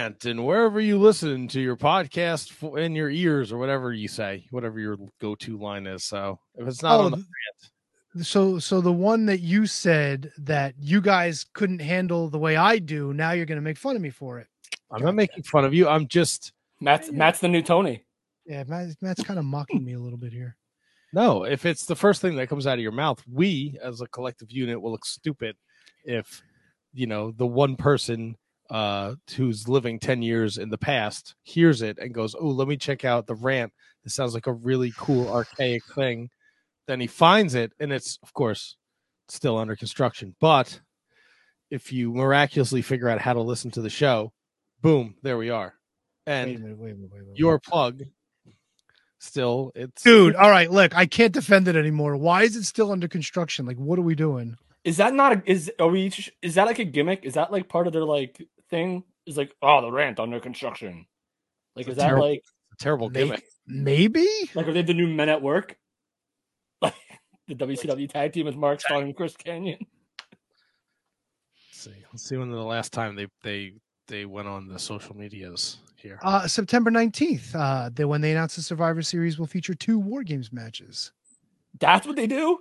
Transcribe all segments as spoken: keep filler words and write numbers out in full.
Rant and wherever you listen to your podcast in your ears or whatever you say, whatever your go-to line is. So if it's not oh, on the Rant. So, so the one that you said that you guys couldn't handle the way I do, now you're going to make fun of me for it. I'm gotcha. not making fun of you. I'm just Matt's Matt's the new Tony. Yeah, Matt, Matt's kind of mocking me a little bit here. No, if it's the first thing that comes out of your mouth, we as a collective unit will look stupid if, you know, the one person uh, who's living ten years in the past hears it and goes, oh, let me check out the Rant. This sounds like a really cool, archaic thing. Then he finds it, and it's, of course, still under construction. But if you miraculously figure out how to listen to the show, boom, there we are. And wait a minute, wait a minute, wait a minute. your plug... Still, it's dude. All right, look, I can't defend it anymore. Why is it still under construction? Like, what are we doing? Is that not a, is are we is that like a gimmick? Is that like part of their like thing? Is like, oh, the Rant under construction. Like, it's is that terrible, like a terrible gimmick? Maybe. Like, are they the new Men at Work? Like the W C W tag team with Mark Strong and Chris Kanyon. Let's see. Let's see when the last time they they they went on the social medias. Here. Uh, September nineteenth, uh, they, when they announced the Survivor Series will feature two War Games matches. That's what they do?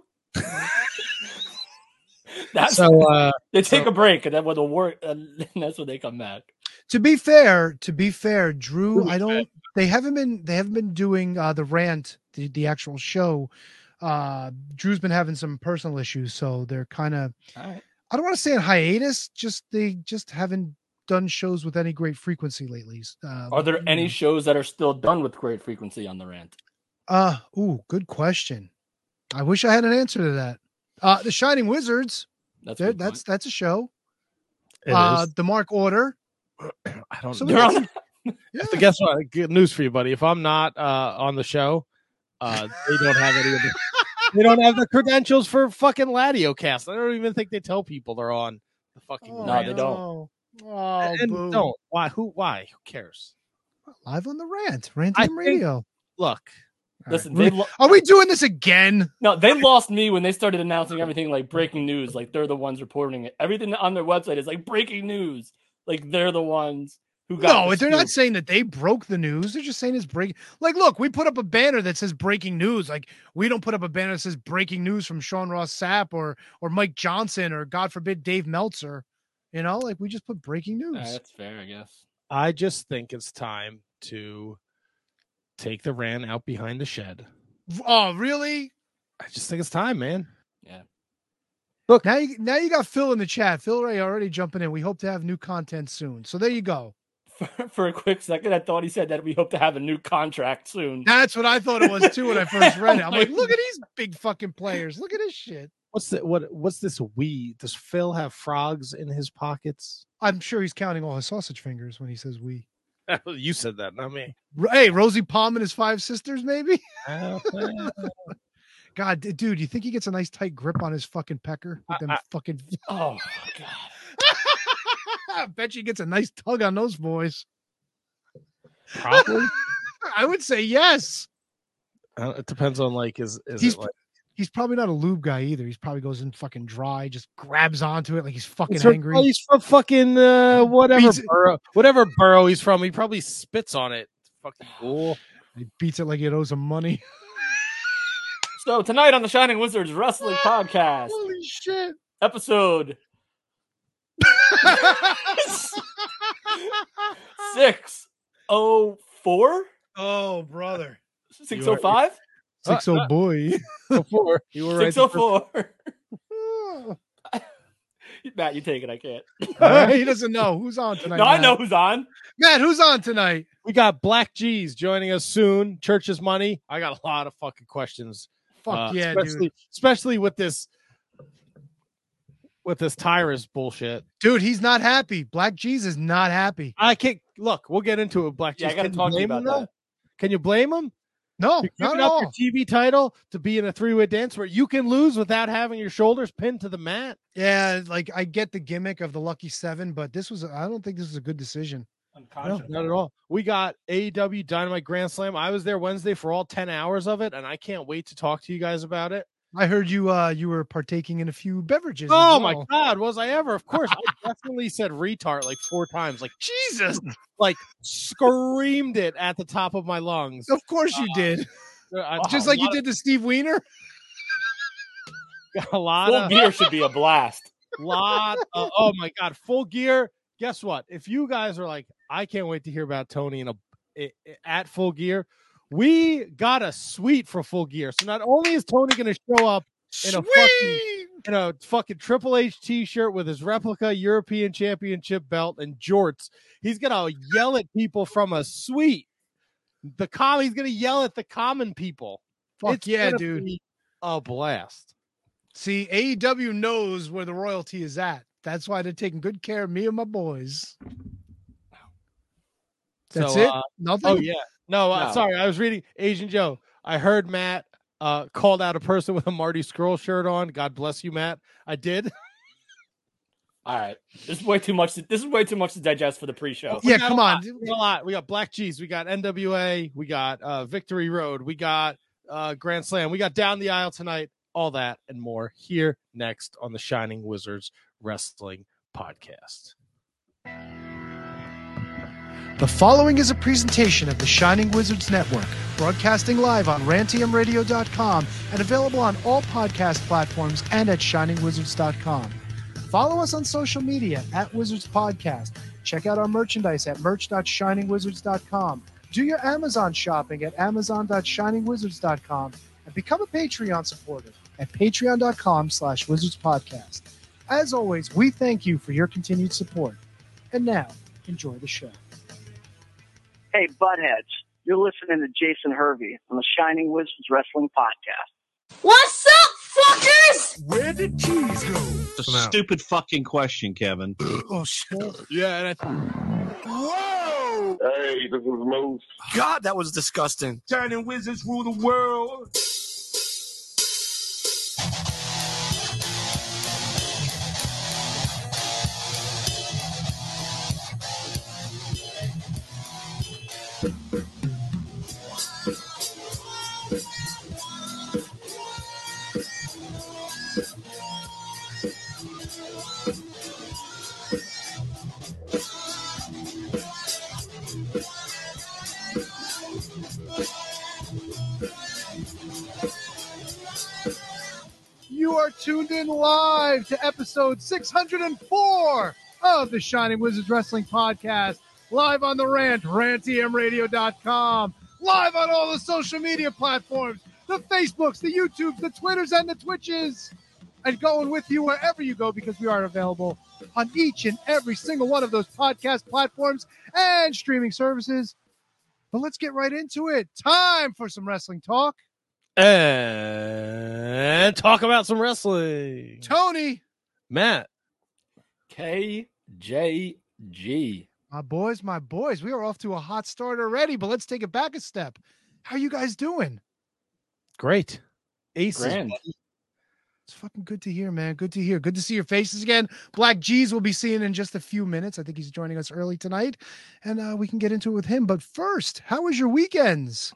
That's so uh, they take so, a break, and then when the war, uh, that's when they come back. To be fair, to be fair, Drew, I don't. They haven't been. They haven't been doing uh, the Rant, the, the actual show. Uh, Drew's been having some personal issues, so they're kind of. Right. I don't want to say in hiatus. Just they just haven't done shows with any great frequency lately. Uh, are there any know. shows that are still done with great frequency on the Rant? Uh, ooh, good question. I wish I had an answer to that. Uh, the Shining Wizards. That's that's that's a show. It uh, is. the Mark Order. I don't so know. On... Yeah. So guess what? Good news for you, buddy. If I'm not uh, on the show, uh, they don't have any of the. They don't have the credentials for fucking Ladio Cast. I don't even think they tell people they're on the fucking. Oh, no, they don't. Oh, and boo. don't. Why? Who? Why? Who cares? Live on the Rant, Ranting Radio. Look, listen. Right. Lo- Are we doing this again? No, they lost me when they started announcing everything like breaking news. Like they're the ones reporting it. Everything on their website is like breaking news. Like they're the ones who got. No, the they're scoop. not saying that they broke the news. They're just saying it's breaking. Like, look, we put up a banner that says breaking news. Like, we don't put up a banner that says breaking news from Sean Ross Sapp or or Mike Johnson or God forbid Dave Meltzer. You know, like we just put breaking news. Uh, that's fair, I guess. I just think it's time to take the Rant out behind the shed. Oh, really? I just think it's time, man. Yeah. Look, now you now you got Phil in the chat. Phil Ray already jumping in. We hope to have new content soon. So there you go. For, for a quick second, I thought he said that we hope to have a new contract soon. That's what I thought it was too when I first read it. I'm like, look at these big fucking players. Look at this shit. What's the what? What's this? We does Phil have frogs in his pockets? I'm sure he's counting all his sausage fingers when he says we. You said that, not me. Hey, Rosie Palm and his five sisters, maybe. God, dude, you think he gets a nice tight grip on his fucking pecker with them I, fucking? Oh God! I bet you gets a nice tug on those boys. Probably. I would say yes. Uh, it depends on like is is he's, it like. He's probably not a lube guy either. He's probably goes in fucking dry, just grabs onto it like he's fucking from, angry. Oh, he's from fucking uh, whatever borough, whatever borough he's from. He probably spits on it. Fucking cool. He beats it like it owes him money. So tonight on the Shining Wizards Wrestling Podcast, holy shit, episode six oh four. Oh brother, six oh five. Six oh boy. Four. You were right. Six oh four. Matt, you take it. I can't. Uh, he doesn't know who's on tonight. No, Matt. I know who's on. Matt, who's on tonight? We got Black G's joining us soon. Church's Money. I got a lot of fucking questions. Fuck uh, yeah, especially, dude. Especially with this, with this Tyrus bullshit. Dude, he's not happy. Black G's is not happy. I can't look. We'll get into it. Black G's. Yeah, I gotta Can talk you to you blame about him, that. though? Can you blame him? No, You're not giving at up all. your T V title to be in a three-way dance where you can lose without having your shoulders pinned to the mat. Yeah, like I get the gimmick of the Lucky Seven, but this was I don't think this was a good decision. No, not at all. We got A E W Dynamite Grand Slam. I was there Wednesday for all ten hours of it, and I can't wait to talk to you guys about it. I heard you uh you were partaking in a few beverages. Oh as my well. God, was I ever? Of course, I definitely said retard like four times, like Jesus. like screamed it at the top of my lungs. Of course you did. I, Just a like you lot did to Steve Weiner. of- a lot Full of gear should be a blast. lot. Of, oh my God, full gear. Guess what? If you guys are like, I can't wait to hear about Tony in a i- i- at Full Gear. We got a suite for Full Gear. So not only is Tony going to show up in a fucking Sweet. in a fucking Triple H t-shirt with his replica European Championship belt and jorts, he's gonna yell at people from a suite. The com he's gonna yell at the common people. Fuck It's yeah, gonna dude. be a blast. See, A E W knows where the royalty is at. That's why they're taking good care of me and my boys. That's So, it? uh, Nothing? Oh yeah. No, uh, No. sorry. I was reading Asian Joe. I heard Matt uh, called out a person with a Marty Scurll shirt on. God bless you, Matt. I did. All right, this is way too much. To, this is way too much to digest for the pre-show. Yeah, We got come a on. lot. We got a lot. We got Black G's. We got N W A. We got uh, Victory Road. We got uh, Grand Slam. We got Down the Aisle tonight. All that and more here next on the Shining Wizards Wrestling Podcast. The following is a presentation of the Shining Wizards Network, broadcasting live on rantium radio dot com and available on all podcast platforms and at shining wizards dot com. Follow us on social media at Wizards Podcast. Check out our merchandise at merch dot shining wizards dot com. Do your Amazon shopping at amazon dot shining wizards dot com and become a Patreon supporter at patreon dot com slash wizards podcast. As always, we thank you for your continued support. And now, enjoy the show. Hey, Buttheads, you're listening to Jason Hervey on the Shining Wizards Wrestling Podcast. What's up, fuckers? Where did cheese go? It's a stupid fucking question, Kevin. Oh, shit. Yeah, and I Whoa! Hey, this is Moose. God, that was disgusting. Shining Wizards rule the world. You are tuned in live to episode six hundred four of the Shining Wizards Wrestling Podcast, live on the rant, rantium radio dot com, live on all the social media platforms, the Facebooks, the YouTubes, the Twitters, and the Twitches, and going with you wherever you go because we are available on each and every single one of those podcast platforms and streaming services. But let's get right into it. Time for some wrestling talk. and talk about some wrestling. Tony, Matt. K J G. my boys, my boys, we are off to a hot start already, but let's take it back a step. How you guys doing? Great. Aces. Grand. It's fucking good to hear, man. Good to hear. Good to see your faces again. Black G's will be seeing in just a few minutes. I think he's joining us early tonight, and uh, we can get into it with him. But first, how was your weekends?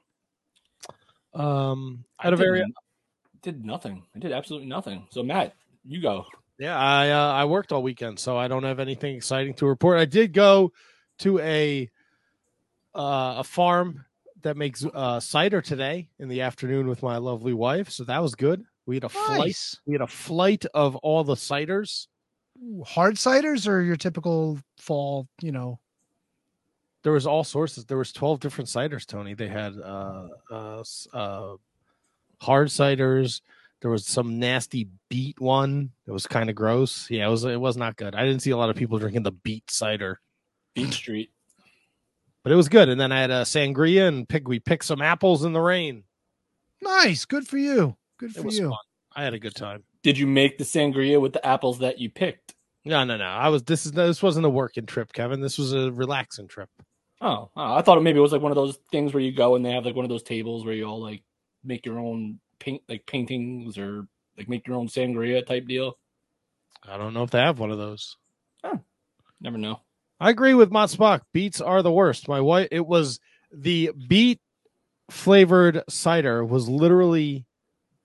Um, I at a did, very did nothing. I did absolutely nothing. So Matt, you go. yeah, I uh, I worked all weekend, so I don't have anything exciting to report. I did go to a uh, a farm that makes uh, cider today in the afternoon with my lovely wife, so that was good. We had a flight. Nice. We had a flight of all the ciders. Ooh, hard ciders or your typical fall, you know? There was all sorts of. There was twelve different ciders, Tony. They had uh, uh, s- uh, hard ciders. There was some nasty beet one. It was kind of gross. Yeah, it was. It was not good. I didn't see a lot of people drinking the beet cider, Beach Street. but it was good. And then I had a sangria and pick. We picked some apples in the rain. Nice. Good for you. Good It for was you. fun. I had a good time. Did you make the sangria with the apples that you picked? No, no, no. I was. This is. This wasn't a working trip, Kevin. This was a relaxing trip. Oh, oh, I thought it maybe it was like one of those things where you go and they have like one of those tables where you all like make your own paint, like paintings or like make your own sangria type deal. I don't know if they have one of those. Never know. I agree with Mott Spock. Beets are the worst. My wife. It was the beet flavored cider was literally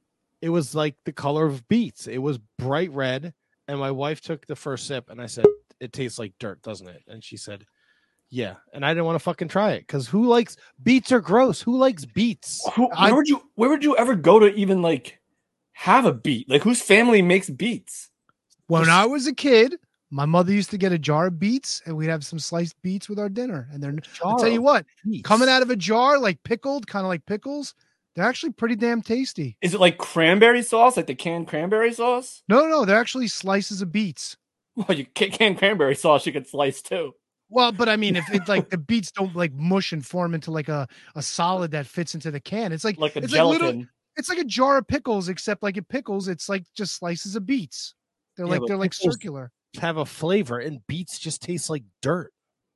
It was like the color of beets. It was bright red. And my wife took the first sip, and I said, "It tastes like dirt, doesn't it?" And she said, "Yeah." And I didn't want to fucking try it because who likes beets? Are gross. Who likes beets? Who, where I, would you? Where would you ever go to even like have a beet? Like whose family makes beets? When Just, I was a kid, my mother used to get a jar of beets, and we'd have some sliced beets with our dinner. And they're, I'll tell you what, beets. coming out of a jar, like pickled, kind of like pickles. They're actually pretty damn tasty. Is it like cranberry sauce, like the canned cranberry sauce? No, no, they're actually slices of beets. Well, you canned cranberry sauce, you could slice too. Well, but I mean, if it's like the beets don't like mush and form into like a, a solid that fits into the can, it's like like a it's gelatin. Like little, it's like a jar of pickles, except like in pickles, it's like just slices of beets. They're yeah, like they're like circular. Have a flavor, and beets just taste like dirt.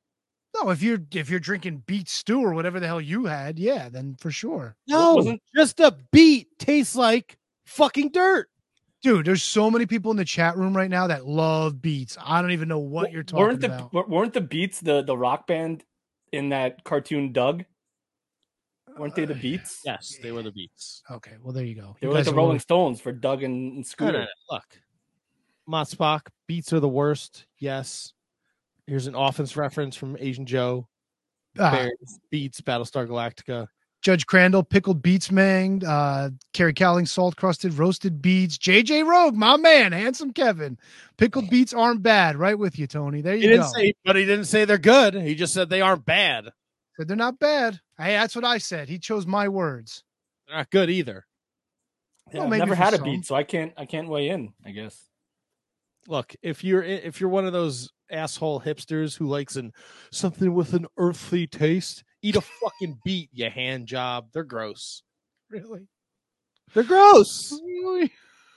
No, if you're if you're drinking beet stew or whatever the hell you had, yeah, then for sure. No, wasn't just a beet tastes like fucking dirt. Dude, there's so many people in the chat room right now that love beets. I don't even know what well, you're talking weren't the, about. Weren't the Beats the, the rock band in that cartoon Doug? Weren't they the Beats? Uh, yes, they were the Beats. Okay, well there you go. They you were like the Rolling really... Stones for Doug and, and Scooter. No, no, no. Look, Mott Spock, beets are the worst. Yes. Here's an offense reference from Asian Joe. Uh, Bears, beets, Battlestar Galactica. Judge Crandall, pickled beets manged. Uh, Carrie Cowling, salt crusted, roasted beets. J J Rogue, my man, handsome Kevin. Pickled beets aren't bad. Right with you, Tony. There you he go. Didn't say, but he didn't say they're good. He just said they aren't bad. Said they're not bad. Hey, that's what I said. He chose my words. They're not good either. Yeah, well, I've never had some. a beet, so I can't. I can't weigh in. I guess. Look, if you're if you're one of those asshole hipsters who likes an something with an earthy taste, eat a fucking beet, you hand job. They're gross. Really? They're gross. Really?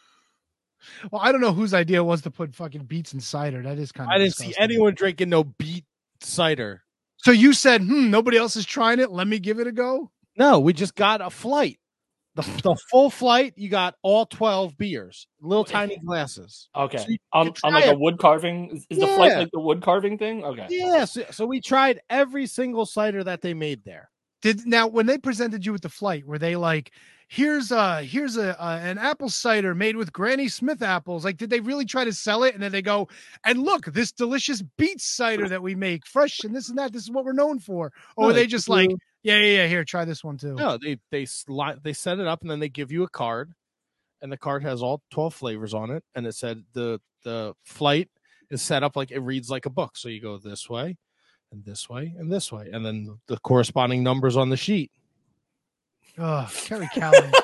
Well, I don't know whose idea was to put fucking beets in cider. That is kind of I didn't disgusting. see anyone drinking no beet cider. So you said, hmm, nobody else is trying it. Let me give it a go. No, we just got a flight. The, the full flight, you got all twelve beers, little tiny glasses. Okay. So you, on, you on like it. a wood carving? Is, is yeah. the flight like the wood carving thing? Okay. Yeah. So, so we tried every single cider that they made there. Did now when they presented you with the flight, were they like, here's a here's a uh, an apple cider made with Granny Smith apples? Like, did they really try to sell it? And then they go, and look, this delicious beet cider that we make, fresh and this and that. This is what we're known for. Or no, were they just like, yeah, yeah, yeah, here, try this one too? No, they they slide they set it up and then they give you a card, and the card has all twelve flavors on it, and it said the the flight is set up like it reads like a book. So you go this way, and this way, and this way, and then the corresponding numbers on the sheet. Oh, Carrie Cowling.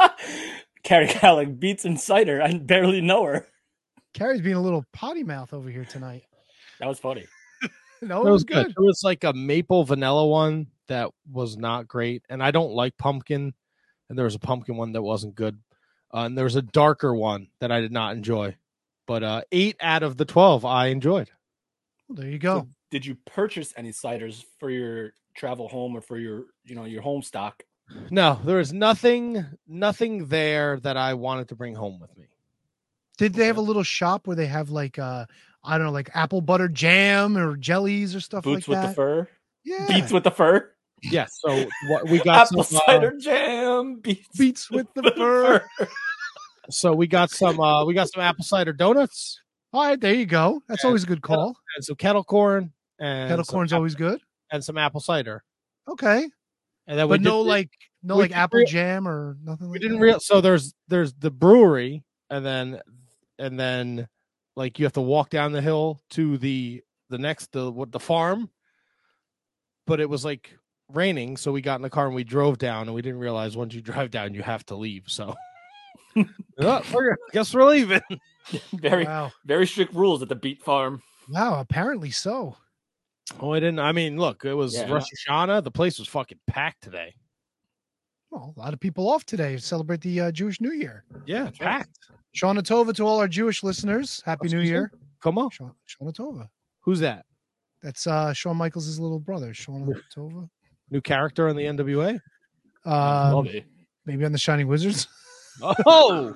Carrie Cowling, beets and cider. I barely know her. Carrie's being a little potty mouth over here tonight. That was funny. No, it was, was good. good. There was like a maple vanilla one that was not great, and I don't like pumpkin. And there was a pumpkin one that wasn't good, uh, and there was a darker one that I did not enjoy. But uh, eight out of the twelve I enjoyed. Well, there you go. So did you purchase any ciders for your travel home or for your, you know, your home stock? No, there was nothing, nothing there that I wanted to bring home with me. Did they have a little shop where they have like uh I don't know, like apple butter jam or jellies or stuff Boots like that? with the fur? Yeah. Beets with the fur? Yes. Yeah, so what we got apple some, cider uh, jam, beets, beets with the fur. fur. So we got some uh we got some apple cider donuts. All right, there you go. That's and, always a good call. And some kettle corn. And kettle corn's apple, always good. And some apple cider. Okay. And then but we no did, like no like apple real, jam or nothing we like didn't that. real so there's there's the brewery and then and then like you have to walk down the hill to the the next the what the farm. But it was like raining, so we got in the car and we drove down, and we didn't realize once you drive down you have to leave. So oh, we're, guess we're leaving. Very wow. very strict rules at the beet farm. Wow, apparently so. Oh, I didn't. I mean, look, it was yeah. Rosh Hashanah. The place was fucking packed today. Well, a lot of people off today to celebrate the uh, Jewish New Year. Yeah, it's packed. Shana Tova to all our Jewish listeners. Happy Excuse New Year. Me? Come on. Shana, Shana Tova. Who's that? That's uh, Shawn Michaels' little brother, Shana Tova. New character on the N W A? Um, maybe on the Shining Wizards. Oh!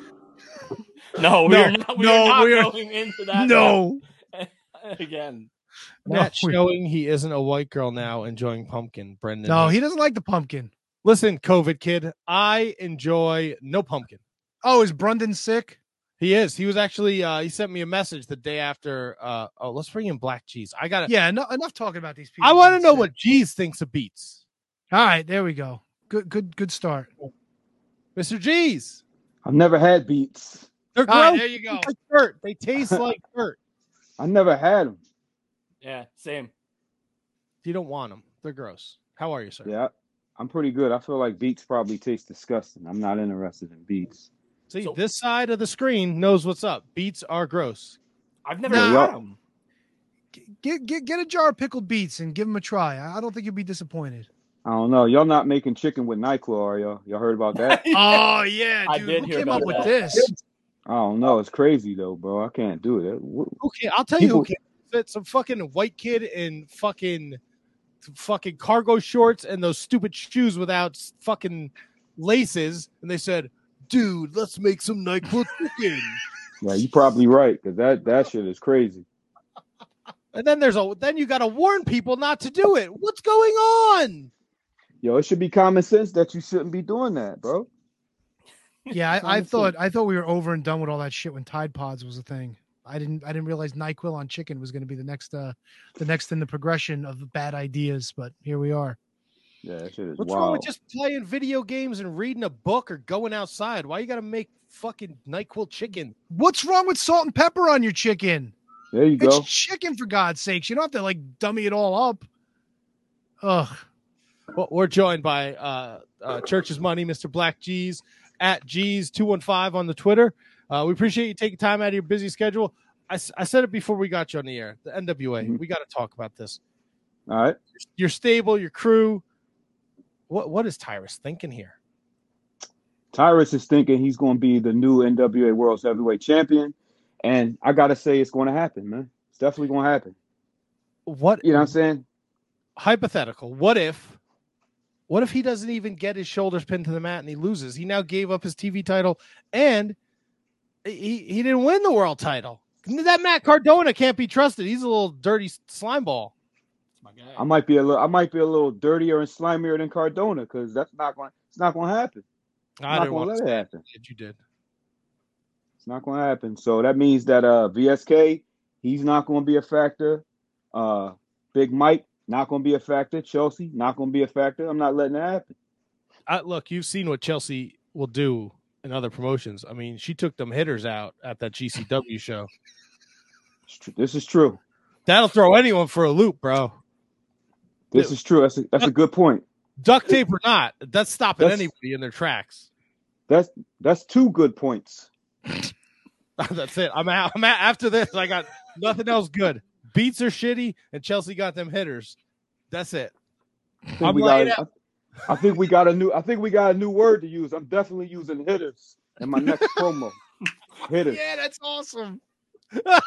no, we no, are not, we no, are not we are, going into that. No. Again. Matt no, showing he isn't a white girl now enjoying pumpkin. Brendan. No, he doesn't like the pumpkin. Listen, COVID kid, I enjoy no pumpkin. Oh, is Brundon sick? He is. He was actually. Uh, he sent me a message the day after. Uh, oh, let's bring in Black Cheese. I got. Yeah, no, enough talking about these people. I want to being know sick. what Cheese thinks of Beats. All right, there we go. Good, good, good start, Mister Cheese. I've never had Beats. They're All right, gross. there you go. Like dirt. They taste like dirt. I never had them. Yeah, same. You don't want them. They're gross. How are you, sir? Yeah, I'm pretty good. I feel like Beats probably taste disgusting. I'm not interested in Beats. See, So- this side of the screen knows what's up. Beets are gross. I've never Nah. had them. Get, get, get a jar of pickled beets and give them a try. I I don't think you'll be disappointed. I don't know. Y'all not making chicken with NyQuil, are y'all? Y'all heard about that? Oh yeah, I dude. did Who hear came about up with that. this? I don't know. It's crazy though, bro. I can't do it. What- Okay, I'll tell you who People- can fit some fucking white kid in fucking fucking cargo shorts and those stupid shoes without s- fucking laces, and they said, "Dude, let's make some NyQuil chicken." Yeah, you probably right because that that shit is crazy. And then there's a then you got to warn people not to do it. What's going on? Yo, it should be common sense that you shouldn't be doing that, bro. Yeah, I, I Common thought sense. I thought we were over and done with all that shit when Tide Pods was a thing. I didn't I didn't realize NyQuil on chicken was going to be the next uh the next in the progression of bad ideas, but here we are. Yeah, that shit is What's wrong with wild. just playing video games and reading a book or going outside? Why you got to make fucking NyQuil chicken? What's wrong with salt and pepper on your chicken? There you go. It's chicken, for God's sakes. You don't have to like dummy it all up. Ugh. Well, we're joined by uh, uh, Church's Money, Mister Black G's at G's two one five on the Twitter. Uh, we appreciate you taking time out of your busy schedule. I, s- I said it before we got you on the air. The N W A, Mhm. we got to talk about this. All right. Your stable, your crew. What what is Tyrus thinking here? Tyrus is thinking he's going to be the new N W A World Heavyweight Champion, and I gotta say it's going to happen, man. It's definitely going to happen. What You know what I'm saying? hypothetical? What if? What if he doesn't even get his shoulders pinned to the mat and he loses? He now gave up his T V title and he he didn't win the world title. That Matt Cardona can't be trusted. He's a little dirty slime ball. That's my guy. I might be a little, I might be a little dirtier and slimier than Cardona because that's not going, it's not going to happen. I'm I not didn't going want to to let say it happen. it. You did. It's not going to happen. So that means that uh V S K, he's not going to be a factor. Uh, Big Mike, not going to be a factor. Chelsea, not going to be a factor. I'm not letting it happen. I, look, you've seen what Chelsea will do in other promotions. I mean, she took them hitters out at that G C W show. It's tr- This is true. That'll throw anyone for a loop, bro. This is true. That's a, that's a good point. Duct tape or not, that's stopping That's- anybody in their tracks. That's that's two good points. That's it. I'm out. I'm out. After this, I got nothing else good. Beats are shitty, and Chelsea got them hitters. That's it. I think I'm we laying got. out. I, I think we got a new. I think we got a new word to use. I'm definitely using hitters in my next promo. Hitters. Yeah, that's awesome. All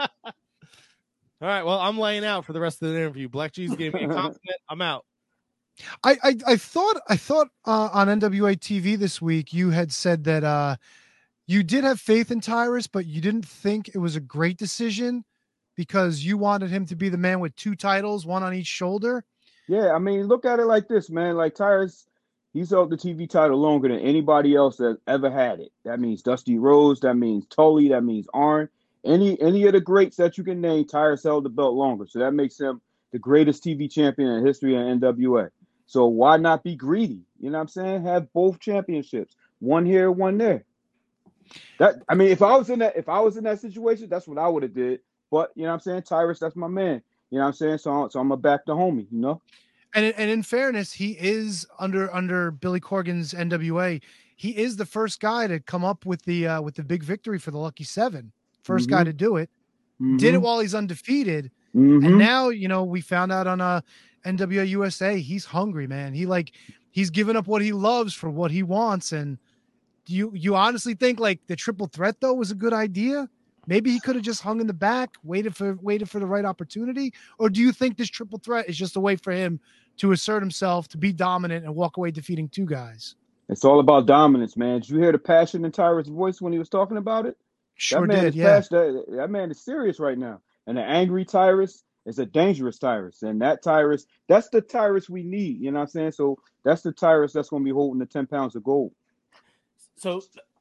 right. Well, I'm laying out for the rest of the interview. Black G's gave me a compliment. I'm out. I, I I thought I thought uh, on N W A T V this week you had said that uh, you did have faith in Tyrus, but you didn't think it was a great decision because you wanted him to be the man with two titles, one on each shoulder. Yeah, I mean, look at it like this, man. Like Tyrus, he's held the T V title longer than anybody else that ever had it. That means Dusty Rhodes. That means Tully. That means Arn. Any any of the greats that you can name, Tyrus held the belt longer. So that makes him the greatest T V champion in the history of N W A. So why not be greedy? You know what I'm saying? Have both championships, one here, one there. That I mean, if I was in that, if I was in that situation, that's what I would have did. But you know what I'm saying? Tyrus, that's my man. You know what I'm saying? So, so I'm gonna back the homie. You know. And in- and in fairness, he is under under Billy Corgan's N W A. He is the first guy to come up with the uh, with the big victory for the Lucky Seven. First guy Mhm. to do it. Mm-hmm. Did it while he's undefeated. Mhm. And now, you know, we found out on uh, N W A U S A, he's hungry, man. He like he's given up what he loves for what he wants. And do you you honestly think like the triple threat though was a good idea? Maybe he could have just hung in the back, waited for waited for the right opportunity, or do you think this triple threat is just a way for him to assert himself, to be dominant, and walk away defeating two guys? It's all about dominance, man. Did you hear the passion in Tyrus' voice when he was talking about it? Sure that man did, is yeah. passionate. That, that man is serious right now. And the angry Tyrus is a dangerous Tyrus. And that Tyrus, that's the Tyrus we need. You know what I'm saying? So that's the Tyrus that's going to be holding the ten pounds of gold. So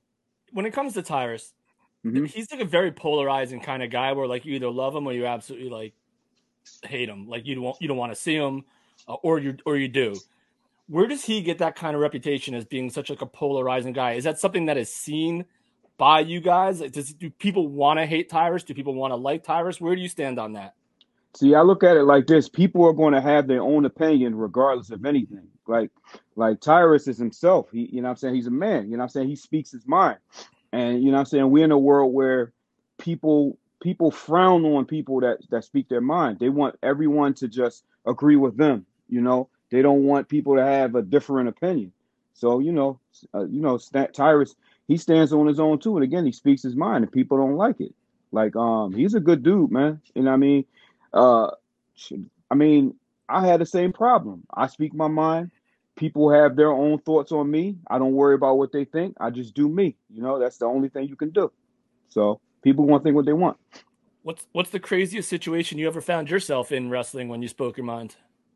when it comes to Tyrus, Mm-hmm. he's like a very polarizing kind of guy where like you either love him or you absolutely like hate him. Like you don't you don't want to see him, uh, or you or you do. Where does he get that kind of reputation as being such like a polarizing guy? Is that something that is seen by you guys? Does do people want to hate Tyrus? Do people want to like Tyrus? Where do you stand on that? See, I look at it like this: people are going to have their own opinion regardless of anything. Like, like Tyrus is himself. He, you know, what I'm saying he's a man. You know, what I'm saying he speaks his mind. And you know what I'm saying? We're in a world where people people frown on people that, that speak their mind. They want everyone to just agree with them, you know. They don't want people to have a different opinion. So, you know, uh, you know, St- Tyrus, he stands on his own too. And again, he speaks his mind and people don't like it. Like, um, he's a good dude, man. You know what I mean? Uh I mean, I had the same problem. I speak my mind. People have their own thoughts on me. I don't worry about what they think. I just do me. You know, that's the only thing you can do. So people want to think what they want. What's what's the craziest situation you ever found yourself in wrestling when you spoke your mind?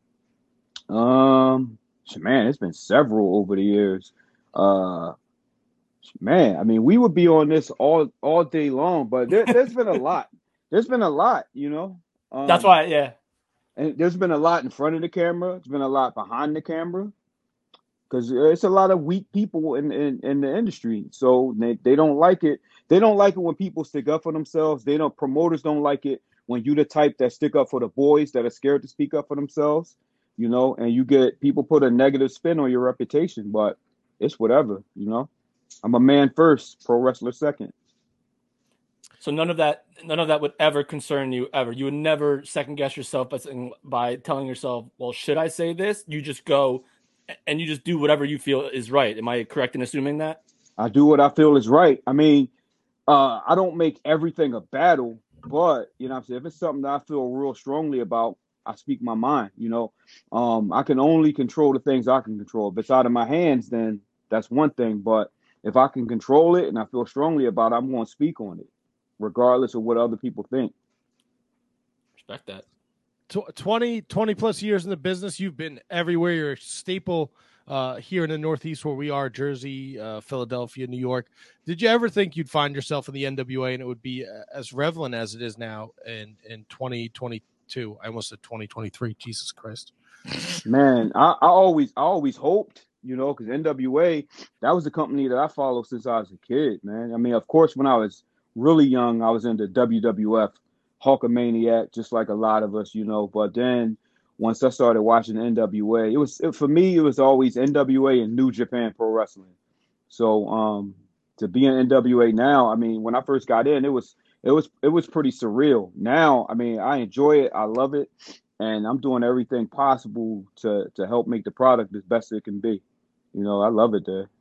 Um, man, it's been several over the years. Uh, man, I mean, we would be on this all all day long, but there, there's been a lot. There's been a lot, you know. Um, That's why, yeah. And there's been a lot in front of the camera. There's been a lot behind the camera. Because it's a lot of weak people in, in, in the industry. So they, they don't like it. They don't like it when people stick up for themselves. They don't promoters don't like it when you the type that stick up for the boys that are scared to speak up for themselves, you know, and you get people put a negative spin on your reputation, but it's whatever, you know. I'm a man first, pro wrestler second. So none of that none of that would ever concern you ever. You would never second guess yourself by saying, by telling yourself, well, should I say this? You just go and you just do whatever you feel is right. Am I correct in assuming that? I do what I feel is right. I mean, uh, I don't make everything a battle, but, you know what I'm saying, if it's something that I feel real strongly about, I speak my mind, you know. Um, I can only control the things I can control. If it's out of my hands, then that's one thing. But if I can control it and I feel strongly about it, I'm going to speak on it, regardless of what other people think. Respect that. twenty, twenty plus years in the business, you've been everywhere. You're a staple uh, here in the Northeast where we are, Jersey, uh, Philadelphia, New York. Did you ever think you'd find yourself in the N W A and it would be as relevant as it is now in, in twenty twenty-two? I almost said twenty twenty-three. Jesus Christ. Man, I, I always I always hoped, you know, because N W A, that was the company that I followed since I was a kid, man. I mean, of course, when I was really young, I was into W W F. Hulkamaniac, just like a lot of us, you know. But then once I started watching N W A, it was it, for me, it was always N W A and New Japan Pro Wrestling. So um, to be in N W A now, I mean, when I first got in, it was it was it was pretty surreal. Now, I mean, I enjoy it, I love it, and I'm doing everything possible to to help make the product as best it can be. You know, I love it there.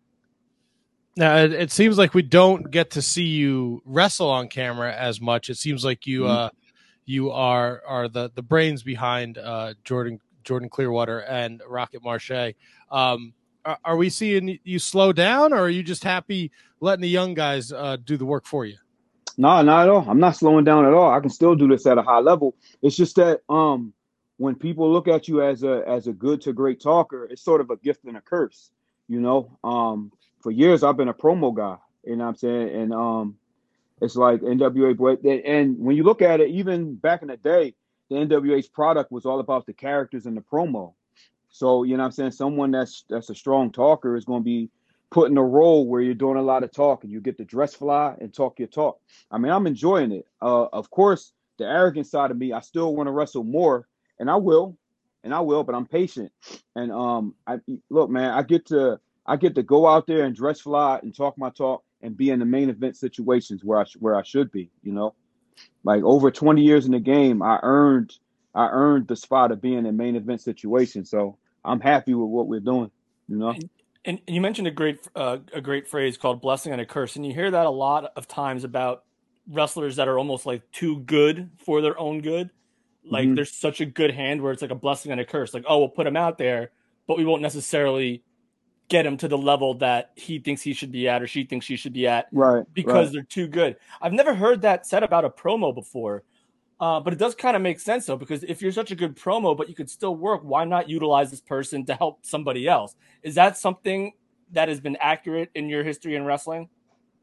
Now, it, it seems like we don't get to see you wrestle on camera as much. It seems like you, uh, you are are the, the brains behind uh, Jordan Jordan Clearwater and Rocket Marche. Um, are, are we seeing you slow down, or are you just happy letting the young guys uh, do the work for you? No, not at all. I'm not slowing down at all. I can still do this at a high level. It's just that um, when people look at you as a as a good to great talker, it's sort of a gift and a curse, you know. Um, For years, I've been a promo guy, you know what I'm saying? And um, it's like N W A, but and when you look at it, even back in the day, the N W A's product was all about the characters and the promo. So, you know what I'm saying? Someone that's that's a strong talker is going to be put in a role where you're doing a lot of talking. You get to dress fly and talk your talk. I mean, I'm enjoying it. Uh, of course, the arrogant side of me, I still want to wrestle more, and I will, and I will, but I'm patient. And um, I look, man, I get to. I get to go out there and dress fly and talk my talk and be in the main event situations where I sh- where I should be, you know. Like over twenty years in the game, I earned I earned the spot of being in main event situations. So I'm happy with what we're doing, you know. And, and you mentioned a great uh, a great phrase called blessing and a curse, and you hear that a lot of times about wrestlers that are almost like too good for their own good. Like Mm-hmm. there's such a good hand where it's like a blessing and a curse. Like, oh, we'll put him out there, but we won't necessarily get him to the level that he thinks he should be at or she thinks she should be at, Right, because right. they're too good. I've never heard that said about a promo before, uh, but it does kind of make sense though, because if you're such a good promo, but you could still work, why not utilize this person to help somebody else? Is that something that has been accurate in your history in wrestling?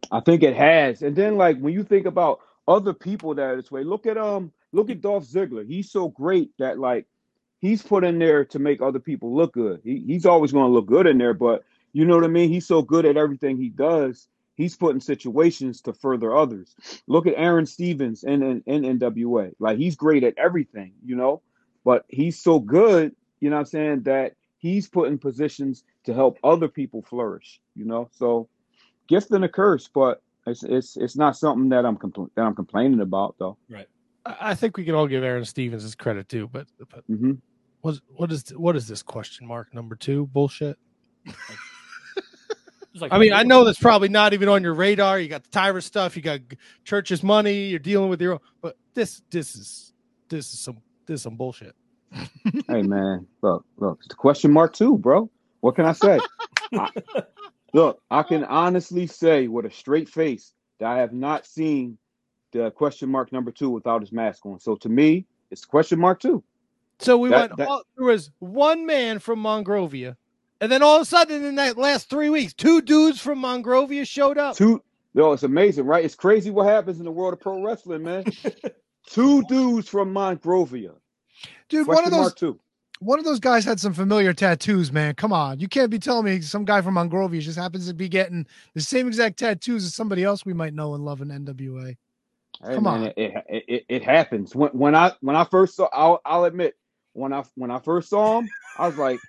I think it has. And then like when you think about other people that are this way, look at um look at Dolph Ziggler. He's so great that like he's put in there to make other people look good. He, he's always going to look good in there, but you know what I mean? He's so good at everything he does. He's put in situations to further others. Look at Aaron Stevens in, in, in N W A. Like he's great at everything, you know, but he's so good, you know what I'm saying, that he's put in positions to help other people flourish, you know? So gift and a curse, but it's it's it's not something that I'm compl- that I'm complaining about though. Right. I think we can all give Aaron Stevens his credit too, but, but mm-hmm. what what is what is this question mark number two bullshit? Like, I mean, I know that's probably not even on your radar. You got the Tyrus stuff, you got Church's money, you're dealing with your own, but this this is this is some this is some bullshit. Hey man, look, look, it's the question mark too, bro. What can I say? I, look, I can honestly say with a straight face that I have not seen the question mark number two without his mask on. So to me, it's question mark two. So we that, went. That, all, there was one man from Monrovia, and then all of a sudden, in that last three weeks, two dudes from Monrovia showed up. Two. No, it's amazing, right? It's crazy what happens in the world of pro wrestling, man. Two dudes from Monrovia. Dude, question one of those. Mark two. One of those guys had some familiar tattoos, man. Come on. You can't be telling me some guy from Monrovia just happens to be getting the same exact tattoos as somebody else we might know and love in N W A. Hey, Come man, on. It, it, it, it happens. When when I when I first saw I'll I'll admit, when I when I first saw him, I was like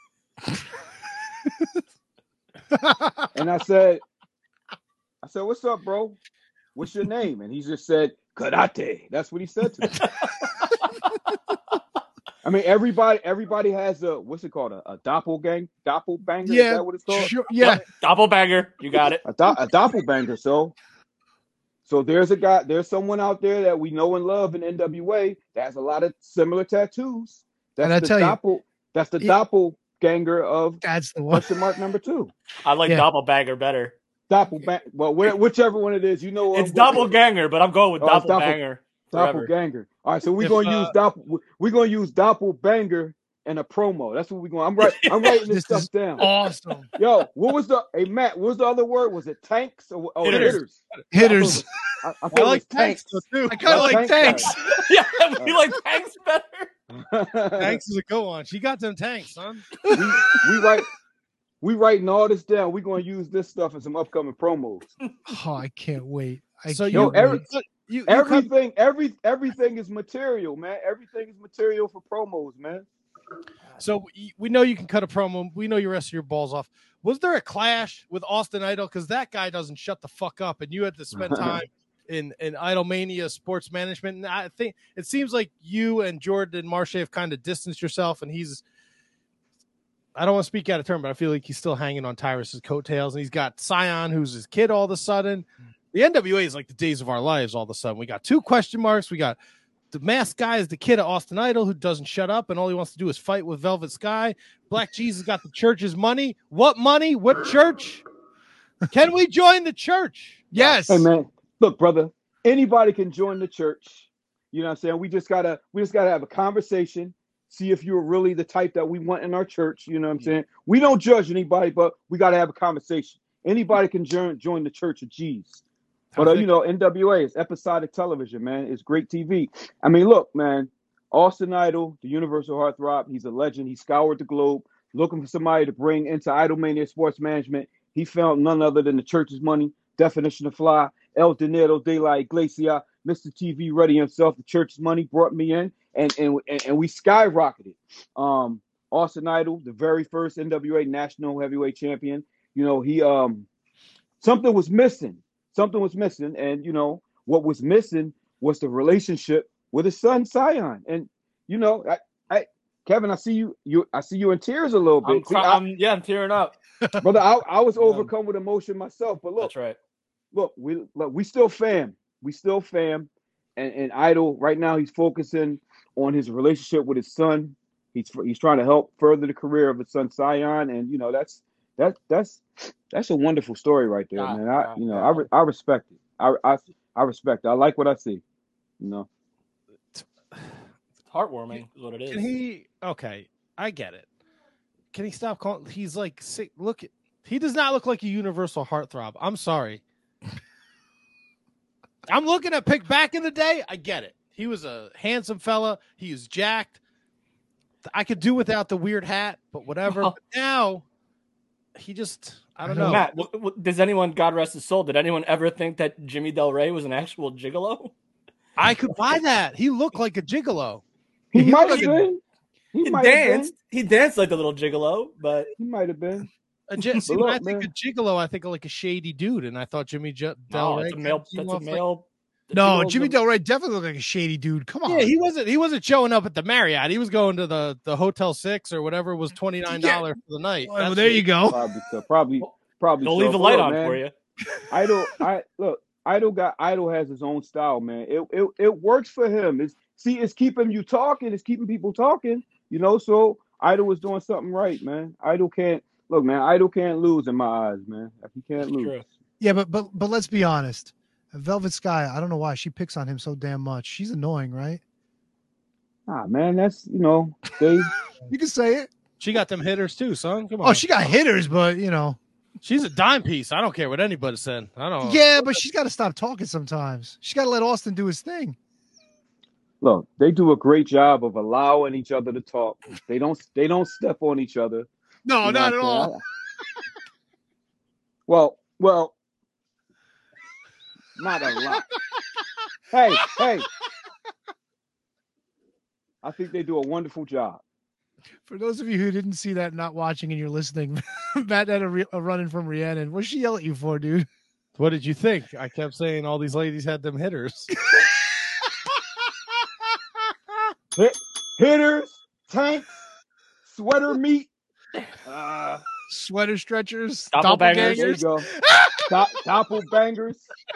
and I said I said, "What's up, bro? What's your name?" And he just said, "Karate." That's what he said to me. I mean, everybody, everybody has a what's it called? A, a doppelgang, doppelbanger. Yeah, Is that what it's called? Sure, yeah, doppelbanger. You got it. A, do, a doppelbanger. So, so there's a guy, there's someone out there that we know and love in N W A that has a lot of similar tattoos. That's and I the tell doppel. you, that's the it, doppelganger of that's the one. Question mark number two. I like yeah. doppelbanger better. Doppelbanger. Well, whichever one it is, you know. It's doppelganger, but I'm going with oh, doppelbanger. Doppel, doppelganger. All right, so we're gonna uh, use doppel. We're gonna use doppelbanger and a promo. That's what we're going. I'm right. I'm writing this, this stuff down. Awesome. Yo, what was the? Hey Matt, what was the other word? Was it tanks or oh, hitters? Hitters. I, I, I like tanks. tanks too. I kind of like tanks. tanks. Yeah, we like tanks better. Tanks is a go on. She got them tanks, son. we, we write. We writing all this down. We're gonna use this stuff in some upcoming promos. Oh, I can't wait. I so can't yo, wait. every, you, you everything, come... every everything is material, man. Everything is material for promos, man. So we know you can cut a promo. We know you rest your balls off. Was there a clash with Austin Idol? Because that guy doesn't shut the fuck up, and you had to spend time in in Idolmania sports management. And I think it seems like you and Jordan Marche have kind of distanced yourself, and he's. I don't want to speak out of turn, but I feel like he's still hanging on Tyrus's coattails, and he's got Scion, who's his kid all of a sudden. The N W A is like the days of our lives all of a sudden. We got two question marks. We got the masked guy is the kid of Austin Idol who doesn't shut up, and all he wants to do is fight with Velvet Sky. Black Jesus got the church's money. What money? What church? Can we join the church? Yes. Hey, man. Look, brother, anybody can join the church. You know what I'm saying? We just gotta we just gotta have a conversation. See if you're really the type that we want in our church. You know what I'm saying? We don't judge anybody, but we got to have a conversation. Anybody can join join the Church of G's. But, uh, you know, N W A is episodic television, man. It's great T V. I mean, look, man, Austin Idol, the Universal Heartthrob, he's a legend. He scoured the globe looking for somebody to bring into Idolmania Sports Management. He found none other than the church's money, Definition of Fly, El Dinero de la Iglesia, Mister T V Ready himself, the church's money brought me in. And, and and we skyrocketed. Um, Austin Idol, the very first N W A National Heavyweight Champion. You know, he um something was missing. Something was missing, and you know what was missing was the relationship with his son Scion. And you know, I, I Kevin, I see you. You, I see you in tears a little bit. I'm, see, I, I, I'm yeah, I'm tearing up, brother. I, I was overcome with emotion myself. But look, that's right. Look, we look, we still fam. We still fam. And, and Idol right now, he's focusing on his relationship with his son. He's he's trying to help further the career of his son Scion, and you know that's that that's that's a wonderful story right there, God, man. I God, you know God. I re, I respect it. I, I I respect it. I like what I see. You know, it's heartwarming is what it is. Can he? Okay, I get it. Can he stop calling? He's like sick. Look, he does not look like a universal heartthrob. I'm sorry. I'm looking at pick back in the day. I get it. He was a handsome fella. He was jacked. I could do without the weird hat, but whatever. Well, but now he just, I don't I know. know. Matt, w- w- does anyone, God rest his soul, did anyone ever think that Jimmy Del Rey was an actual gigolo? I could buy that. He looked like a gigolo. He, He might looked have like a- been. He, He might have been. danced. He danced like a little gigolo, but He might have been. A gi- see, look, when I think man. of gigolo, I think of like a shady dude, and I thought Jimmy J- Del no, Rey. it's a male. came That's a off like- male. No, gigolo's Jimmy a- Del Rey definitely looked like a shady dude. Come on. Yeah, he wasn't. He wasn't showing up at the Marriott. He was going to the the Hotel Six or whatever was twenty nine dollars for the night. Well, That's there what- you go. Probably so. Probably. Probably. They'll so. leave the But light look, on man, for you. Idol, I look. Idol got Idol has his own style, man. It it it works for him. It's see, it's keeping you talking. It's keeping people talking. You know, so Idol was doing something right, man. Idol can't look, man. Idol can't lose in my eyes, man. Like, he can't lose. True. Yeah, but but but let's be honest. Velvet Sky, I don't know why she picks on him so damn much. She's annoying, right? Ah, man, that's you know they. You can say it. She got them hitters too, son. Come on. Oh, she got hitters, but you know. She's a dime piece. I don't care what anybody said. I don't. Yeah, but she's got to stop talking sometimes. She's got to let Austin do his thing. Look, they do a great job of allowing each other to talk. They don't they don't step on each other. No, You know not what at I'm all. saying? Well, well, not a lot. Hey, hey. I think they do a wonderful job. For those of you who didn't see that, not watching, and you're listening, Matt had a, re- a run in from Rhiannon. What'd she yell at you for, dude? What did you think? I kept saying all these ladies had them hitters. Hit, hitters, tanks, sweater meat. Uh, Sweater stretchers, Doppelbangers. there you doppelgangers. go. Do- doppelbangers.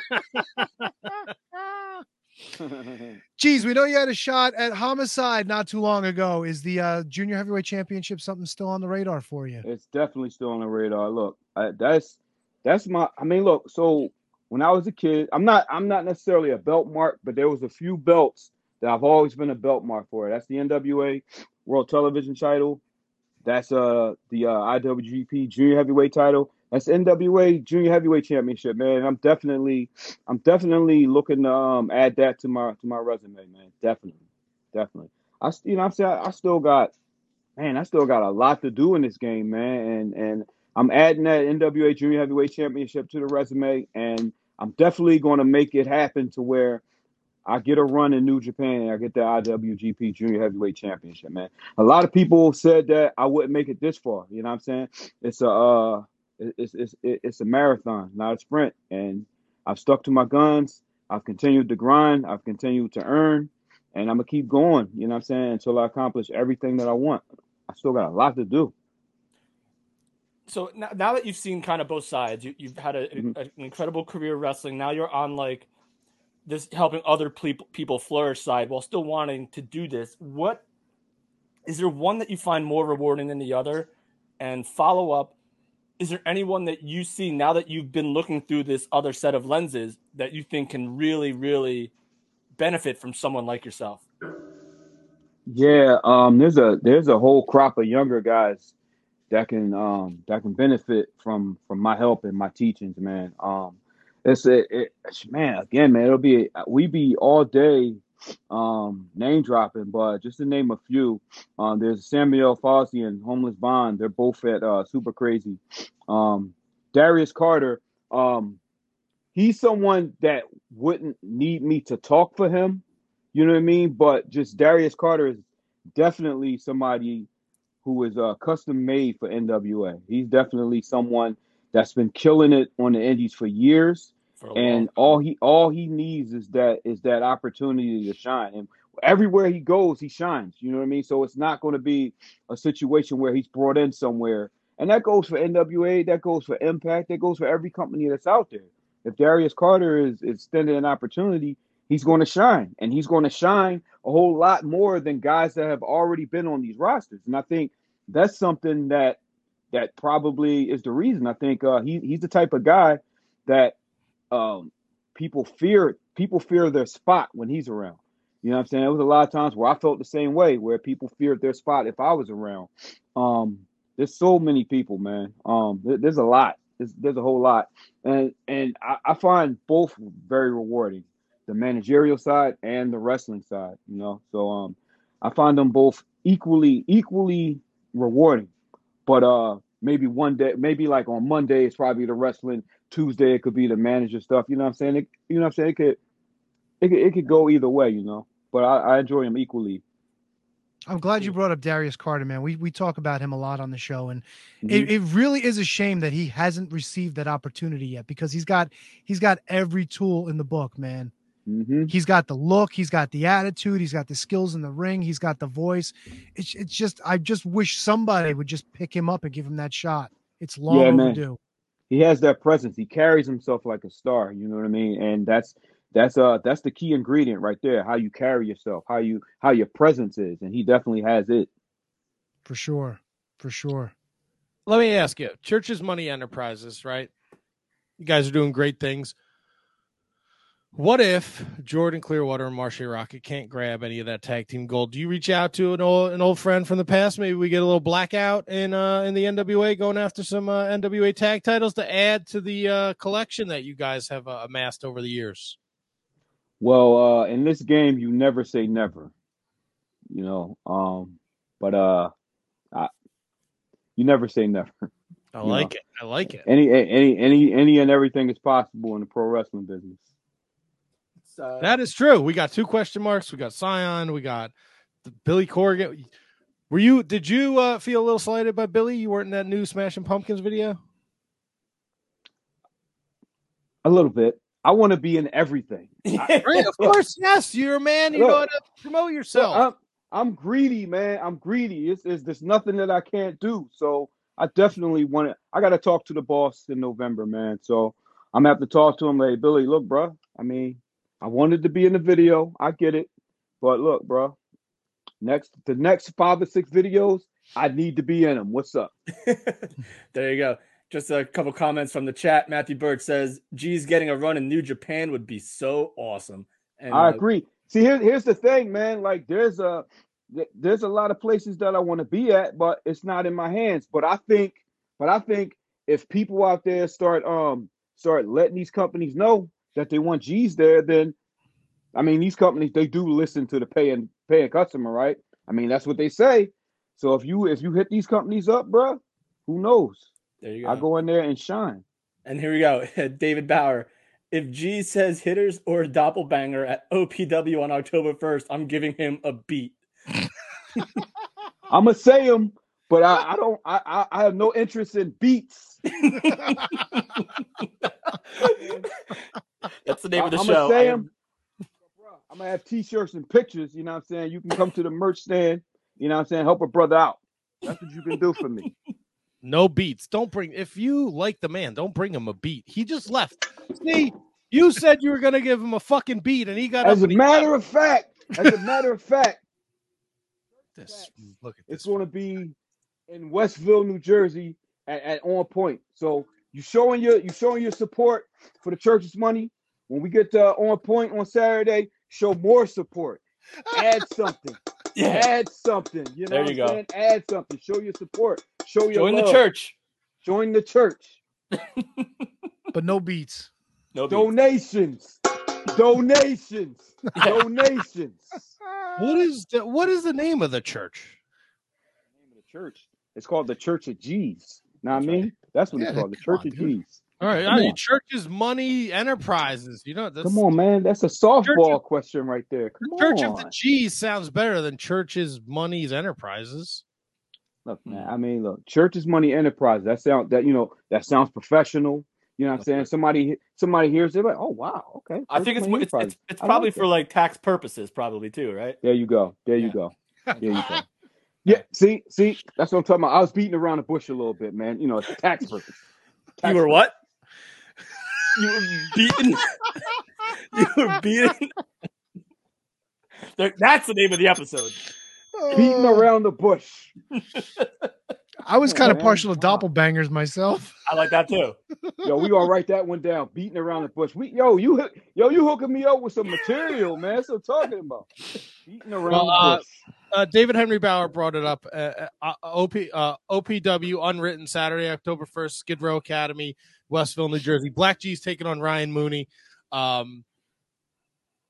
Geez, we know you had a shot at Homicide not too long ago. Is the uh, Junior Heavyweight Championship something still on the radar for you? It's definitely still on the radar. Look, I, that's that's my. I mean, look. So when I was a kid, I'm not. I'm not necessarily a belt mark, but there was a few belts that I've always been a belt mark for. That's the N W A World Television Title. That's uh the uh, I W G P Junior Heavyweight Title. That's N W A Junior Heavyweight Championship, man. I'm definitely, I'm definitely looking to um add that to my to my resume, man. Definitely, definitely. I, s- you know, I'm saying I still got, man, I still got a lot to do in this game, man. And and I'm adding that N W A Junior Heavyweight Championship to the resume, and I'm definitely going to make it happen to where I get a run in New Japan and I get the I W G P Junior Heavyweight Championship, man. A lot of people said that I wouldn't make it this far. You know what I'm saying? It's a uh, it's it's it's a marathon, not a sprint. And I've stuck to my guns. I've continued to grind. I've continued to earn, and I'm gonna keep going. You know what I'm saying? Until I accomplish everything that I want. I still got a lot to do. So now, now that you've seen kind of both sides, you, you've had a, Mhm. a- an incredible career wrestling. Now you're on like this helping other people people flourish side while still wanting to do this. What is there one that you find more rewarding than the other? And follow up, is there anyone that you see now that you've been looking through this other set of lenses that you think can really, really benefit from someone like yourself? Yeah, um, there's a there's a whole crop of younger guys that can um that can benefit from from my help and my teachings, man. Um, it's a it, man again, man. It'll be we be all day um name dropping, but just to name a few, um, there's Samuel Fossi and Homeless Bond. They're both at uh, Super Crazy. Um, Darius Carter, um, he's someone that wouldn't need me to talk for him. You know what I mean? But just Darius Carter is definitely somebody who is uh, custom made for N W A. He's definitely someone that's been killing it on the indies for years. For a And long all he all he needs is that is that opportunity to shine. And everywhere he goes, he shines. You know what I mean? So it's not going to be a situation where he's brought in somewhere. And that goes for N W A, that goes for Impact, that goes for every company that's out there. If Darius Carter is, is extended an opportunity, he's going to shine. And he's going to shine a whole lot more than guys that have already been on these rosters. And I think that's something that that probably is the reason. I think uh, he he's the type of guy that um, people fear people fear their spot when he's around. You know what I'm saying? There was a lot of times where I felt the same way, where people feared their spot if I was around. Um, there's so many people, man. Um, there- there's a lot. There's, there's a whole lot, and and I, I find both very rewarding. the managerial side and the wrestling side. You know, so um, I find them both equally equally rewarding. But uh, maybe one day, maybe like on Monday, it's probably the wrestling. Tuesday, it could be the manager stuff. You know what I'm saying? It, you know what I'm saying? It could, it could, it could go either way. You know, but I, I enjoy them equally. I'm glad you brought up Darius Carter, man. We we talk about him a lot on the show, and Mhm. it, it really is a shame that he hasn't received that opportunity yet, because he's got he's got every tool in the book, man. Mm-hmm. He's got the look, he's got the attitude, he's got the skills in the ring, he's got the voice. It's it's just I just wish somebody would just pick him up and give him that shot. It's long Yeah, man. overdue. He has that presence. He carries himself like a star. You know what I mean? And that's that's uh that's the key ingredient right there. How you carry yourself, how you how your presence is, and he definitely has it. For sure. For sure. Let me ask you, Church's Money Enterprises, right? You guys are doing great things. What if Jordan Clearwater and Marsha Rocket can't grab any of that tag team gold? Do you reach out to an old an old friend from the past? Maybe we get a little blackout in uh in the N W A, going after some uh, N W A tag titles to add to the uh, collection that you guys have uh, amassed over the years. Well, uh, in this game, you never say never. You know, um, but uh, I, you never say never. I You like know? it. I like it. Any any any any and everything is possible in the pro wrestling business. Uh, That is true. We got two question marks. We got Scion. We got the Billy Corgan. Were you? Did you uh, feel a little slighted by Billy? You weren't in that new Smashing Pumpkins video. A little bit. I want to be in everything. I, Right, of course, yes. You're a man. You Look, know how to promote yourself. I'm, I'm greedy, man. I'm greedy. It's, it's there's nothing that I can't do. So I definitely want to. I got to talk to the boss in November, man. So I'm gonna have to talk to him. Like, Billy, look, bro. I mean, I wanted to be in the video. I get it, but look, bro. Next, the next five or six videos, I need to be in them. What's up? There you go. Just a couple comments from the chat. Matthew Birch says, G's getting a run in New Japan would be so awesome. And I uh, agree. See, here, here's the thing, man. Like, there's a there's a lot of places that I want to be at, but it's not in my hands. But I think, but I think if people out there start um start letting these companies know that they want G's there, then I mean, these companies, they do listen to the paying paying customer, right? I mean, that's what they say. So if you if you hit these companies up, bro, who knows? there you go. I go in there and shine. And here we go. David Bauer. If G says hitters or doppelbanger at O P W on October first, I'm giving him a beat. I'm gonna say them, but I, I don't. I, I I have no interest in beats. That's the name of the I'm show. gonna say I them. I'm gonna have T-shirts and pictures. You know what I'm saying? You can come to the merch stand. You know what I'm saying? Help a brother out. That's what you can do for me. No beats. Don't bring. If you like the man, don't bring him a beat. He just left. See, you said you were gonna give him a fucking beat, and he got As up. a and he matter of fact, as a matter of fact, this. Look at it's this. going to be in Westville, New Jersey, at, at On Point. So you showing your you showing your support for the church's money. When we get to On Point on Saturday, show more support. Add something. Yeah. Add something. You know There what you I'm go. saying? Add something. Show your support. Show your Join love. the church. Join the church. But no beats. No beats. Donations. Donations. Donations. What is the What is the name of the church? The name of the church. It's called the Church of G's. Know what I That's mean? That's what Yeah, it's called. The come Church on, of dude. G's. All right, Come all right, on. Church's Money Enterprises. You know, that's, Come on, man. That's a softball Church- question right there. Come Church on. of the G's sounds better than Church's Money's Enterprises. Look, man. I mean, look. Church's Money Enterprise. That sound that you know that sounds professional. You know what I'm saying? Somebody somebody hears it like, oh wow, okay. I think Church's it's Money it's it's, Enterprises. it's I probably like for that. like tax purposes, probably too, right? There you go. There you Yeah. go. There you go. Yeah. See, see. That's what I'm talking about. I was beating around the bush a little bit, man. You know, it's tax purpose. Tax You were purpose. what? You were beaten. You were beaten. There- That's the name of the episode. Beating Uh, around the bush. I was Come kind on, of man. partial to Wow. doppelbangers myself. I like that too. Yo, we gonna write that one down. Beating around the bush. We, yo, you, hook- yo, you hooking me up with some material, man. That's what I'm talking about. Beating around Well, the uh, bush. Uh, David Henry Bauer brought it up. Uh, uh, O P, uh, O P W Unwritten Saturday, October first, Skid Row Academy, Westville, New Jersey. Black G's taking on Ryan Mooney. Um,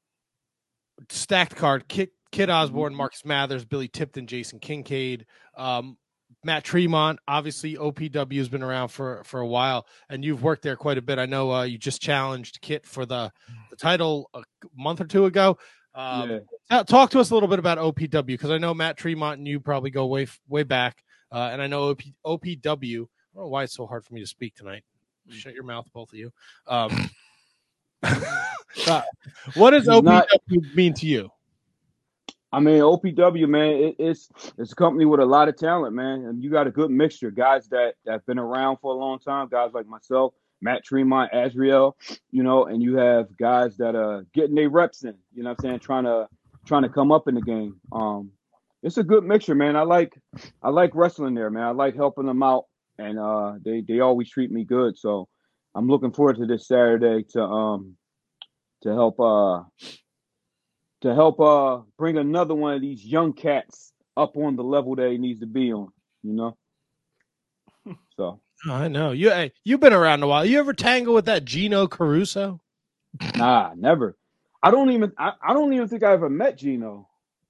stacked card. Kit, Kit Osborne, Marcus Mathers, Billy Tipton, Jason Kincaid, um, Matt Tremont. Obviously, O P W has been around for, for a while, and you've worked there quite a bit. I know uh, you just challenged Kit for the, the title a month or two ago. Um, yeah. Talk to us a little bit about O P W, because I know Matt Tremont and you probably go way way back, uh, and I know O P, O P W. I don't know why it's so hard for me to speak tonight. Shut your mouth, both of you. Um, uh, what does O P W not, mean to you? I mean, O P W, man, it, it's it's a company with a lot of talent, man, and you got a good mixture. Guys that that've been around for a long time, guys like myself, Matt Tremont, Azriel, you know, and you have guys that are getting their reps in. You know what I'm saying? Trying to trying to come up in the game. Um, it's a good mixture, man. I like I like wrestling there, man. I like helping them out, and uh, they they always treat me good. So I'm looking forward to this Saturday to um to help uh. to help uh bring another one of these young cats up on the level that he needs to be on, you know? So. Oh, I know. You, hey, you've been around a while. You ever tangle with that Gino Caruso? Nah, never. I don't even I, I don't even think I ever met Gino.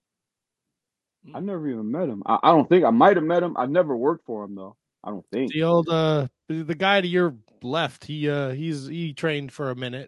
I never even met him. I, I don't think I might have met him. I never worked for him though. I don't think. The old uh the guy to your left, he uh he's he trained for a minute.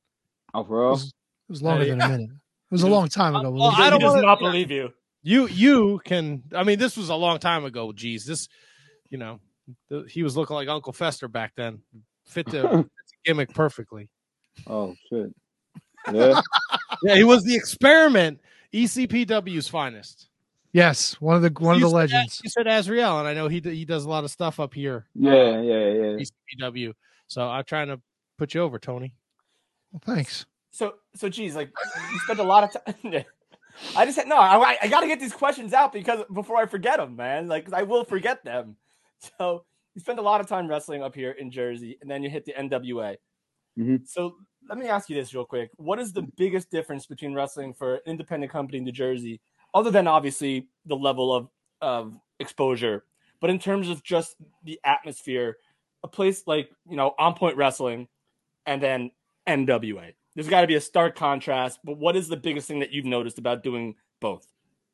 Oh, for real? It was, it was longer uh, than a minute. It was a long time ago. Well, I don't does wanna, not believe you. You you can. I mean, this was a long time ago. Geez, this, you know, the, he was looking like Uncle Fester back then. Fit the, fit the gimmick perfectly. Oh shit! Yeah, yeah. He was the experiment, E C P W's finest. Yes, one of the one you of the said, legends. You said Azriel, and I know he he does a lot of stuff up here. Yeah, uh, yeah, yeah. E C P W. So I'm trying to put you over, Tony. Well, thanks. So, so, geez, like you spent a lot of time. I just said no. I, I got to get these questions out because before I forget them, man. Like I will forget them. So you spent a lot of time wrestling up here in Jersey, and then you hit the N W A. Mm-hmm. So let me ask you this real quick: what is the biggest difference between wrestling for an independent company in New Jersey, other than obviously the level of of exposure, but in terms of just the atmosphere, a place like you know On Point Wrestling, and then N W A? There's got to be a stark contrast, but what is the biggest thing that you've noticed about doing both?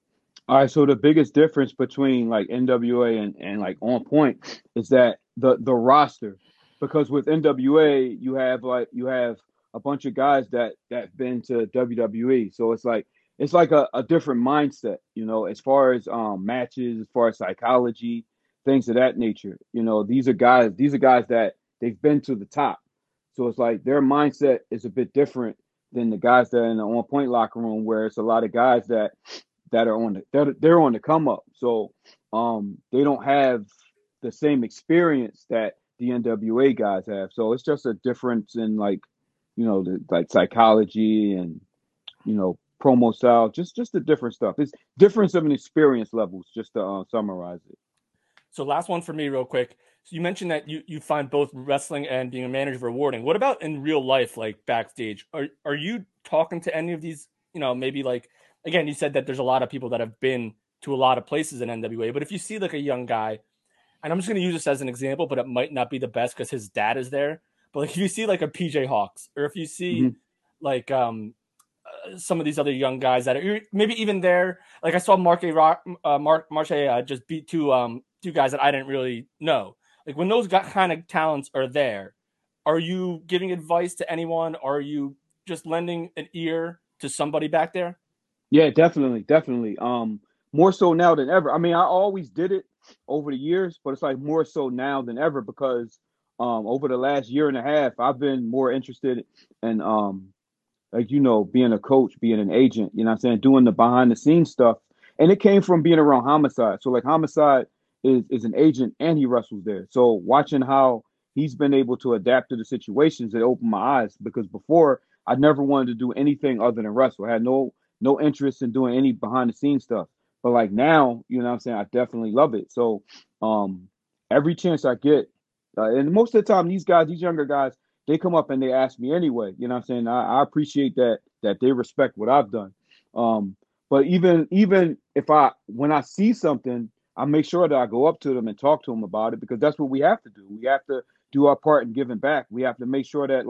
All right, so the biggest difference between like N W A and, and like On Point is that the the roster, because with N W A you have like you have a bunch of guys that that been to W W E, so it's like it's like a, a different mindset, you know, as far as um matches, as far as psychology, things of that nature. You know, these are guys these are guys that they've been to the top. So it's like their mindset is a bit different than the guys that are in the On Point locker room, where it's a lot of guys that that are on the they're, they're on the come up. So um, they don't have the same experience that the N W A guys have. So it's just a difference in like, you know, the like psychology and, you know, promo style, just just the different stuff. It's difference of an experience levels, just to uh, summarize it. So last one for me real quick. So you mentioned that you, you find both wrestling and being a manager rewarding. What about in real life, like backstage? Are are you talking to any of these, you know, maybe like, again, you said that there's a lot of people that have been to a lot of places in N W A, but if you see like a young guy, and I'm just going to use this as an example, but it might not be the best because his dad is there. But like if you see like a P J Hawks, or if you see mm-hmm. like um uh, some of these other young guys that are maybe even there, like I saw Mark A. Uh, Mark Marche uh, just beat two um two guys that I didn't really know. Like when those kind of talents are there, are you giving advice to anyone? Are you just lending an ear to somebody back there? Yeah, definitely, definitely. Um, more so now than ever. I mean, I always did it over the years, but it's like more so now than ever because um, over the last year and a half, I've been more interested in, um, like, you know, being a coach, being an agent, you know what I'm saying, doing the behind the scenes stuff. And it came from being around Homicide. So like Homicide is, is an agent and he wrestles there. So watching how he's been able to adapt to the situations, it opened my eyes because before I never wanted to do anything other than wrestle. I had no no interest in doing any behind the scenes stuff. But like now, you know what I'm saying, I definitely love it. So um, every chance I get, uh, and most of the time these guys, these younger guys, they come up and they ask me anyway. You know what I'm saying? I, I appreciate that that they respect what I've done. Um, but even even if I when I see something, I make sure that I go up to them and talk to them about it because that's what we have to do. We have to do our part in giving back. We have to make sure that like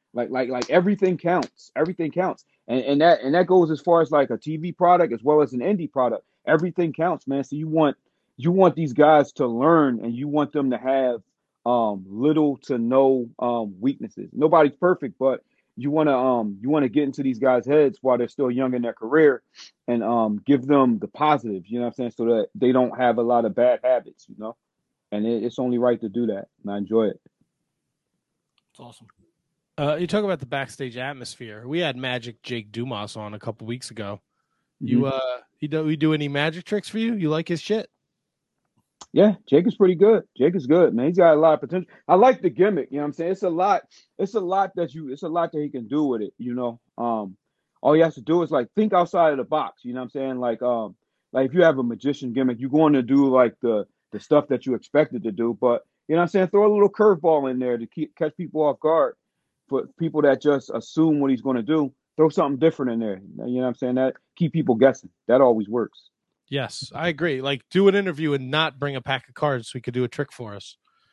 Like like like everything counts. Everything counts. And and that and that goes as far as like a T V product as well as an indie product. Everything counts, man. So you want you want these guys to learn and you want them to have um little to no um weaknesses. Nobody's perfect, but you want to um you want to get into these guys' heads while they're still young in their career and um give them the positives, you know what I'm saying, so that they don't have a lot of bad habits, you know. And it, it's only right to do that. And I enjoy it. It's awesome. Uh, you talk about the backstage atmosphere. We had Magic Jake Dumas on a couple weeks ago. You Mhm. uh, he do he do any magic tricks for you? You like his shit? Yeah, Jake is pretty good. Jake is good, man. He's got a lot of potential. I like the gimmick, you know what I'm saying? It's a lot, it's a lot that you it's a lot that he can do with it, you know. Um, all he has to do is like think outside of the box, you know what I'm saying? Like um, like if you have a magician gimmick, you're going to do like the the stuff that you expected to do, but you know what I'm saying, throw a little curveball in there to keep catch people off guard. For people that just assume what he's going to do, throw something different in there. You know what I'm saying? That keep people guessing. That always works. Yes, I agree. Like, do an interview and not bring a pack of cards so he could do a trick for us.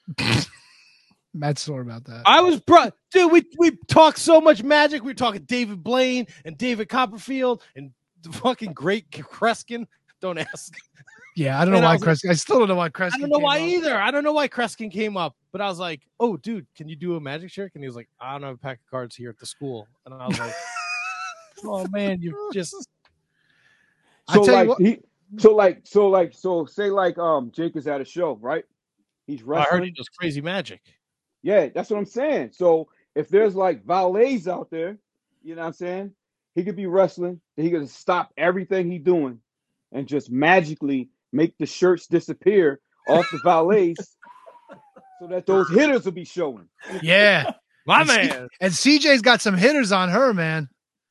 Matt's sore about that. I was, bro, dude. We we talked so much magic. We were talking David Blaine and David Copperfield and the fucking great Kreskin. Don't ask. Yeah, I don't know And I why was like- Kreskin. I still don't know why Kreskin. I don't know came why up. either. I don't know why Kreskin came up, but I was like, "Oh, dude, can you do a magic trick?" And he was like, "I don't have a pack of cards here at the school." And I was like, "Oh man, you just." So tell you like what- he, so like so like so say like um Jake is at a show, right? He's I wrestling. heard he does crazy magic. Yeah, that's what I'm saying. So if there's like valets out there, you know what I'm saying? He could be wrestling, he could stop everything he's doing and just magically make the shirts disappear off the valets so that those hitters will be showing. Yeah, My and C- man. and C J's got some hitters on her, man.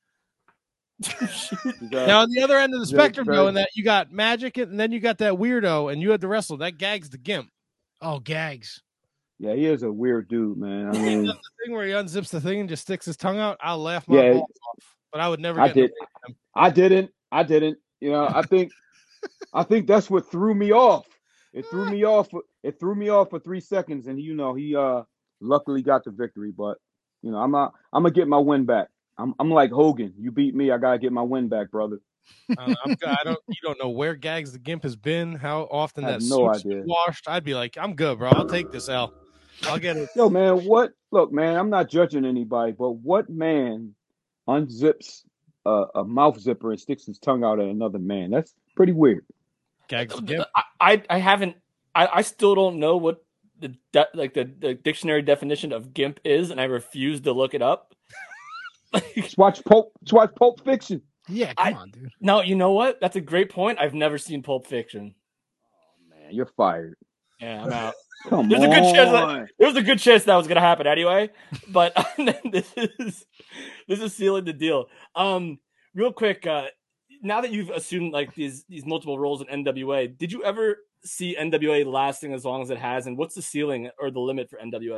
Now on the other end of the Very- spectrum, very- though, and that you got magic, and then you got that weirdo, and you had to wrestle. That Gag's the gimp. Oh, gags. Yeah, he is a weird dude, man. I mean, The thing where he unzips the thing and just sticks his tongue out, I'll laugh my Yeah. balls off. But I would never I get in the did. ring with him. I didn't. I didn't. You know, I think I think that's what threw me off. It threw me off. It threw me off for three seconds, and you know, he uh luckily got the victory. But you know, I'm not, I'm gonna get my win back. I'm I'm like Hogan. You beat me, I gotta get my win back, brother. Uh, I'm, I don't. You don't know where Gags the Gimp has been. How often I have that no suit's been idea. washed. I'd be like, I'm good, bro. I'll take this L. I'll get it. Yo, man, what? Look, man, I'm not judging anybody, but what man unzips a, a mouth zipper and sticks his tongue out at another man? That's pretty weird. Gags the Gimp. I, I, I haven't. I, I still don't know what the de- like the, the dictionary definition of gimp is, and I refuse to look it up. Just watch Pulp. Just watch Pulp Fiction. Yeah, come I- on, dude. No, you know what? That's a great point. I've never seen Pulp Fiction. Man, you're fired. Yeah, I'm out. Come There's a on. good chance that, there was a good chance that was going to happen anyway, but this is this is sealing the deal. Um, real quick, uh, now that you've assumed like these these multiple roles in N W A, did you ever see N W A lasting as long as it has? And what's the ceiling or the limit for N W A?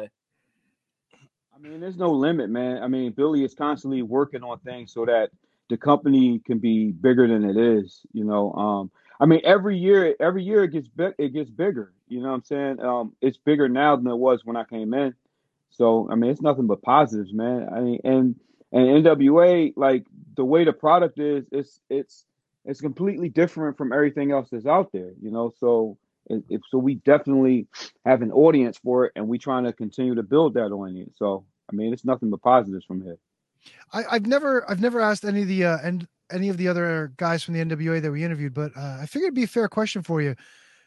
I mean, there's no limit, man. I mean, Billy is constantly working on things so that the company can be bigger than it is. You know, um, I mean, every year, every year it gets big, it gets bigger. You know what I'm saying? Um, it's bigger now than it was when I came in. So, I mean, it's nothing but positives, man. I mean, and and N W A, like the way the product is, it's it's it's completely different from everything else that's out there. You know, so it, it, so we definitely have an audience for it, and we trying to continue to build that audience. So, I mean, it's nothing but positives from here. I, I've never, I've never asked any of the uh, and any of the other guys from the N W A that we interviewed, but uh, I figured it'd be a fair question for you.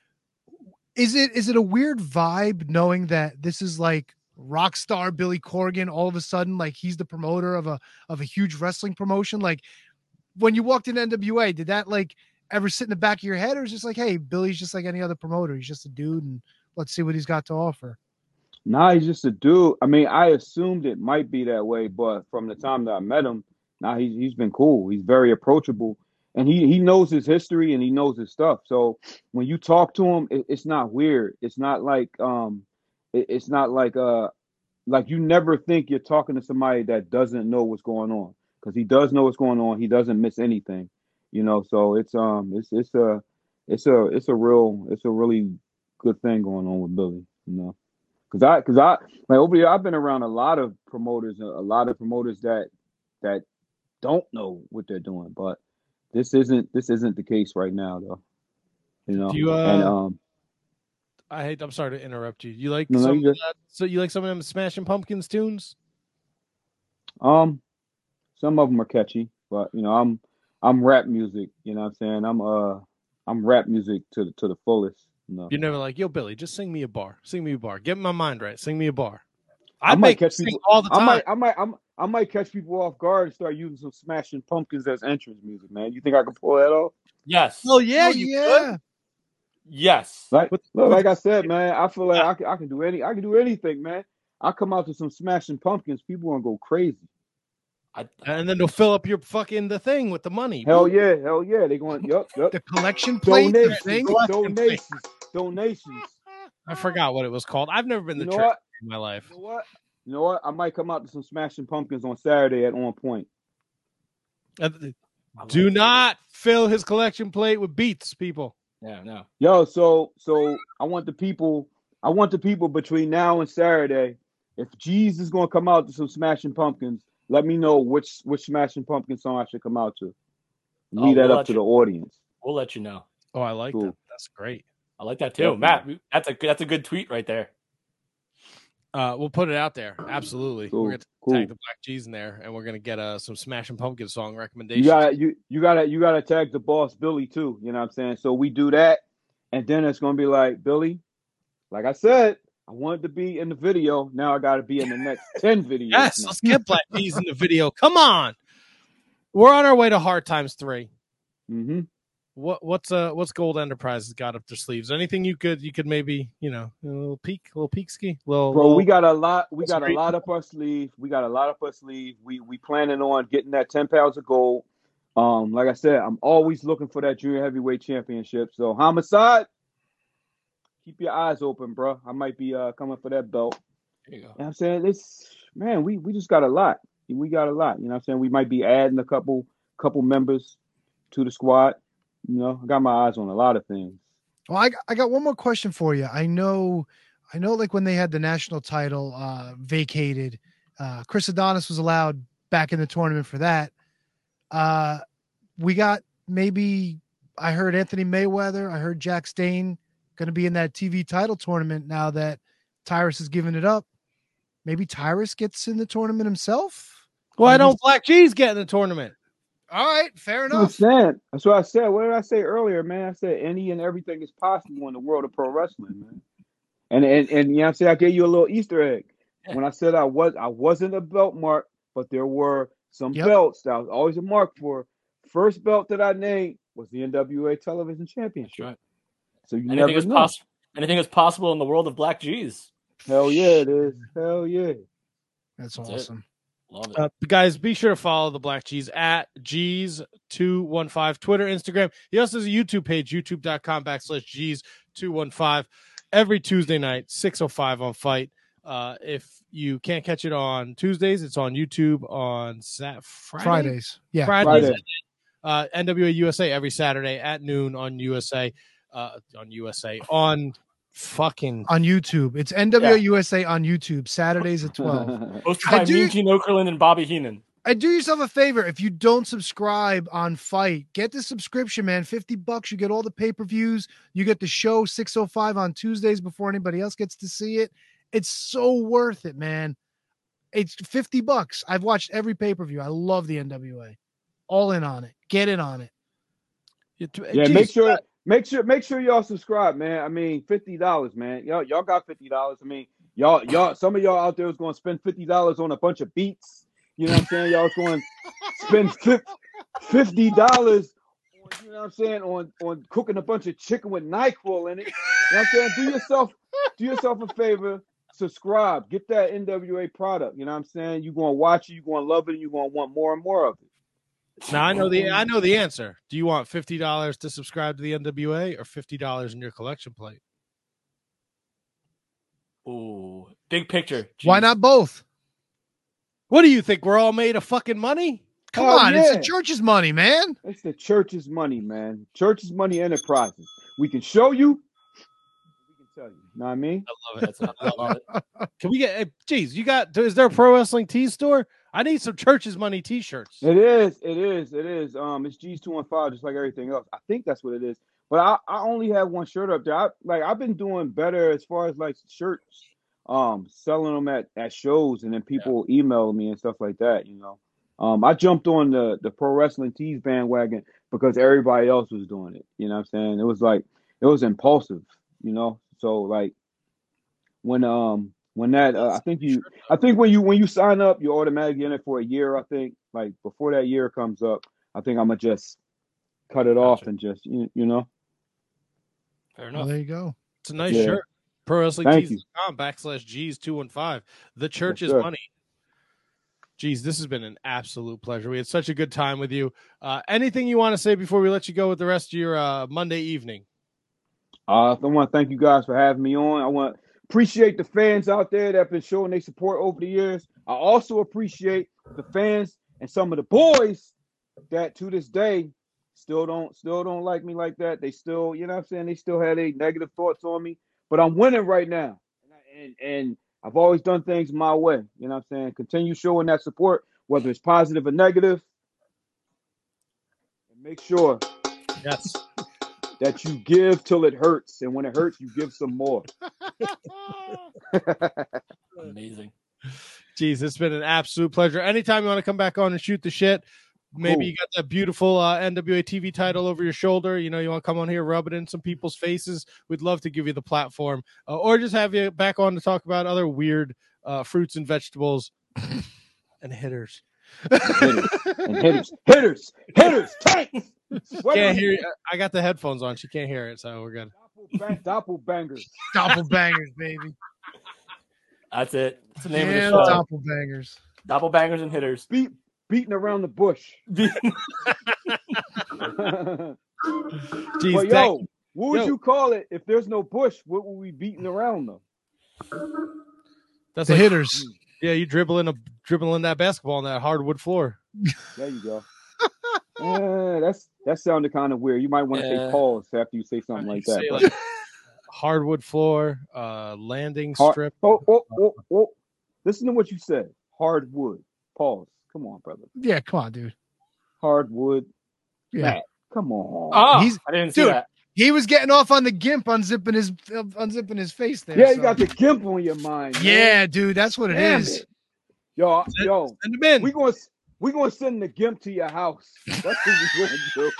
Is it, is it a weird vibe knowing that this is like rock star Billy Corgan all of a sudden, like he's the promoter of a of a huge wrestling promotion? Like when you walked into N W A, did that like ever sit in the back of your head, or is it just like, hey, Billy's just like any other promoter, he's just a dude, and let's see what he's got to offer? Nah, he's just a dude. I mean, I assumed it might be that way, but from the time that I met him, nah, he's he's been cool. He's very approachable, and he he knows his history and he knows his stuff. So when you talk to him, it, it's not weird. It's not like um, it, it's not like uh, like you never think you're talking to somebody that doesn't know what's going on, because he does know what's going on. He doesn't miss anything, you know. So it's um, it's it's a it's a it's a real it's a really good thing going on with Billy, you know. Cause I, cause I, like over here, I've been around a lot of promoters, a lot of promoters that that don't know what they're doing. But this isn't this isn't the case right now, though. You know, Do you, uh, and um, I hate. I'm sorry to interrupt you. You like No, no, some? you of that, so you like some of them Smashing Pumpkins tunes? um, some of them are catchy, but you know, I'm I'm rap music. You know what I'm saying? I'm uh I'm rap music to the to the fullest. You know, You're never like, yo, Billy, just sing me a bar. Sing me a bar. Get my mind right. Sing me a bar. I I'd might make catch sing people all the I time. might I might I'm, I might catch people off guard and start using some Smashing Pumpkins as entrance music, man. You think I can pull that off? Yes. Oh yeah, Oh, you yeah. could. Yes. Like, With- look, with- like I said, man, I feel like I can, I can do any, I can do anything, man. I come out to some Smashing Pumpkins, people gonna go crazy. I, And then they'll fill up your fucking the thing with the money. Hell yeah, hell yeah, they going, yup, yup. The collection plate, the Donations, thing. Collection plate. donations, donations. I forgot what it was called. I've never been You to know church what? in my life. You know what? You know what? I might come out to some Smashing Pumpkins on Saturday at On Point. Uh, Do not fill his collection plate with beats, people. Yeah, no. Yo, so so I want the people, I want the people between now and Saturday. If G's is gonna come out to some Smashing Pumpkins, let me know which which Smashing Pumpkin song I should come out to. Oh, Leave that we'll up let to you- the audience. We'll let you know. Oh, I like Cool. that. That's great. I like that too, Definitely. Matt. we- That's a good- that's a good tweet right there. Uh, we'll put it out there. Absolutely. Cool, We're gonna cool. tag the Black G's in there, and we're gonna get uh, some Smashing Pumpkin song recommendations. You gotta you you gotta you gotta tag the boss Billy too. You know what I'm saying? So we do that, and then it's gonna be like, Billy, like I said, I wanted to be in the video. Now I gotta be in the next ten videos. Yes, now. let's get Black G's in the video. Come on. We're on our way to Hard Times three. Mm-hmm. What what's uh what's Gold Enterprises got up their sleeves? Anything you could you could maybe, you know, a little peek, a little peek ski, little Bro, little, we got a lot. We That's got a great. lot up our sleeve. We got a lot up our sleeve. We we planning on getting that ten pounds of gold. Um, like I said, I'm always looking for that junior heavyweight championship. So Homicide, keep your eyes open, bro. I might be uh coming for that belt. There you go. You know what I'm saying? It's man, we we just got a lot. We got a lot. You know what I'm saying? We might be adding a couple couple members to the squad. You know, I got my eyes on a lot of things. Well, I, I got one more question for you. I know, I know, like when they had the national title uh, vacated, uh, Chris Adonis was allowed back in the tournament for that. Uh, we got maybe, I heard Anthony Mayweather, I heard Jack Stane going to be in that T V title tournament now that Tyrus has given it up. Maybe Tyrus gets in the tournament himself. Why Maybe- don't Black G's get in the tournament? All right, fair That's what I'm enough. saying. That's what I said. What did I say earlier, man? I said any and everything is possible in the world of pro wrestling, man. And and and you know what I'm saying? I gave you a little Easter egg. When I said I was I wasn't a belt mark, but there were some Yep. belts that I was always a mark for. First belt that I named was the N W A Television That's Championship. right. So you Anything never is know. possible. Anything is possible in the world of Black G's. Hell yeah, it is. Hell yeah. That's That's it. awesome. Love it. Uh, guys, be sure to follow the Black G's at G's two one five, Twitter, Instagram. He also has a YouTube page, youtube.com backslash G's two one five, every Tuesday night, six oh five on Fight. Uh, if you can't catch it on Tuesdays, it's on YouTube on Sat- Friday? Fridays. Yeah. Fridays. Friday. Uh, N W A U S A every Saturday at noon on U S A. Uh, on U S A. On fucking On YouTube. It's N W A U S A on YouTube, Saturdays at twelve. Hosted I by do- Mean Gene Okerlund and Bobby Heenan. And do yourself a favor. If you don't subscribe on Fight, get the subscription, man. fifty bucks. You get all the pay-per-views. You get the show six oh five on Tuesdays before anybody else gets to see it. It's so worth it, man. It's fifty bucks. I've watched every pay-per-view. I love the N W A. All in on it. Get in on it. Yeah, make sure, make sure, make sure y'all subscribe, man. I mean, fifty dollars, man. Y'all, y'all got fifty dollars. I mean, y'all, y'all, some of y'all out there is going to spend fifty dollars on a bunch of beats. You know what I'm saying? Y'all's going to spend fifty dollars. You know what I'm saying? On on cooking a bunch of chicken with NyQuil in it. You know what I'm saying? Do yourself, do yourself a favor. Subscribe. Get that N W A product. You know what I'm saying? You're going to watch it. You're going to love it. And you're going to want more and more of it. Now I know the I know the answer. Do you want fifty dollars to subscribe to the N W A or fifty dollars in your collection plate? Ooh, big picture. Why Jeez. not both? What do you think? We're all made of fucking money? Come Oh, on. It's yeah. the church's money, man. It's the church's money, man. Church's money enterprises. We can show you. We can tell you. Know what I mean? I love it. That's I love it. Can we get? Hey, geez, you got? Is there a pro wrestling tee store? I need some Church's Money T-shirts. It is. It is. It is. Um, it's G's two one five, just like everything else. I think that's what it is. But I, I only have one shirt up there. I like I've been doing better as far as like shirts, um, selling them at, at shows, and then people yeah. email me and stuff like that. You know, um, I jumped on the the pro wrestling tees bandwagon because everybody else was doing it. You know what I'm saying? It was like it was impulsive. You know, so like when um when that uh, I think you I think when you when you sign up, you're automatically in it for a year. I think like before that year comes up, I think I'm gonna just cut it gotcha. off and just you, you know. Fair enough. Well, there you go. It's a nice yeah. shirt. Pro Wrestling Tees dot com backslash G's two one five. The Church is Money. Geez, this has been an absolute pleasure. We had such a good time with you. Uh, anything you want to say before we let you go with the rest of your uh, Monday evening? Uh, I want to thank you guys for having me on. I want to appreciate the fans out there that have been showing their support over the years. I also appreciate the fans and some of the boys that to this day still don't still don't like me like that. They still, you know what I'm saying? They still had a negative thoughts on me, but I'm winning right now. And, and I've always done things my way. You know what I'm saying? Continue showing that support, whether it's positive or negative. And make sure yes. that you give till it hurts. And when it hurts, you give some more. Amazing. Geez, it's been an absolute pleasure. Anytime you want to come back on and shoot the shit, maybe cool. you got that beautiful uh, N W A T V title over your shoulder. You know, you want to come on here, rub it in some people's faces. We'd love to give you the platform uh, or just have you back on to talk about other weird uh, fruits and vegetables and hitters. hitters, and hitters, hitters, hitters, tanks. Can't hear you. I got the headphones on. She can't hear it, so we're good. Doppelbangers. Doppelbangers, baby. That's it. That's the name yeah, of the show. Doppelbangers. Doppelbangers and hitters. Beat, beating around the bush. Jeez, but yo, what would yo. you call it if there's no bush? What would we beating around them? That's the like, hitters. Yeah, you dribbling a dribbling that basketball on that hardwood floor. There you go. uh, that's that sounded kind of weird. You might want to yeah. say pause after you say something like that. Like hardwood floor, uh, landing Hard, strip. Oh, oh, oh, oh. Listen to what you said. Hardwood. Pause. Come on, brother. Yeah, come on, dude. Hardwood. Yeah. Matt, come on. Oh, he's I didn't see dude, that. He was getting off on the gimp, unzipping his uh, unzipping his face there. Yeah, so. you got the gimp on your mind. Man. Yeah, dude, that's what it Damn is. It. Yo, send, yo, send him in. We going we gonna send the gimp to your house. That's what we gonna do.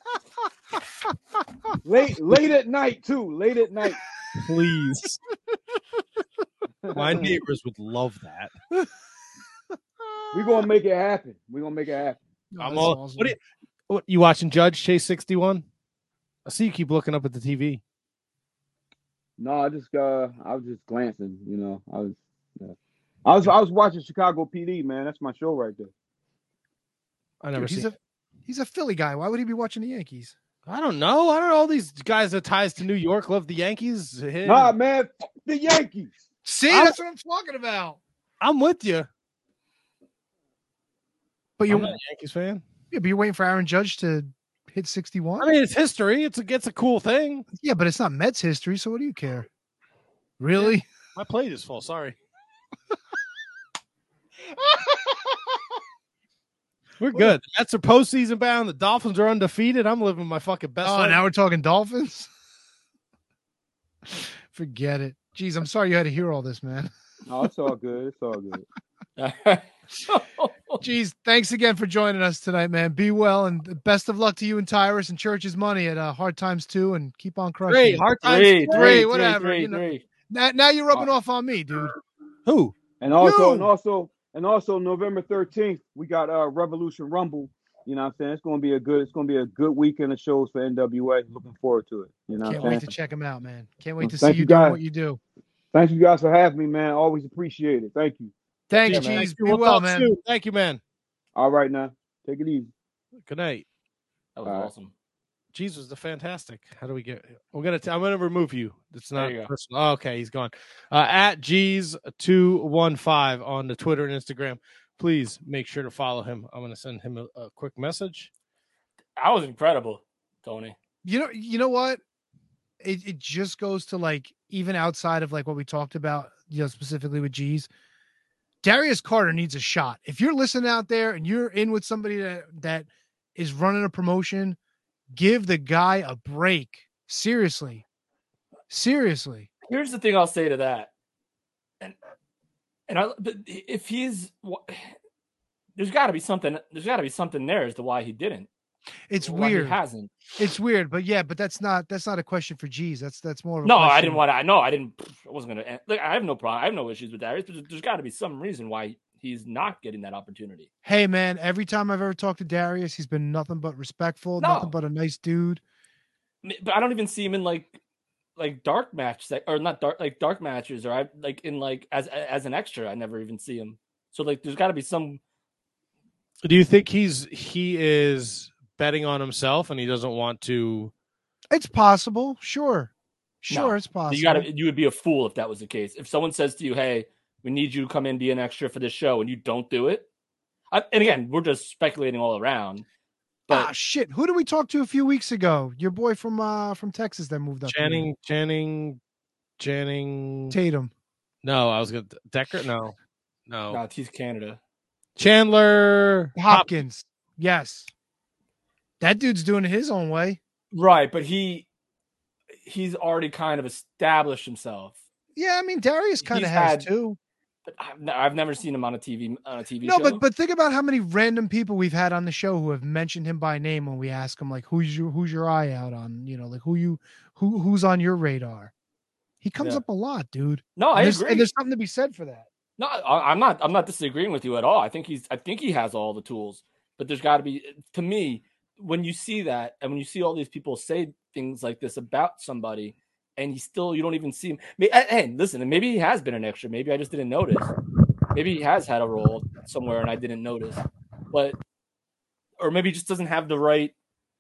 late, late at night too. Late at night. Please. My neighbors would love that. We're gonna make it happen. We're gonna make it happen. Oh, I'm all, awesome. what, are you, what you watching Judge Chase sixty-one? I see you keep looking up at the T V. No, I just uh I was just glancing, you know. I was uh, I was I was watching Chicago P D, man. That's my show right there. I never Dude, he's seen a he's a Philly guy. Why would he be watching the Yankees? I don't know. I don't know. All these guys that ties to New York love the Yankees. Hey. Nah, man, fuck the Yankees. See, I'm, that's what I'm talking about. I'm with you. But you're I'm not a Yankees fan. Yeah, but you're waiting for Aaron Judge to hit sixty-one. I mean, it's history. It's a it's a cool thing. Yeah, but it's not Mets history. So what do you care? Really? Yeah, my plate is full. Sorry. We're good. The Mets are postseason bound. The Dolphins are undefeated. I'm living my fucking best Oh, life. now we're talking Dolphins? Forget it. Jeez, I'm sorry you had to hear all this, man. Oh, it's all good. It's all good. Jeez, thanks again for joining us tonight, man. Be well, and best of luck to you and Tyrus and Church's Money at uh, Hard Times two, and keep on crushing. Three, it. Hard Times three, three, three, whatever. Three, you know. three. Now, now you're rubbing off on me, dude. Who? And also, You. and also, and also, November thirteenth, we got uh, Revolution Rumble. You know what I'm saying? It's gonna be a good. It's gonna be a good weekend of shows for N W A. Looking forward to it. You know, Can't what I'm wait saying? to check him out, man. Can't wait Well, to thank see you you doing guys. what you do. Thank you guys for having me, man. Always appreciate it. Thank you. Thanks, Yeah, Jeez. man. Be We'll well, talk man. soon. Thank you, man. All right, now take it easy. Good night. That was All right. awesome. Jesus, was the fantastic. How do we get? We're gonna. T- I'm gonna remove you. It's not There you go. personal. Oh, okay, he's gone. Uh, at G's two one five on the Twitter and Instagram. Please make sure to follow him. I'm gonna send him a, a quick message. That was incredible, Tony. You know, you know what? it, it just goes to like, even outside of like what we talked about, you know, specifically with G's, Darius Carter needs a shot. If you're listening out there and you're in with somebody that, that is running a promotion, give the guy a break. Seriously. Seriously. Here's the thing I'll say to that. And and I but if he's there's got to be something there's got to be something there as to why he didn't. It's why weird. He hasn't. It's weird, but yeah, but that's not that's not a question for G's. That's that's more of a No, question. I didn't want to. I know I didn't. I wasn't gonna. Like, I have no problem. I have no issues with Darius. But there's, there's got to be some reason why he's not getting that opportunity. Hey man, every time I've ever talked to Darius, he's been nothing but respectful, No. nothing but a nice dude. But I don't even see him in like like dark match sec- or not dark like dark matches or I like in like as as an extra. I never even see him. So like, there's got to be some. Do you think he's he is betting on himself and he doesn't want to? It's possible, sure, sure, No. it's possible. You got to. You would be a fool if that was the case. If someone says to you, "Hey, we need you to come in be an extra for this show," and you don't do it. I, and again, we're just speculating all around. But ah, shit. Who did we talk to a few weeks ago? Your boy from uh from Texas that moved up. Channing, here. Channing, Channing Tatum. No, I was gonna Decker. No, no. no, he's Canada. Chandler Hopkins. Yes. That dude's doing it his own way. Right, but he he's already kind of established himself. Yeah, I mean Darius kind of He's has had- too. But I've, ne- I've never seen him on a T V on a T V No, show. but but think about how many random people we've had on the show who have mentioned him by name when we ask him like, who's your who's your eye out on, you know, like who you who who's on your radar. He comes Yeah. up a lot, dude. no, I and, there's, agree. and there's something to be said for that. No, I, I'm not. I'm not disagreeing with you at all. I think he's. I think he has all the tools. But there's got to be. To me, when you see that, and when you see all these people say things like this about somebody, and he still, you don't even see him. May- Hey, listen, and maybe he has been an extra. Maybe I just didn't notice. Maybe he has had a role somewhere and I didn't notice. But, or maybe he just doesn't have the right.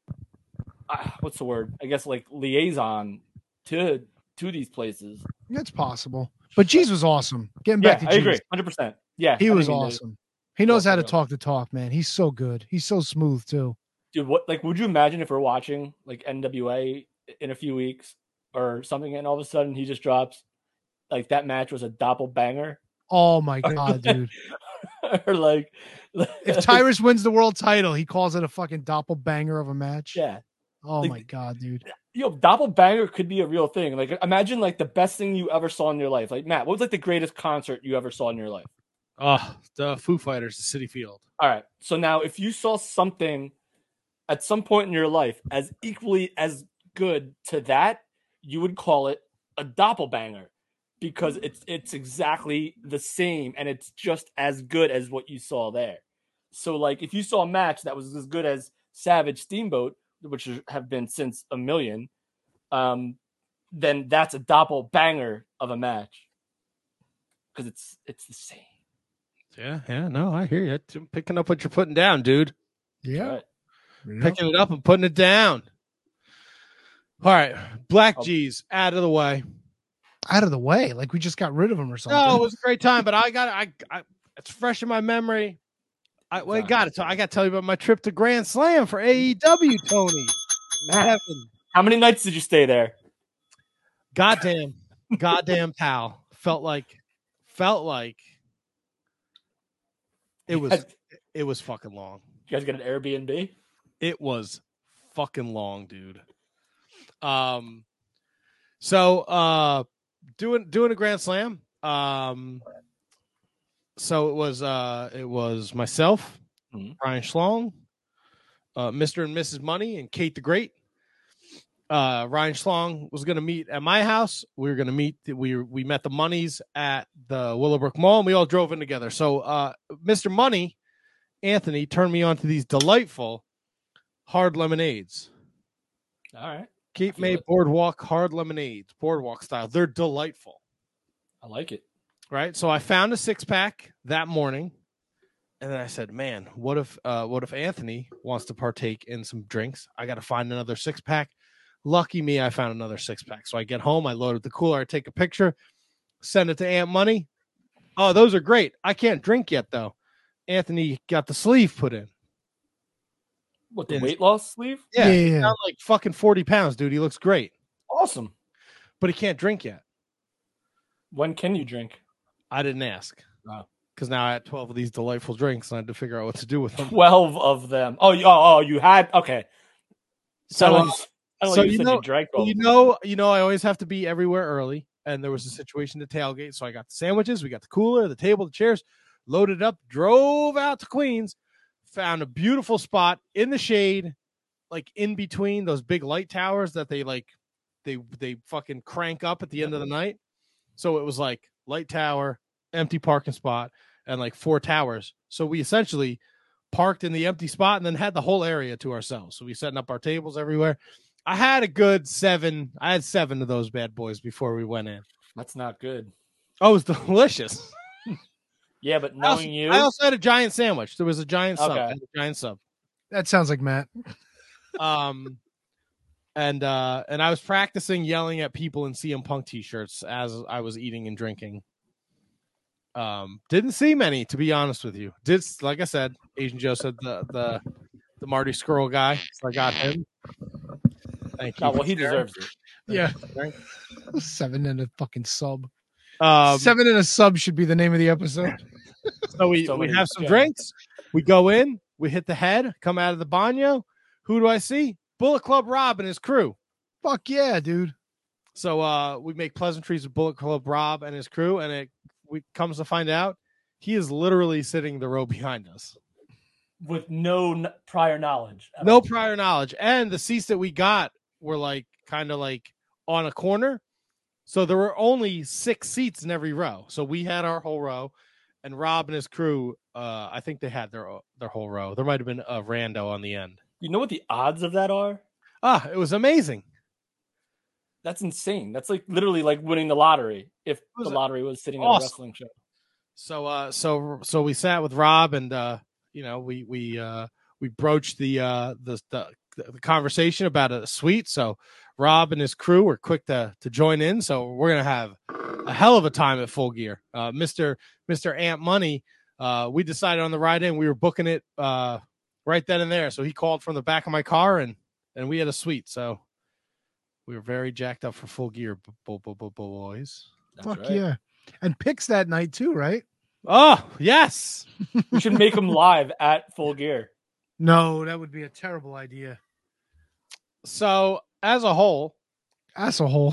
Uh, what's the word? I guess like liaison to to these places. It's possible. But G's was awesome. Getting Yeah, back to I G's. agree, hundred percent. Yeah, He I was think did. awesome. He knows how to Awesome. talk the talk, man. He's so good. He's so smooth too. Dude, what like would you imagine if we're watching like N W A in a few weeks or something, and all of a sudden he just drops like that match was a doppelbanger, Oh my god, dude. or like If Tyrus wins the world title, he calls it a fucking doppelbanger of a match. yeah, Oh like- my god, dude. yo, doppelbanger could be a real thing. Like imagine like the best thing you ever saw in your life. Like Matt, what was like the greatest concert you ever saw in your life? Oh, the Foo Fighters, the City Field. All right, so now if you saw something at some point in your life as equally as good to that, you would call it a doppelbanger because it's it's exactly the same and it's just as good as what you saw there. So like if you saw a match that was as good as Savage Steamboat, which have been since a million, um, then that's a doppelbanger of a match because it's it's the same. Yeah, yeah, no, I hear you. I'm picking up what you're putting down, dude. Yeah. Right. Picking it up and putting it down. All right, Black Oh. G's out of the way. Out of the way. Like we just got rid of him or something. No, it was a great time, but I got I, I it's fresh in my memory. I well, I got it. So I got to tell you about my trip to Grand Slam for A E W, Tony. Matt, how many nights did you stay there? Goddamn, goddamn pal. Felt like, felt like it was, Guys- it was fucking long. You guys get an Airbnb? It was fucking long, dude. Um, so uh, doing doing a Grand Slam. Um, so it was uh, it was myself, Mhm. Brian Schlong, uh, Mister and Missus Money, and Kate the Great. Uh, Ryan Schlong was going to meet at my house. We were going to meet. We we met the Moneys at the Willowbrook Mall, and we all drove in together. So uh, Mister Money, Anthony, turned me on to these delightful hard lemonades. All right. Cape feel May it. Boardwalk hard lemonades, boardwalk style. They're delightful, I like it. right? So I found a six pack that morning, and then I said, "Man, what if uh, what if Anthony wants to partake in some drinks? I got to find another six pack." Lucky me, I found another six pack. So I get home, I load up the cooler, I take a picture, send it to Aunt Money. Oh, those are great. I can't drink yet though. Anthony got the sleeve put in. What, the And- weight loss sleeve? Yeah, Yeah, he's yeah. down like fucking forty pounds, dude. He looks great. Awesome. But he can't drink yet. When can you drink? I didn't ask. Oh. Because now I had twelve of these delightful drinks and I had to figure out what to do with them. Twelve of them. Oh, you, oh, oh, you had okay. So, uh, so you, you said know, you drank all you of them. know, you know, I always have to be everywhere early, and there was a situation to tailgate, so I got the sandwiches, we got the cooler, the table, the chairs, loaded up, drove out to Queens, found a beautiful spot in the shade, like in between those big light towers that they like, they they fucking crank up at the end of the night. So it was like light tower, empty parking spot, and like four towers. So we essentially parked in the empty spot and then had the whole area to ourselves. So we setting up our tables everywhere. I had a good seven. I had seven of those bad boys before we went in. That's not good. Oh, it was delicious. Yeah, but I also, knowing you, I also had a giant sandwich. There was a giant sub. Okay. I had a giant sub. That sounds like Matt. Um, and uh, and I was practicing yelling at people in C M Punk t-shirts as I was eating and drinking. Um, didn't see many, to be honest with you. Did like I said, Asian Joe said the the the Marty Skrull guy, so I got him. Thank you. oh, well, he deserves it. Yeah. Seven and a fucking sub. Um, Seven and a sub should be the name of the episode. So we, So we many- have some yeah. drinks. We go in. We hit the head. Come out of the baño. Who do I see? Bullet Club Rob and his crew. Fuck yeah, dude. So uh, we make pleasantries with Bullet Club Rob and his crew, and it we comes to find out he is literally sitting the row behind us. With no n- prior knowledge. at No all. prior knowledge. And the seats that we got were like kind of like on a corner. So there were only six seats in every row. So we had our whole row, and Rob and his crew, uh, I think they had their their whole row. There might have been a rando on the end. You know what the odds of that are? Ah, it was amazing. That's insane. That's like literally like winning the lottery if was the lottery was sitting at awesome. a wrestling show. So uh so so we sat with Rob and uh you know we we uh we broached the uh the the, the conversation about a suite. So Rob and his crew were quick to to join in. So we're gonna have a hell of a time at Full Gear. Uh Mister Mister Ant Money, uh we decided on the ride in, we were booking it uh right then and there. So he called from the back of my car and and we had a suite. So we were very jacked up for Full Gear, b- b- b- b- boys. That's Fuck right. yeah. And picks that night too, right? Oh, yes. We should make them live at Full Gear. No, that would be a terrible idea. So, as a whole, Asshole.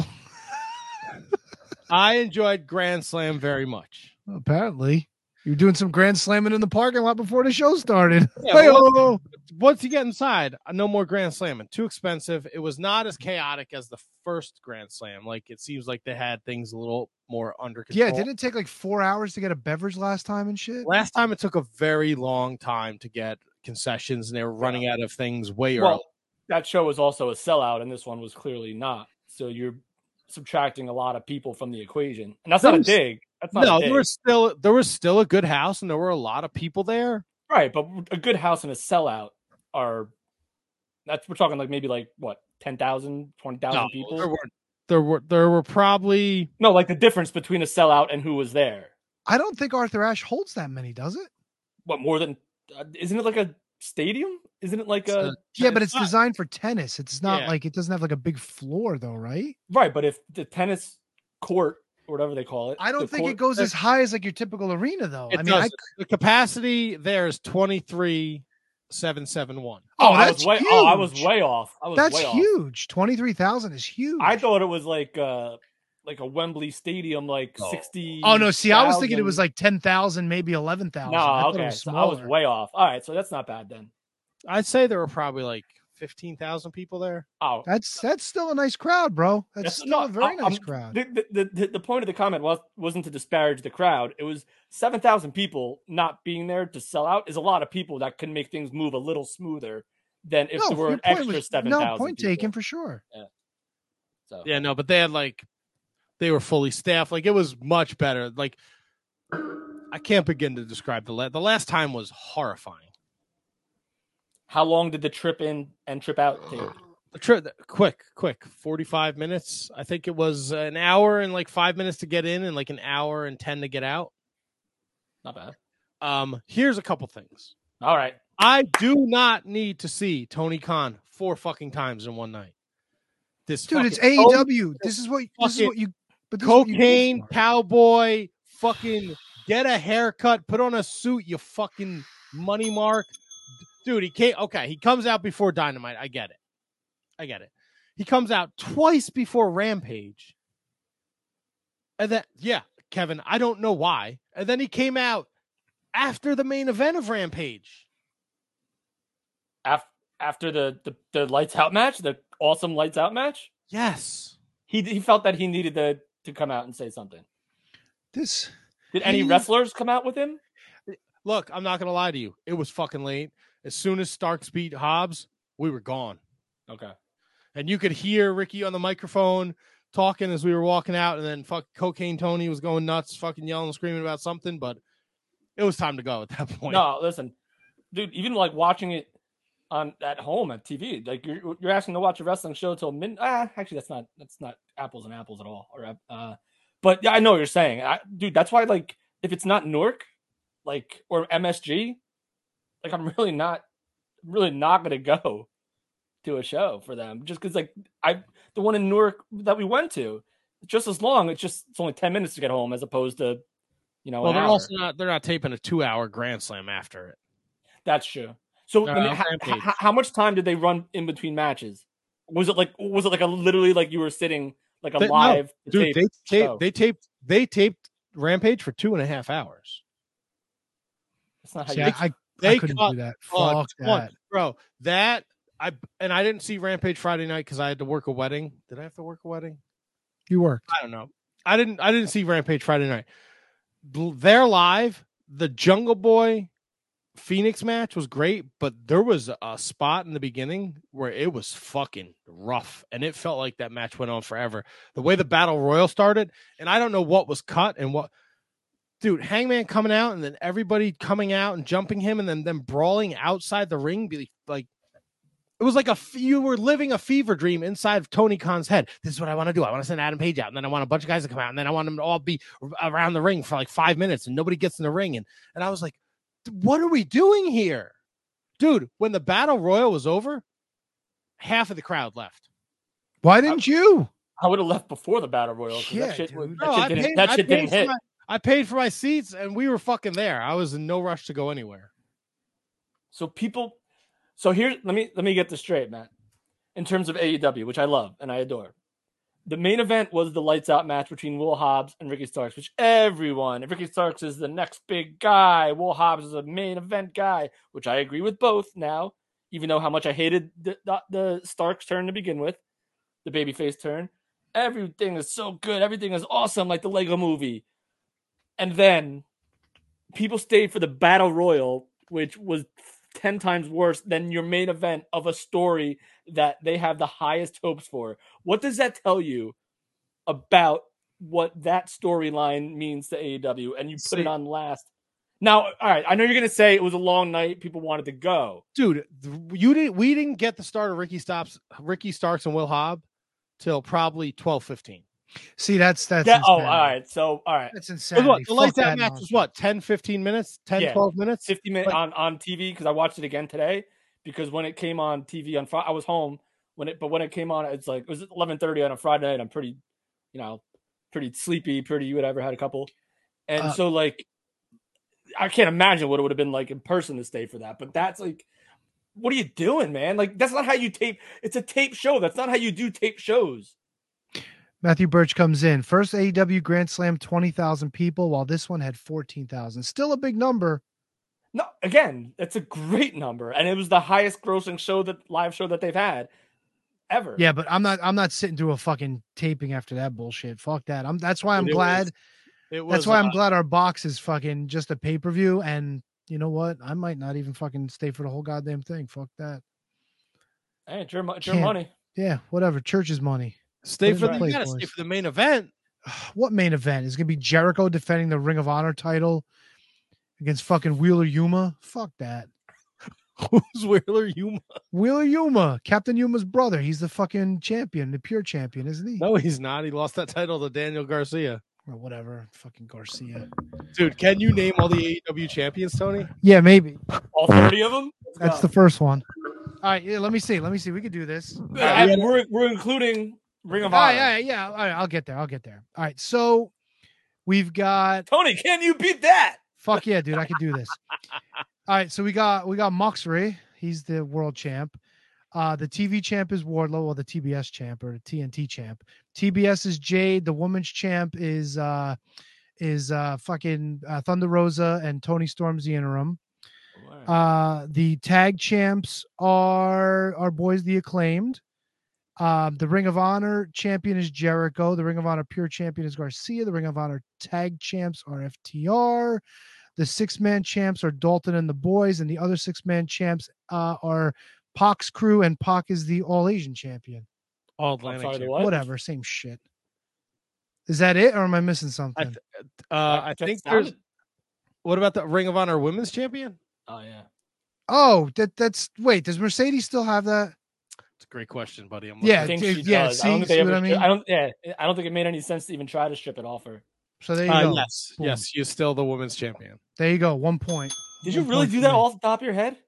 I enjoyed Grand Slam very much. Apparently. You were doing some grand slamming in the parking lot before the show started. Yeah, but Hey-oh. once, once you get inside, no more Grand Slamming. Too expensive. It was not as chaotic as the first Grand Slam. Like, it seems like they had things a little more under control. Yeah, didn't it take like four hours to get a beverage last time and shit? Last time it took a very long time to get concessions, and they were running out of things way early. Well, that show was also a sellout, and this one was clearly not. So you're subtracting a lot of people from the equation, and that's There not a was- dig. That's not No, a there dig. was still there was still a good house, and there were a lot of people there. Right, but a good house and a sellout are that's we're talking like maybe like what ten thousand, twenty thousand No, people. there were there were there were probably No, like the difference between a sellout and who was there. I don't think Arthur Ashe holds that many, does it? What more than? Uh, isn't it like a stadium? Isn't it like a Yeah, but it's not- designed for tennis. It's not Yeah. like it doesn't have like a big floor though, right? right? But if the tennis court or whatever they call it, I don't the think court- it goes as high as like your typical arena though. It I mean, I, does. The capacity there is twenty-three seven seven one. Oh, Oh, I that's was way. Oh, I was huge. way off. I was that's way off. huge. Twenty-three thousand is huge. I thought it was like uh like a Wembley Stadium, like sixty. Oh no, see, I was thinking it was like ten thousand, maybe eleven thousand. No, I thought okay, it was so I was smaller. way off. All right, so that's not bad then. I'd say there were probably like fifteen thousand people there. Oh, That's that's still a nice crowd, bro. That's That's still a not- very I'm- nice I'm- crowd. The, the, the, the point of the comment was, wasn't to disparage the crowd. It was seven thousand people not being there to sell out is a lot of people that can make things move a little smoother than if no, there were your an point extra was- seven no thousand. point taken for sure. So. Yeah, no, but they had like they were fully staffed. Like it was much better. Like I can't begin to describe the la- the last time was horrifying. How long did the trip in and trip out take? The trip quick, quick, forty-five minutes. I think it was an hour and like five minutes to get in and like an hour and ten to get out. Not bad. Um, here's a couple things. All right. I do not need to see Tony Khan four fucking times in one night. This Dude, it's A fucking E W. This is what this is fucking what you. But this is what you go cocaine for. cowboy. Fucking get a haircut. Put on a suit. You fucking money mark, dude. He can't. Okay, he comes out before Dynamite. I get it. I get it. He comes out twice before Rampage. And then, yeah, Kevin, I don't know why. And then he came out after the main event of Rampage. After, after the, the, the lights out match, the awesome lights out match? Yes. He he felt that he needed to, to come out and say something. This Did any he, wrestlers come out with him? Look, I'm not going to lie to you. It was fucking late. As soon as Starks beat Hobbs, we were gone. Okay. And you could hear Ricky on the microphone talking as we were walking out, and then fuck Cocaine Tony was going nuts, fucking yelling and screaming about something, but it was time to go at that point. No, listen, dude, even like watching it on at home at T V, like you're you're asking to watch a wrestling show till midnight. Ah, actually, that's not that's not apples and apples at all. Or uh, but yeah, I know what you're saying, I, dude. That's why, like, if it's not Newark, like, or M S G, like, I'm really not, really not gonna go to a show for them, just because, like, I the one in Newark that we went to, just as long. It's just it's only ten minutes to get home as opposed to, you know. Well, an they're hour. also not they're not taping a two hour Grand Slam after it. That's true. So, No, I mean, how, Rampage. how, how much time did they run in between matches? Was it like was it like a literally like you were sitting like a They- no, live dude, tape they show? taped they taped they taped Rampage for two and a half hours. That's not how See, you. I, I, They I couldn't cut do that. Oh, Fuck come on, that. bro. That I and I didn't see Rampage Friday night because I had to work a wedding. Did I have to work a wedding? You worked. I don't know. I didn't. I didn't see Rampage Friday night. Bl- They're live. The Jungle Boy Phoenix match was great, but there was a spot in the beginning where it was fucking rough, and it felt like that match went on forever. The way the Battle Royal started, and I don't know what was cut and what. Dude, Hangman coming out and then everybody coming out and jumping him and then them brawling outside the ring, be like, it was like a you were living a fever dream inside of Tony Khan's head. This is what I want to do. I want to send Adam Page out, and then I want a bunch of guys to come out, and then I want them to all be around the ring for like five minutes, and nobody gets in the ring. And and I was like, what are we doing here, dude? When the Battle Royal was over, half of the crowd left. Why didn't you? I would have left before the Battle Royal. 'Cause Yeah, that shit, was- dude. that No, shit I didn't, paid, that I shit paid didn't for hit. my, I paid for my seats, and we were fucking there. I was in no rush to go anywhere. So people, so here, let me let me get this straight, Matt. In terms of A E W, which I love and I adore, the main event was the lights out match between Will Hobbs and Ricky Starks, which everyone, if Ricky Starks is the next big guy, Will Hobbs is a main event guy, which I agree with both now, even though how much I hated the, the, the Starks turn to begin with, the babyface turn. Everything is so good. Everything is awesome, like the Lego movie. And then people stayed for the Battle Royal, which was ten times worse than your main event of a story that they have the highest hopes for. What does that tell you about what that storyline means to A E W? And you put See- it on last. Now, all right, I know you're going to say it was a long night. People wanted to go. Dude, you didn't. We didn't get the start of Ricky Stops, Ricky Starks, and Will Hobbs till probably twelve fifteen. See, that's that's Yeah, oh, all insanity. right. So, all right. That's It was insanity. what, the Fuck lights out that match was nonsense. what, ten, fifteen minutes, ten, Yeah. twelve minutes? fifty minutes Like- on, on T V because I watched it again today because when it came on T V on Friday, I was home when it, but when it came on, it's like, it was eleven thirty on a Friday night. I'm pretty, you know, pretty sleepy, pretty whatever, had a couple. And Uh, so like, I can't imagine what it would have been like in person to stay for that, but that's like, what are you doing, man? Like, that's not how you tape. It's a tape show. That's not how you do tape shows. Matthew Birch comes in. First A E W Grand Slam, twenty thousand people, while this one had fourteen thousand. Still a big number. No, again, that's a great number. And it was the highest grossing show that live show that they've had ever. Yeah, but I'm not I'm not sitting through a fucking taping after that bullshit. Fuck that. I'm that's why I'm It glad was- It was, that's why I'm uh, glad our box is fucking just a pay-per-view. And you know what? I might not even fucking stay for the whole goddamn thing. Fuck that. Hey, it's your, mo- it's your Can't. money. Yeah, whatever. Church's money. Stay What for is the, that you place, gotta boys? stay for the main event. What main event? Is it gonna be Jericho defending the Ring of Honor title against fucking Wheeler Yuma? Fuck that. Who's Wheeler Yuma? Wheeler Yuma, Captain Yuma's brother. He's the fucking champion, the pure champion, isn't he? No, he's not. He lost that title to Daniel Garcia. Or whatever. Fucking Garcia. Dude, can you name all the A E W champions, Tony? Yeah, maybe. All thirty of them? That's the first one. All right, yeah, let me see. Let me see. We could do this. Uh, and we're we're including Ring of All Honor. right, yeah, yeah. All right, I'll get there. I'll get there. All right, so we've got Tony. Can you beat that? Fuck yeah, dude! I could do this. All right, so we got we got Moxley. He's the world champ. Uh, the T V champ is Wardlow, or the T B S champ, or the T N T champ. T B S is Jade. The women's champ is uh is uh fucking uh, Thunder Rosa, and Tony Storm's the interim. Uh, the tag champs are our boys, the Acclaimed. Um, the Ring of Honor champion is Jericho. The Ring of Honor pure champion is Garcia. The Ring of Honor tag champs are F T R. The six-man champs are Dalton and the boys, and the other six-man champs uh, are Pac's crew, and Pac is the All-Asian champion. All Atlantic. sorry, champion. what? Whatever, same shit. Is that it, or am I missing I, something? th- uh, I That think sounded- there's. What about the Ring of Honor Women's Champion? Oh yeah. Oh, that that's wait. Does Mercedes still have that? It's a great question, buddy. I'm Yeah, I think dude, she yeah, does. I don't see- think they see what ever. I mean? I don't. Yeah, I don't think it made any sense to even try to strip it off her. So there you Uh, go. yes, Boom. yes, you're still the women's champion. There you go. One point. Did you One really point do for that me. off the top of your head?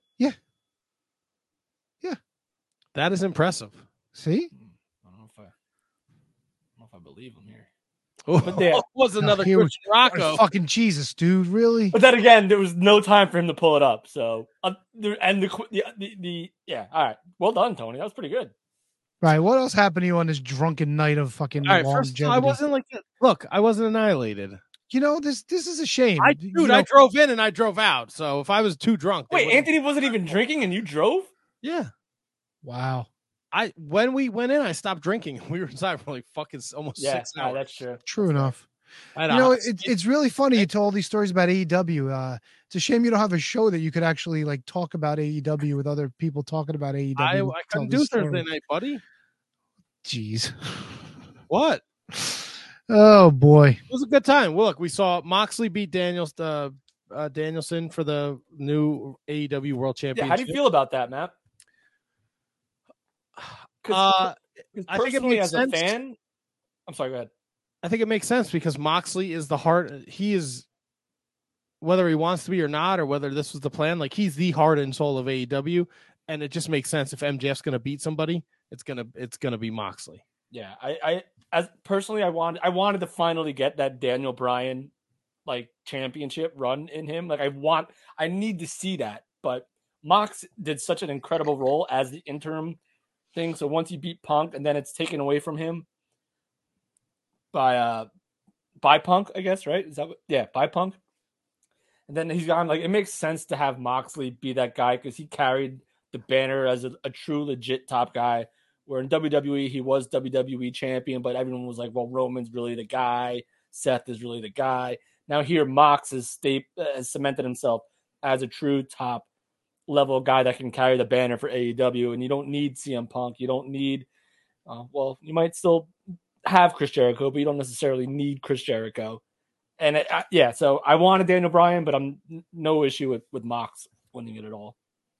That is impressive. See? I don't know if I, I don't know if I believe him here. Oh, But yeah. was another here we- Christian Rocco. Fucking Jesus, dude. Really? But then again, there was no time for him to pull it up. So, uh, there, and the, the the the yeah. All right, well done, Tony. That was pretty good. Right. What else happened to you on this drunken night of fucking All right, longevity? first, I wasn't like that. Look, I wasn't annihilated. You know, this this is a shame. I, You dude, know- I drove in and I drove out. So if I was too drunk, they Wait, wouldn't- Anthony wasn't even drinking, and you drove? Yeah, Wow. I when we went in, I stopped drinking. We were inside for like fucking almost Yeah, six no, hours. that's true. True enough. I had You a know, hot- it, it's really funny you tell all these stories about A E W. Uh, it's a shame you don't have a show that you could actually like talk about A E W with other people talking about A E I, W. I Tell couldn't these do stories. Thursday night, buddy. Jeez. What? Oh boy. It was a good time. Well, look, we saw Moxley beat Daniels, uh, uh, Danielson for the new A E W World Yeah, Championship. how do you feel about that, Matt? Uh, I think it personally, makes as sense. a fan, I'm sorry. Go ahead. I think it makes sense because Moxley is the heart. He is, whether he wants to be or not, or whether this was the plan, like he's the heart and soul of A E W, and it just makes sense if M J F's going to beat somebody, it's gonna it's gonna be Moxley. Yeah, I, I as personally, I wanted I wanted to finally get that Daniel Bryan like championship run in him. Like I want, I need to see that. But Mox did such an incredible role as the interim thing. So once he beat Punk, and then it's taken away from him by uh by Punk, I guess, right? Is that what, yeah, by Punk. And then he's gone. Like it makes sense to have Moxley be that guy because he carried the banner as a, a true legit top guy. Where in W W E he was W W E champion, but everyone was like, "Well, Roman's really the guy. Seth is really the guy." Now here, Mox has, sta- has cemented himself as a true top level guy that can carry the banner for A E W, and you don't need C M Punk. You don't need, uh, well, you might still have Chris Jericho, but you don't necessarily need Chris Jericho. And it, uh, yeah, so I wanted Daniel Bryan, but I'm n- no issue with with Mox winning it at all.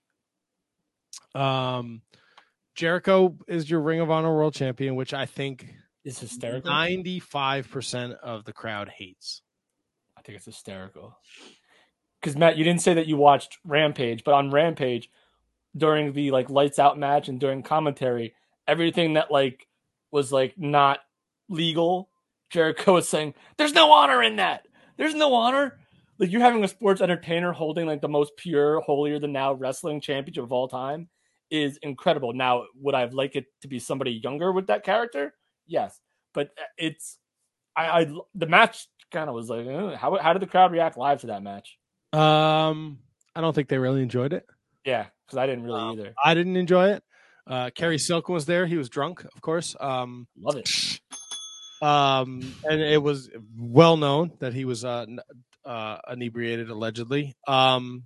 Um, Jericho is your Ring of Honor World Champion, which I think It's hysterical. ninety-five percent of the crowd hates. I think it's hysterical. Because Matt, you didn't say that you watched Rampage, but on Rampage, during the like lights out match and during commentary, everything that like was like not legal, Jericho was saying, "There's no honor in that. There's no honor." Like you're having a sports entertainer holding like the most pure, holier than thou wrestling championship of all time is incredible. Now, would I have liked it to be somebody younger with that character? Yes, but it's I, I the match kind of was like, eh, how how did the crowd react live to that match? Um, I don't think they really enjoyed it. Yeah, because I didn't really Um, either. I didn't enjoy it. Uh, Kerry Silk was there. He was drunk, of course. Um, Love it. um, and it was well known that he was uh, n- uh, inebriated, allegedly. Um,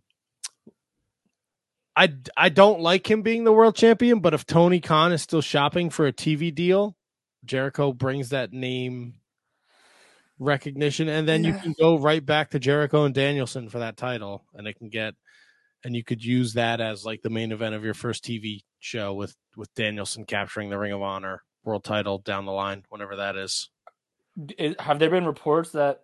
I, I don't like him being the world champion, but if Tony Khan is still shopping for a T V deal, Jericho brings that name recognition, and then you Yeah. can go right back to Jericho and Danielson for that title, and it can get, and you could use that as like the main event of your first T V show with with Danielson capturing the Ring of Honor world title down the line, whenever that is. Is, have there been reports that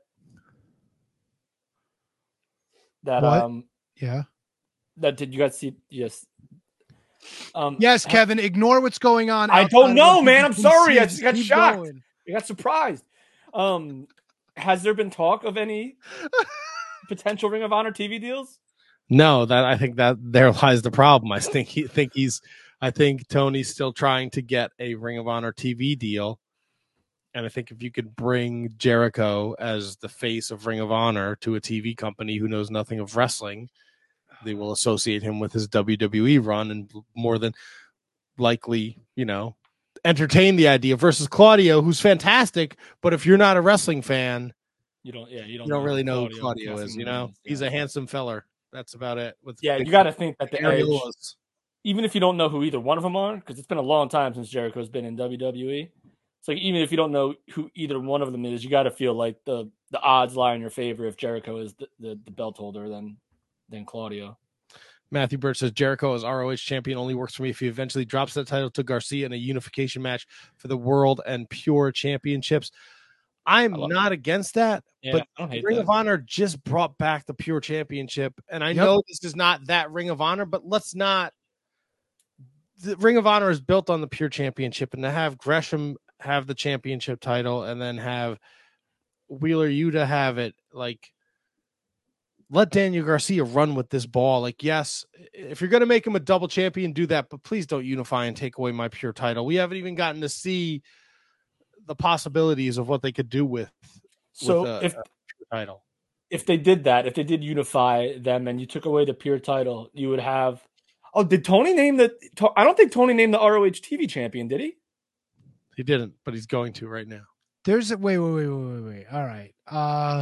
that What? um Yeah. that did you guys see? Yes, Um, Yes, Kevin, ignore what's going on. I outside don't of know, what man. you I'm can sorry. see. I just got Keep shocked. going. I got surprised. Um, has there been talk of any potential Ring of Honor T V deals? No, that I think that there lies the problem. I think he think he's I think Tony's still trying to get a Ring of Honor T V deal. And I think if you could bring Jericho as the face of Ring of Honor to a T V company who knows nothing of wrestling, they will associate him with his W W E run and more than likely, you know, entertain the idea versus Claudio, who's fantastic. But if you're not a wrestling fan, You don't. Yeah, you don't. you don't know really who know who Claudio is. You know, is, he's yeah. a handsome feller. That's about it. With Yeah, big- you got to think that the Edge, areolas. even if you don't know who either one of them are, because it's been a long time since Jericho's been in W W E. So even if you don't know who either one of them is, you got to feel like the the odds lie in your favor if Jericho is the, the, the belt holder than than Claudio. Matthew Birch says Jericho as R O H champion only works for me if he eventually drops that title to Garcia in a unification match for the World and Pure Championships. I'm not against that, Yeah, but I don't hate Ring that. of Honor just brought back the Pure Championship, and I Yep. know this is not that Ring of Honor, but let's not. The Ring of Honor is built on the Pure Championship, and to have Gresham have the championship title and then have Wheeler Yuta have it, like, let Daniel Garcia run with this ball. Like, yes, if you're going to make him a double champion, do that, but please don't unify and take away my Pure title. We haven't even gotten to see the possibilities of what they could do with, So with a, if a Pure title. if they did that, if they did unify them and you took away the Pure title, you would have. Oh, did Tony name the? I don't think Tony named the R O H T V champion. Did he? He didn't, but he's going to right now. There's a wait, wait, wait, wait, wait, wait. All right. Uh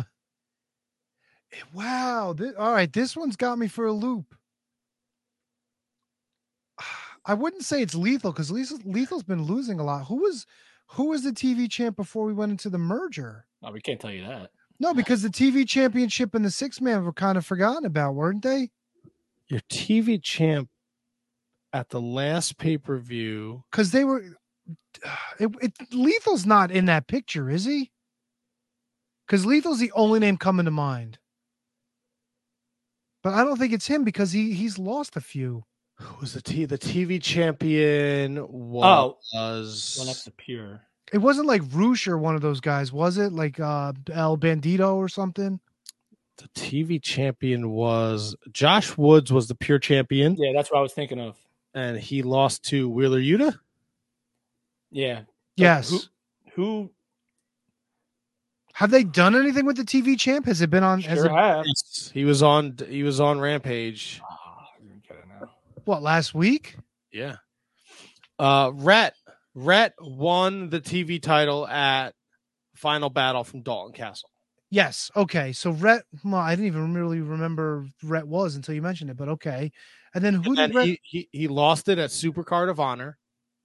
wow. This, all right, this one's got me for a loop. I wouldn't say it's Lethal because Lethal, Lethal's been losing a lot. Who was who was the T V champ before we went into the merger? No, we can't tell you that. No, because the T V championship and the six man were kind of forgotten about, weren't they? Your T V champ at the last pay-per-view. Because they were it, it Lethal's not in that picture, is he? Because Lethal's the only name coming to mind. But I don't think it's him because he he's lost a few. Who was the T the T V champion was Well, that's the Pure. It wasn't like Roosh or one of those guys, was it? Like uh El Bandito or something? the T V champion was Josh Woods was the Pure champion. Yeah, that's what I was thinking of. And he lost to Wheeler Yuta. Yeah. Yes. Who, who Have they done anything with the T V champ? Has it been on? Has sure it, have. Yes, he was on he was on Rampage. Oh, you're gonna get it now. what, last week? Yeah. Uh Rhett Rhett won the T V title at Final Battle from Dalton Castle. Yes. Okay. So Rhett, well, I didn't even really remember Rhett was until you mentioned it, but okay. And then who And did then Rhett? he, he he lost it at Supercard of Honor.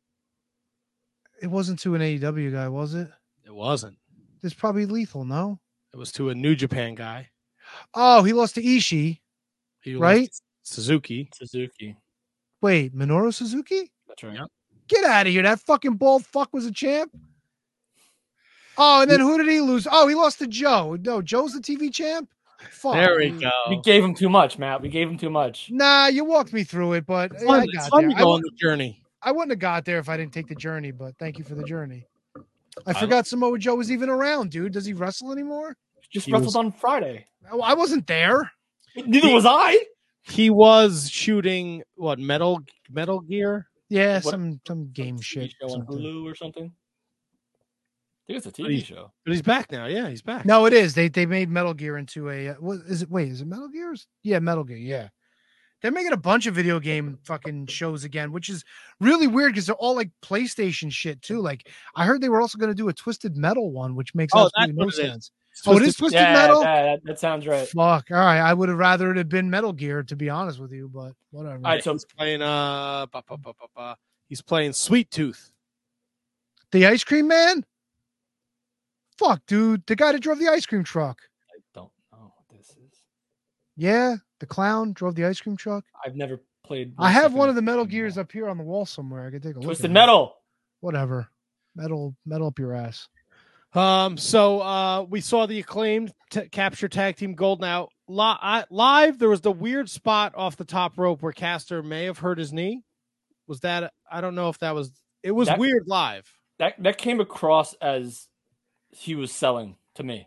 It wasn't to an A E W guy, was it? It wasn't. It's probably Lethal, no? It was to a New Japan guy. Oh, he lost to Ishii. He lost Right? to Suzuki. Suzuki. Wait, Minoru Suzuki? That's right. Yep. Get out of here. That fucking bald fuck was a champ. Oh, and then who did he lose? Oh, he lost to Joe. No, Joe's the T V champ? Fuck. There we go. We gave him too much, Matt. We gave him too much. Nah, you walked me through it, but It's yeah, fun, I it's got fun there. to I, go wou- on the journey. I wouldn't have got there if I didn't take the journey, but thank you for the journey. I I- forgot Samoa Joe was even around, dude. Does he wrestle anymore? Just He wrestled was- on Friday. Oh, I wasn't there. Neither was I. He was shooting what metal Metal Gear. Yeah, What- some some game T V shit. show on something. Hulu or something. I think it's a T But V he's- show. But he's back now. Yeah, he's back. No, it is. They they made Metal Gear into a uh, what is it? Wait, is it Metal Gears? Yeah, Metal Gear. Yeah, they're making a bunch of video game fucking shows again, which is really weird because they're all like PlayStation shit too. Like I heard they were also going to do a Twisted Metal one, which makes Oh, absolutely that's no what it is. sense. Oh, it is Twisted yeah, Metal. yeah, that, that sounds right. Fuck. All right, I would have rather it had been Metal Gear to be honest with you, but whatever. All right, so He's playing uh ba, ba, ba, ba, ba. He's playing Sweet Tooth. The Ice Cream Man. Fuck, dude, the guy that drove the ice cream truck. I don't know what this is. Yeah, the clown drove the ice cream truck. I've never played. I have second one of the of Metal Twisted Gears Metal. up here on the wall somewhere. I could take a look. Twisted at it. Metal. Whatever. Metal, metal up your ass. Um, so uh, we saw the acclaimed t- capture tag team gold. Now li- I, live, there was the weird spot off the top rope where Caster may have hurt his knee. Was that? I don't know if that was. It was That- weird live. That that came across as he was selling to me.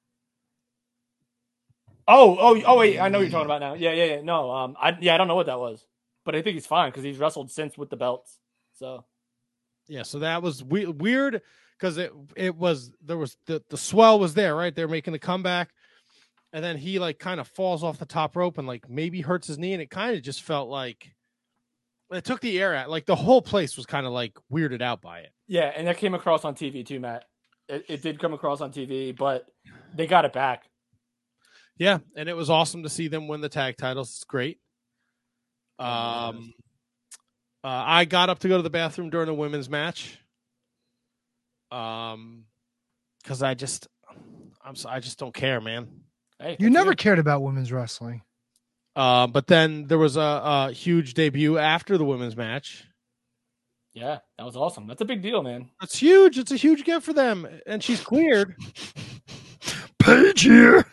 Oh, oh, oh! Wait, I know what you're talking about now. Yeah, yeah, yeah. No, um, I yeah, I don't know what that was, but I think he's fine because he's wrestled since with the belts. So Yeah, so that was we- weird because it it was there was the the swell was there, right? They're making the comeback, and then he like kind of falls off the top rope and like maybe hurts his knee, and it kind of just felt like it took the air out. Like the whole place was kind of like weirded out by it. yeah, and that came across on T V too, Matt. It, it did come across on T V, but they got it back. Yeah, and it was awesome to see them win the tag titles. It's great. Um, uh, I got up to go to the bathroom during the women's match. Um, because I just, I'm so, I just don't care, man. Hey, You that's never you. cared about women's wrestling. Uh, but then there was a, a huge debut after the women's match. Yeah, that was awesome. That's a big deal, man. It's huge. It's a huge gift for them, and she's cleared. Paige here.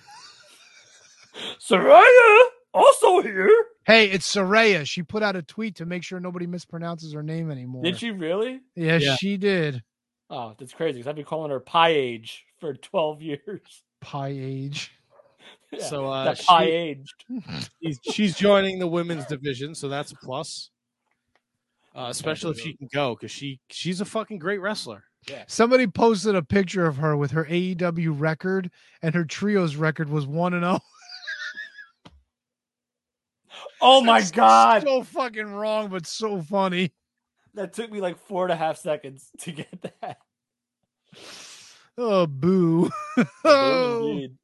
Saraya also here. Hey, it's Saraya. She put out a tweet to make sure nobody mispronounces her name anymore. Did she really? Yeah, Yeah. she did. Oh, that's crazy. Because I've been calling her Pie Age for twelve years. Pie age. Yeah, So, uh, that she- Pie Aged. She's, she's joining the women's division, so that's a plus. Uh, especially if she can go, because she she's a fucking great wrestler. Somebody posted a picture of her with her A E W record, and her trios record was one and zero. Oh my god, So fucking wrong, but so funny. that took me like four and a half seconds to get that. Oh, boo. Boom, Oh. indeed.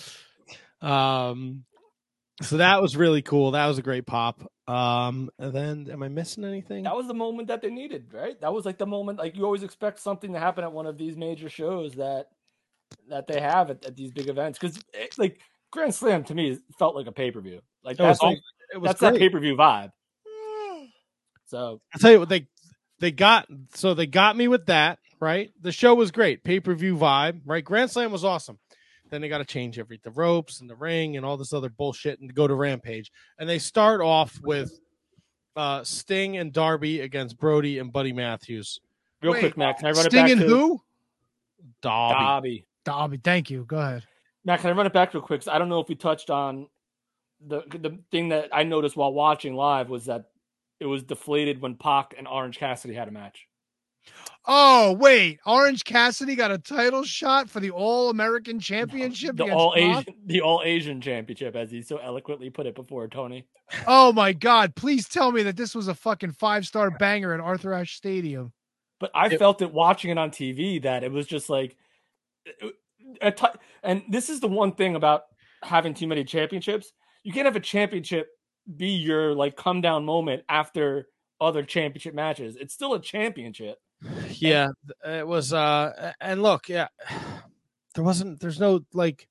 Um, so that was really cool. That was a great pop. Um, and then am I missing anything? That was the moment that they needed, right? That was like the moment. Like you always expect something to happen at one of these major shows that that they have at, at these big events. Because like Grand Slam to me felt like a pay per view. Like It was that's like, It was that's that great. pay per view vibe. So I'll tell you what they they got. So they got me with that. Right, the show was great. Pay per view vibe. Right, Grand Slam was awesome. Then they got to change every the ropes and the ring and all this other bullshit and go to Rampage. And they start off with uh, Sting and Darby against Brody and Buddy Matthews. real Wait, quick, Matt, can I run it Sting back and to who? Darby. Dobby? Dobby. Thank you. Go ahead. Matt, can I run it back real quick? 'Cause I don't know if we touched on the the thing that I noticed while watching live was that it was deflated when Pac and Orange Cassidy had a match. Oh, wait. Orange Cassidy got a title shot for the All American Championship. The against all Pac? Asian, the all Asian championship, as he so eloquently put it before, Tony. Oh, my God. Please tell me that this was a fucking five star banger at Arthur Ashe Stadium. But I It- felt it watching it on T V that it was just like, a ti- and this is the one thing about having too many championships. You can't have a championship be your like come down moment after other championship matches. It's still a championship. Yeah, it was. Uh, and look, yeah, there wasn't. There's no like.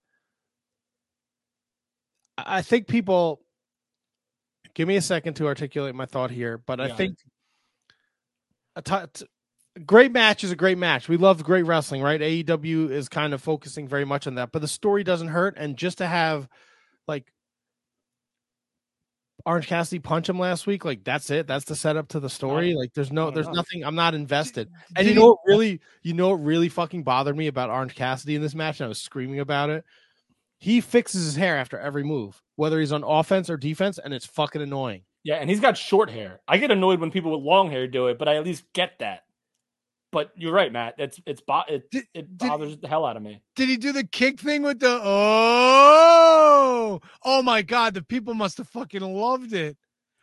I I think people. Give me a second to articulate my thought here, but I Yeah. think a t- t- great match is a great match. We love great wrestling, right? A E W is kind of focusing very much on that, but the story doesn't hurt. And just to have like Orange Cassidy punch him last week, like that's it. That's the setup to the story. Like there's no, there's nothing. I'm not invested. And you Did know what really, you know what really fucking bothered me about Orange Cassidy in this match? And I was screaming about it. He fixes his hair after every move, whether he's on offense or defense, and it's fucking annoying. Yeah, and he's got short hair. I get annoyed when people with long hair do it, but I at least get that. But you're right, Matt. It's it's bo- it, Did- it did- bothers the hell out of me. Did he do the kick thing with the oh? Oh my God, the people must have fucking loved it.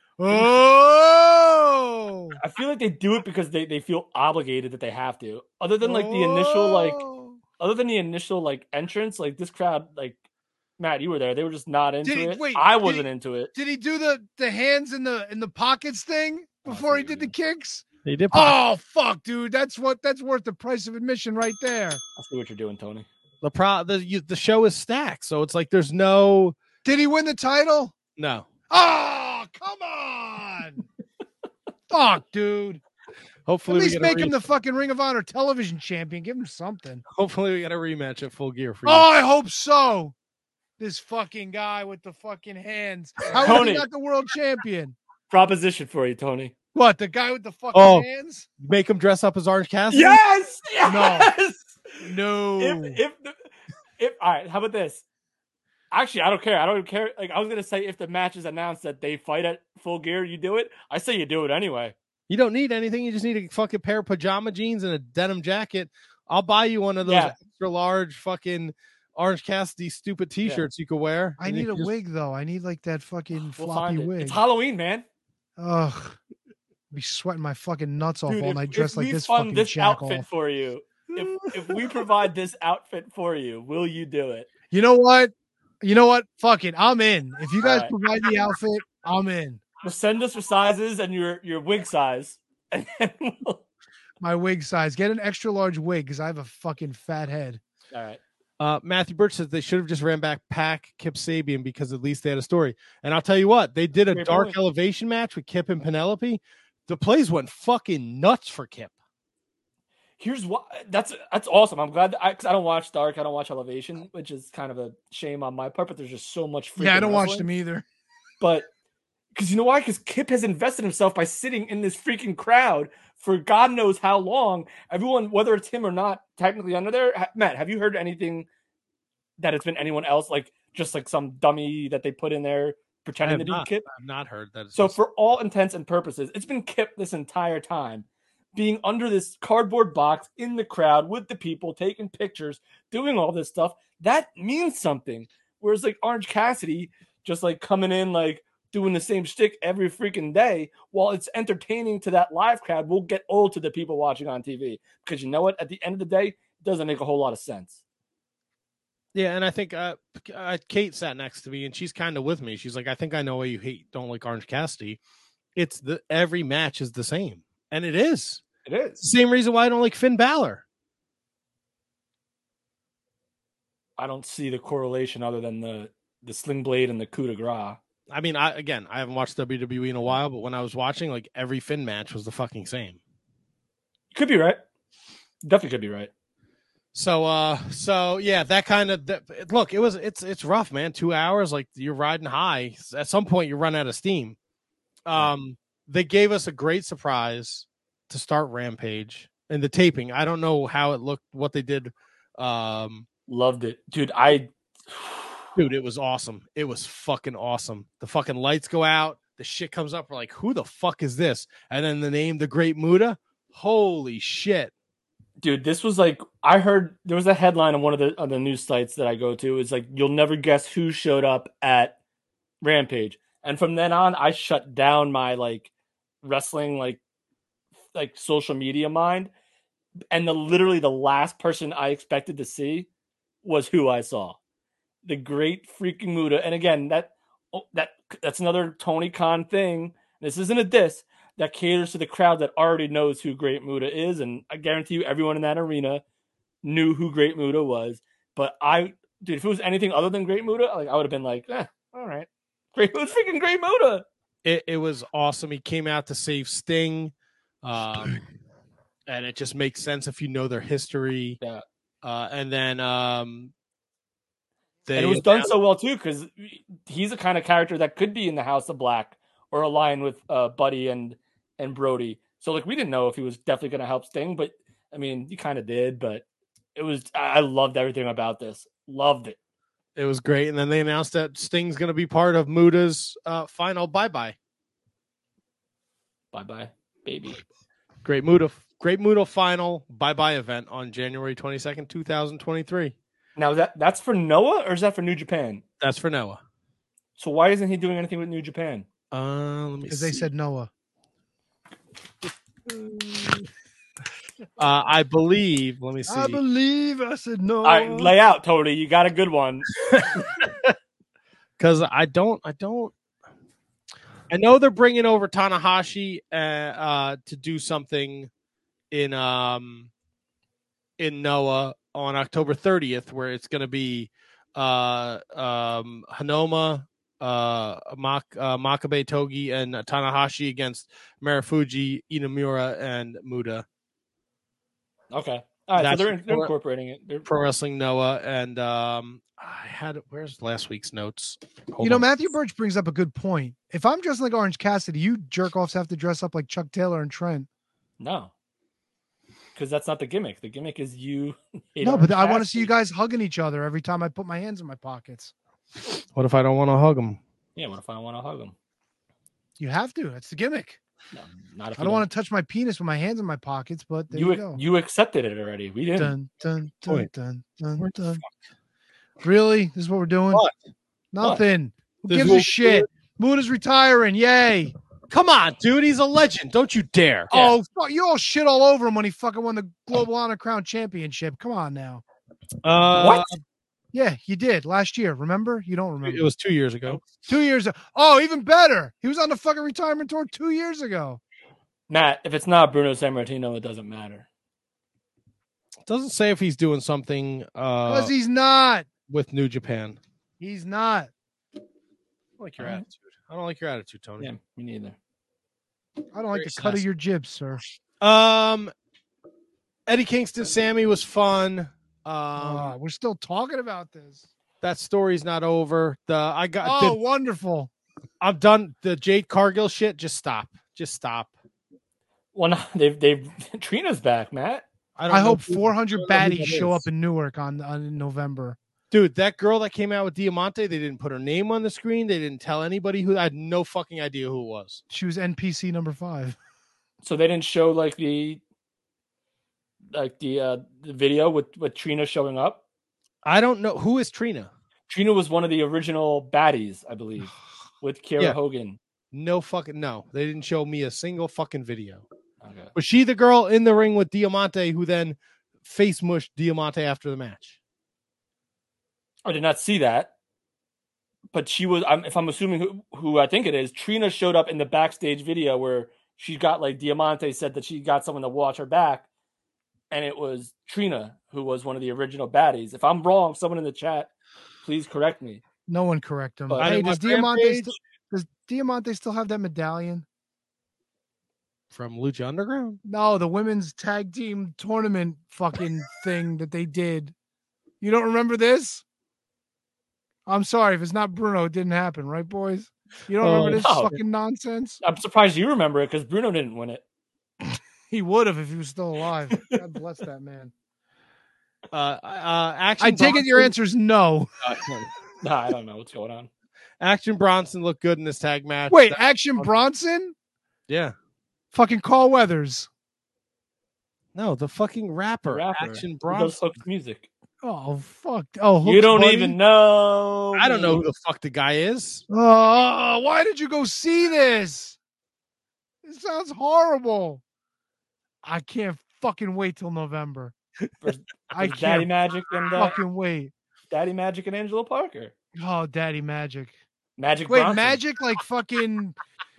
Oh, I feel like they do it because they, they feel obligated that they have to. Other than like the initial like Oh. other than the initial like entrance, like this crowd, like Matt, you were there. They were just not into Did he- it. wait, I did wasn't he- into it. Did he do the the hands in the in the pockets thing Oh, I before see he what did you the kicks? He did. Oh fuck, dude, that's what that's worth the price of admission right there. I see what you're doing, Tony. The pro the you, the show is stacked, so it's like there's no Did he win the title? no. Oh, come on. Fuck, dude. At Hopefully, we least get make a re- him the fucking Ring of Honor television champion. Give him something. hopefully we get a rematch at Full Gear for Oh, you. I hope so. This fucking guy with the fucking hands. How is Tony. he not the world champion? Proposition for you, Tony. What, the guy with the fucking Oh. hands? Make him dress up as Orange Cassidy? Yes, yes. No. If if the, if all right, how about this? Actually, I don't care. I don't even care. Like I was gonna say, if the match is announced that they fight at Full Gear, you do it. I say you do it anyway. You don't need anything. You just need a fucking pair of pajama jeans and a denim jacket. I'll buy you one of those Yeah. extra large fucking Orange Cassidy stupid T-shirts you could wear. I And need you a just- wig though. I need like that fucking We'll floppy find it. wig. It's Halloween, man. Ugh. Be sweating my fucking nuts off Dude, all if, night if dressed like we this fund fucking this jack outfit off. for you, if if we provide this outfit for you, will you do it? You know what? You know what? Fuck it. I'm in. If you guys All right. provide the outfit, I'm in. Just send us your sizes and your your wig size, and then we'll... My wig size. Get an extra large wig because I have a fucking fat head. All right. Uh, Matthew Birch says they should have just ran back Pac, Kip Sabian because at least they had a story. And I'll tell you what, they did a Great dark point. elevation match with Kip and Penelope. The plays went fucking nuts for Kip. Here's what that's that's awesome. I'm glad that I, cause I don't watch Dark, I don't watch Elevation, which is kind of a shame on my part. But there's just so much. Yeah, I freaking don't watch wrestling. them either. But because you know why? Because Kip has invested himself by sitting in this freaking crowd for God knows how long. Everyone, whether it's him or not, technically under there. Ha- Matt, have you heard anything that it's been anyone else, like just like some dummy that they put in there I pretending have to be not, Kip? I've not heard that. It's So just- for all intents and purposes, it's been Kip this entire time, being under this cardboard box in the crowd with the people, taking pictures, doing all this stuff. That means something. Whereas like Orange Cassidy, just like coming in, like doing the same shtick every freaking day, while it's entertaining to that live crowd, will get old to the people watching on T V. Because you know what? At the end of the day, it doesn't make a whole lot of sense. Yeah, and I think uh, uh, Kate sat next to me, and she's kind of with me. She's like, "I think I know why you hate, don't like Orange Cassidy. It's the every match is the same, and it is. It is It's the same reason why I don't like Finn Balor. I don't see the correlation other than the the sling blade and the coup de grace. I mean, I again, I haven't watched W W E in a while, but when I was watching, like every Finn match was the fucking same. You could be right. Definitely could be right. So, uh, so yeah, that kind of that, look. It was it's it's rough, man. Two hours, like you're riding high. At some point, you run out of steam. Um, they gave us a great surprise to start Rampage and the taping. I don't know how it looked, what they did. Um, Loved it, dude. I, dude, it was awesome. It was fucking awesome. The fucking lights go out. The shit comes up. We're like, who the fuck is this? And then the name, the Great Muta. Holy shit. dude, this was like I heard there was a headline on one of the on the news sites that I go to. It's like you'll never guess who showed up at Rampage, and from then on, I shut down my like wrestling like like social media mind, and the literally the last person I expected to see was who I saw, the Great freaking Muta. And again, that oh, that that's another Tony Khan thing. This isn't a diss. That caters to the crowd that already knows who Great Muta is, and I guarantee you, everyone in that arena knew who Great Muta was. But I, dude, if it was anything other than Great Muta, like I would have been like, eh, all right, Great Muta, freaking Great Muta. It it was awesome. He came out to save Sting, um, and it just makes sense if you know their history. Yeah, uh, and then um, they and it was done so well too because he's the kind of character that could be in the House of Black or align with uh, Buddy and and Brody. So like we didn't know if he was definitely going to help Sting, but I mean he kind of did. But it was I loved everything about this. Loved it. It was great. And then they announced that Sting's going to be part of Muta's uh, final bye bye. Bye bye, baby. Great Muta, Great Muta final bye bye event on January twenty second, two thousand twenty three. Now that that's for Noah or is that for New Japan? That's for Noah. So why isn't he doing anything with New Japan? Uh, let me Because see. they said Noah. Uh, I believe. Let me see. I believe I said no. All right, lay out, Tony. You got a good one. Because I don't, I don't. I know they're bringing over Tanahashi uh, uh, to do something in um in Noah on October thirtieth, where it's going to be uh um Hanoma, uh, Mak uh Makabe Togi, and Tanahashi against Marufuji, Inamura, and Muta. Okay. All right, so That's they're, they're Pro- incorporating it. They're, Pro Wrestling Noah, and um, I had where's last week's notes? Hold You know, on. Matthew Birch brings up a good point. If I'm dressing like Orange Cassidy, you jerk offs have to dress up like Chuck Taylor and Trent. no, because that's not the gimmick. The gimmick is you. hate No, Orange but I want to see Cassidy. you guys hugging each other every time I put my hands in my pockets. What if I don't want to hug him? Yeah, what if I want to hug him? You have to. That's the gimmick. No, not if I don't want to touch my penis with my hands in my pockets, but there you, You go. you accepted it already. We didn't. Dun, dun, dun, Wait. dun, dun, Where the dun. Really? This is what we're doing? What? Nothing. Who This is gives what a we're shit? Moon is retiring. Yay. Come on, dude. He's a legend. Don't you dare. Oh, fuck. You all shit all over him when he fucking won the Global Honor Crown Championship. Come on now. Uh, What? Yeah, you did last year. Remember? You don't remember. It was two years ago. Two years ago. Oh, even better. He was on the fucking retirement tour two years ago. Matt, if it's not Bruno Sammartino, it doesn't matter. It doesn't say if he's doing something uh, Because he's not. with New Japan. He's not. I don't like your Alright. attitude. I don't like your attitude, Tony. Yeah, me neither. I don't like Very the cut of sassy. your jibs, sir. Um, Eddie Kingston, Sammy was fun. Um, Ah, we're still talking about this. that story's not over. The I got. Oh, the- wonderful. I'm done. The Jade Cargill shit. Just stop. Just stop. Well, no, they've they've Trina's back, Matt. I don't I know hope who- four hundred I don't know who baddies that show is. up in Newark on, on in November. Dude, that girl that came out with Diamante, they didn't put her name on the screen. They didn't tell anybody who. I had no fucking idea who it was. She was N P C number five. So they didn't show like the like the uh the video with with Trina showing up. I don't know who is Trina. Trina was one of the original baddies, I believe, with Kiera Yeah. Hogan. No fucking no. They didn't show me a single fucking video. Okay. Was she the girl in the ring with Diamante who then face mushed Diamante after the match? I did not see that, but she was. I'm, if I'm assuming who, who I think it is, Trina showed up in the backstage video where she got like Diamante said that she got someone to watch her back, and it was Trina who was one of the original baddies. If I'm wrong, someone in the chat, please correct me. No one correct him. But- hey, On does my Diamante Rampage still, does Diamante still have that medallion? from Lucha Underground? No, the women's tag team tournament fucking thing that they did. You don't remember this? I'm sorry if it's not Bruno. It didn't happen, right, boys? You don't remember Oh, this no. fucking nonsense? I'm surprised you remember it because Bruno didn't win it. He would have if he was still alive. God bless that man. Uh, uh, Action I take it your Bronson- answer is no. Nah, I don't know what's going on. Action Bronson looked good in this tag match. Wait, That- Action Bronson? yeah. Fucking Carl Weathers. No, the fucking rapper, Rapper Action who does Bronson. hooked music. Oh, fuck. Oh, you Hooks don't Buddy? even know. I don't know me. who the fuck the guy is. Oh, why did you go see this? It sounds horrible. I can't fucking wait till November. There's- I there's Daddy can't Magic and uh, fucking wait. Daddy Magic and Angelo Parker. Oh, Daddy Magic. Magic. Wait, Bronson. Magic like fucking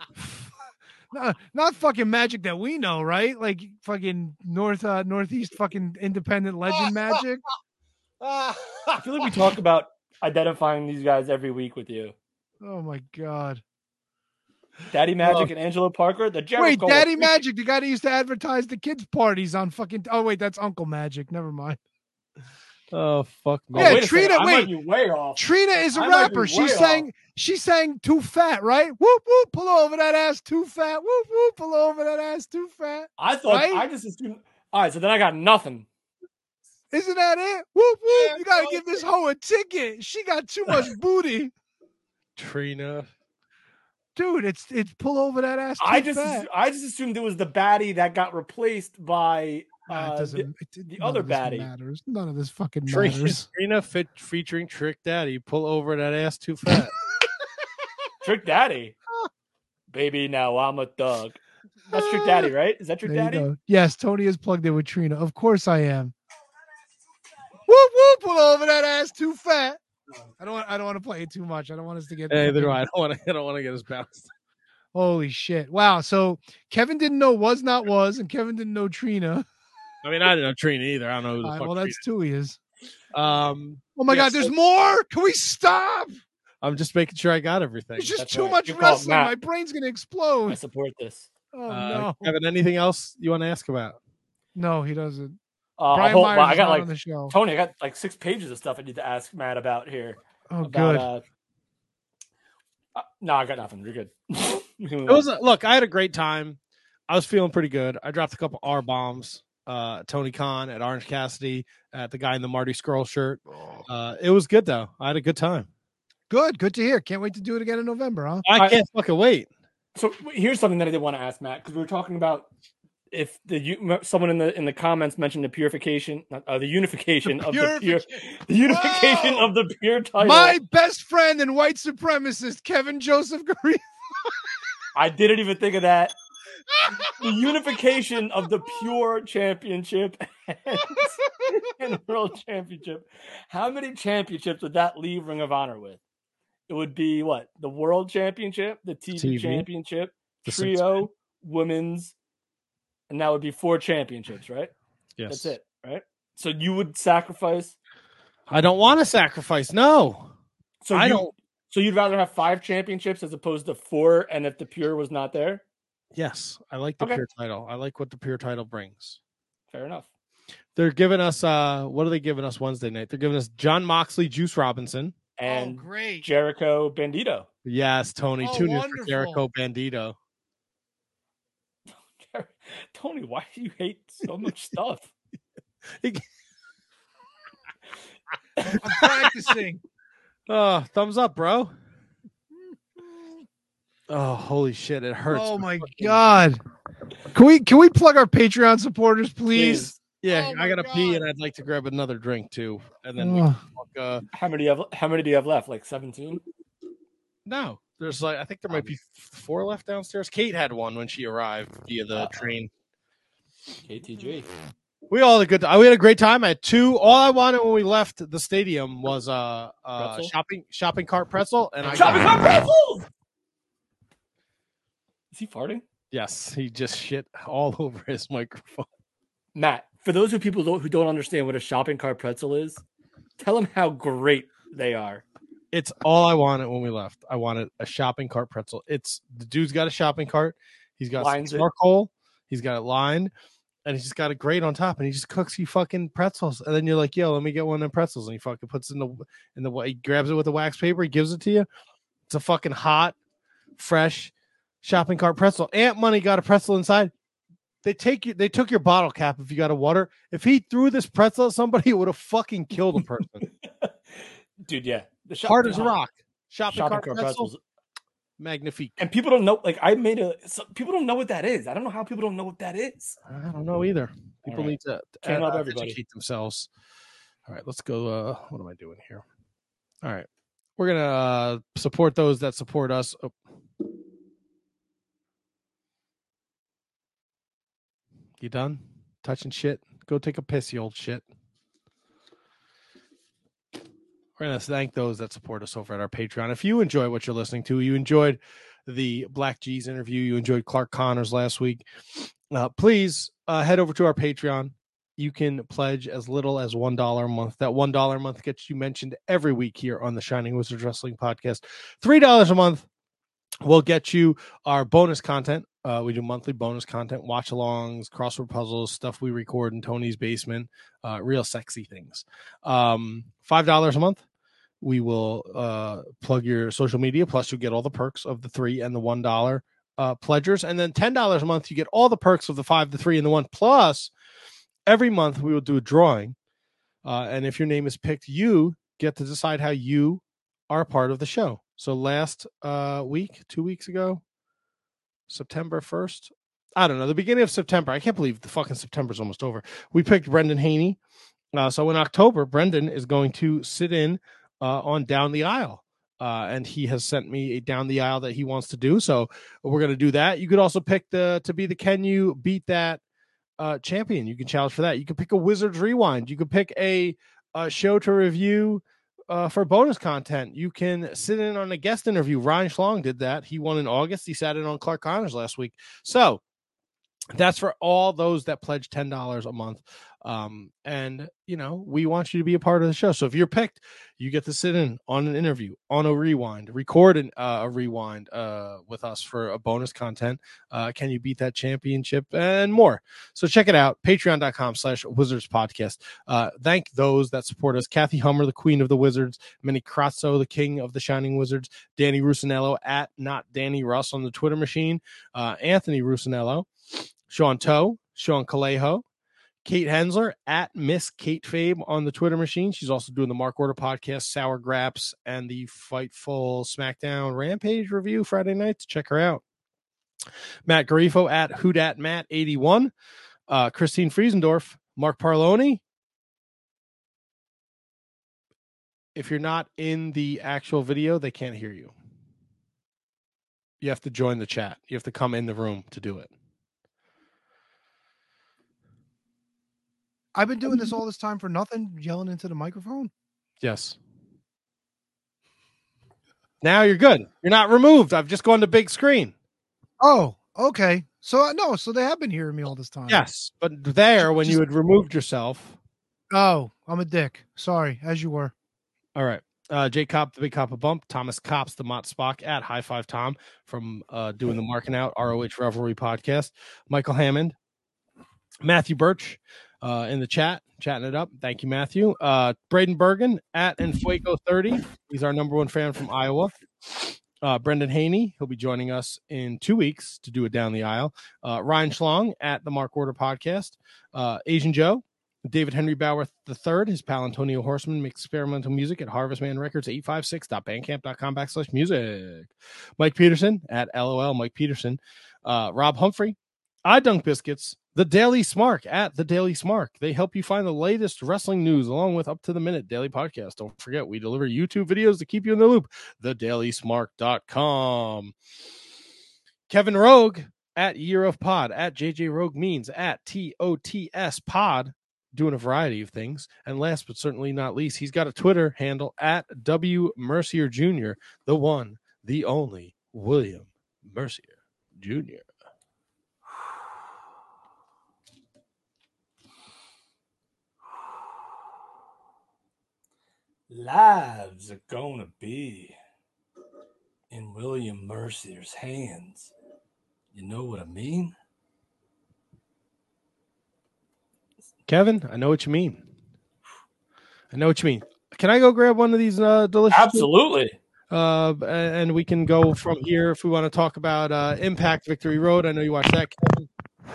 no, not fucking Magic that we know, right? Like fucking North uh, Northeast fucking independent legend Magic. I feel like we talk about identifying these guys every week with you. Oh my god. Daddy Magic and Angelo Parker. The Wait, Jericho Daddy Magic, the guy that used to advertise the kids' parties on fucking. Oh wait, that's Uncle Magic. Never mind. Oh fuck Oh, me. Yeah, wait a second, Trina, I might wait. be way off. Trina is a I might be rapper. She way sang. off. She sang "Too Fat," right? Whoop whoop, pull over that ass, too fat. Whoop whoop, pull over that ass, too fat. I thought Right? I just assumed. All right, so then I got nothing. Isn't that it? Whoop whoop! You gotta give this hoe a ticket. She got too much booty, Trina. dude. It's it's pull over that ass. Too I just fat. I just assumed it was the baddie that got replaced by Nah, it uh, doesn't. the, it- the none other of this baddie. matters. None of this fucking Trina, matters. Trina fit, featuring Trick Daddy. Pull over that ass too fat. Trick Daddy. Baby, now I'm a thug. That's Trick Daddy, right? Is that Trick There you Daddy? go. Yes, Tony is plugged in with Trina. Of course I am. Whoop whoop! Pull over that ass. Too fat. I don't. Want, I don't want to play it too much. I don't want us to get. Hey, fucking- do I. I don't want to. I don't want to get us bounced. Holy shit! Wow. So Kevin didn't know was not was, and Kevin didn't know Trina. I mean, I didn't know Trina either. I don't know who the All right, fuck. well, that's two he is. Trina. Um, Oh my Yeah, god, there's so- more. Can we stop? I'm just making sure I got everything. It's just That's too right. much You call it wrestling. Matt. My brain's gonna I explode. support this. Oh Uh, no, Kevin, anything else you want to ask about? no, he doesn't. Uh, Brian whole, Myers well, I is got not like on the show. Tony. I got like six pages of stuff I need to ask Matt about here. Oh, about, good. Uh, uh, no, I got nothing. You're good. It was a, look. I had a great time. I was feeling pretty good. I dropped a couple R bombs. Uh, Tony Khan at Orange Cassidy, at the guy in the Marty Skrull shirt. Uh, it was good though. I had a good time. Good, good to hear. Can't wait to do it again in November, huh? I can't I, fucking wait. So here's something that I did want to ask Matt, because we were talking about if the someone in the in the comments mentioned the purification, uh, the unification the of the pure, the unification Whoa! of the pure title. My best friend and white supremacist Kevin Joseph Garrido. I didn't even think of that. The unification of the pure championship and, and world championship. How many championships would that leave Ring of Honor with? It would be what? The world championship, the T V, T V championship, the trio, women's, and that would be four championships, right? Yes. That's it, right? So you would sacrifice? I don't want to sacrifice. No. So I you, don't. So you'd rather have five championships as opposed to four, and if the pure was not there? Yes, I like the okay. pure title. I like what the pure title brings. Fair enough. They're giving us uh what are they giving us Wednesday night? They're giving us John Moxley, Juice Robinson, and oh, great. Jericho Bandito. Yes, Tony. Oh, Tune in for Jericho Bandito. Tony, why do you hate so much stuff? I'm practicing. Oh, thumbs up, bro. Oh, holy shit! It hurts. Oh my god! Can we can we plug our Patreon supporters, please? please. Yeah, oh I gotta god. pee, and I'd like to grab another drink too. And then oh. we can talk, uh, how many do you have? How many do you have left? Like seventeen? No, there's like I think there might be four left downstairs. Kate had one when she arrived via the Uh-oh. train. K T G. We all had a good. We had a great time. I had two. All I wanted when we left the stadium was uh, uh shopping shopping cart pretzel, and I shopping got, cart pretzel. Is he farting? Yes, he just shit all over his microphone. Matt, for those who people don't, who don't understand what a shopping cart pretzel is, tell them how great they are. It's all I wanted when we left. I wanted a shopping cart pretzel. It's the dude's got a shopping cart. He's got charcoal. He's got it lined, and he's just got a grate on top, and he just cooks you fucking pretzels. And then you're like, "Yo, let me get one of them pretzels." And he fucking puts it in the in the he grabs it with the wax paper. He gives it to you. It's a fucking hot, fresh shopping cart pretzel. Ant Money got a pretzel inside. They take you. They took your bottle cap if you got a water. If he threw this pretzel at somebody, it would have fucking killed a person. Dude, yeah. The shop, Hard as a rock. Shopping, shopping cart, cart pretzels. pretzels. Magnifique. And people don't know. Like I made a. So people don't know what that is. I don't know how people don't know what that is. I don't know either. People right. need to Turn uh, up everybody. educate themselves. All right, let's go. Uh, what am I doing here? All right, we're gonna uh, support those that support us. Oh. You done touching shit? Go take a piss, you old shit. We're going to thank those that support us over at our Patreon. If you enjoy what you're listening to, you enjoyed the Black G's interview, you enjoyed Clark Connors last week, uh, please uh, head over to our Patreon. You can pledge as little as one dollar a month. That one dollar a month gets you mentioned every week here on the Shining Wizards Wrestling Podcast. three dollars a month will get you our bonus content. Uh, we do monthly bonus content, watch-alongs, crossword puzzles, stuff we record in Tony's basement, uh, real sexy things. Um, five dollars a month, we will uh, plug your social media, plus you'll get all the perks of the three and the one dollar uh, pledgers. And then ten dollars a month, you get all the perks of the five, the three, and the one. Plus, every month we will do a drawing. Uh, and if your name is picked, you get to decide how you are a part of the show. So last uh, week, two weeks ago, September first, I don't know, the beginning of September. I can't believe the fucking September's almost over. We picked Brendan Haney. Uh, so in October, Brendan is going to sit in uh, on Down the Aisle. Uh, and he has sent me a Down the Aisle that he wants to do. So we're going to do that. You could also pick the to be the Can You Beat That uh, champion. You can challenge for that. You could pick a Wizards Rewind. You could pick a, a show to review Uh, for bonus content. You can sit in on a guest interview. Ryan Schlong did that. He won in August. He sat in on Clark Connors last week. So that's for all those that pledge ten dollars a month. Um, and you know, we want you to be a part of the show. So if you're picked, you get to sit in on an interview, on a rewind, record an, uh, a rewind uh, with us for a bonus content. Uh, can you beat that championship and more? So check it out. Patreon.com slash Wizards Podcast. Uh, thank those that support us. Kathy Hummer, the queen of the Wizards. Manny Kratzo, the king of the Shining Wizards. Danny Rusinello at not Danny Russ on the Twitter machine. Uh, Anthony Rusinello. Sean Toe. Sean Calejo. Kate Hensler at Miss Kate Fabe on the Twitter machine. She's also doing the Mark Order podcast, Sour Graps, and the Fightful SmackDown Rampage review Friday nights. Check her out. Matt Garifo at Whodat Matt eighty-one. Uh, Christine Friesendorf. Mark Parloni. If you're not in the actual video, they can't hear you. You have to join the chat. You have to come in the room to do it. I've been doing this all this time for nothing, yelling into the microphone. Yes. Now you're good. You're not removed. I've just gone to big screen. Oh, okay. So no, so they have been hearing me all this time. Yes, but there, when Just- you had removed yourself. Oh, I'm a dick. Sorry, as you were. All right. Uh, Jay Cop, the Big Cop of Bump, Thomas Cops, the Mott Spock at High Five Tom from uh, doing the Marking Out R O H Revelry podcast. Michael Hammond, Matthew Birch uh, in the chat, chatting it up. Thank you, Matthew. Uh, Braden Bergen at Enfuego thirty. He's our number one fan from Iowa. Uh, Brendan Haney, he'll be joining us in two weeks to do it down the aisle. Uh, Ryan Schlong at the Mark Order podcast. Uh, Asian Joe. David Henry Bauer the third, his pal Antonio Horseman makes experimental music at Harvestman Records, eight five six dot bandcamp dot com backslash music. Mike Peterson at LOL Mike Peterson. Uh, Rob Humphrey, I Dunk Biscuits, The Daily Smark at The Daily Smark. They help you find the latest wrestling news along with up to the minute daily podcast. Don't forget, we deliver YouTube videos to keep you in the loop. the daily smark dot com. Kevin Rogue at Year of Pod, at J J Rogue Means, at T O T S Pod. Doing a variety of things. And last but certainly not least, he's got a Twitter handle at W Mercier Junior, the one, the only William Mercier Junior Lives are gonna be in William Mercier's hands. You know what I mean? Kevin, I know what you mean. I know what you mean. Can I go grab one of these uh, delicious? Absolutely. Uh, and we can go from here if we want to talk about uh, Impact Victory Road. I know you watched that, Kevin.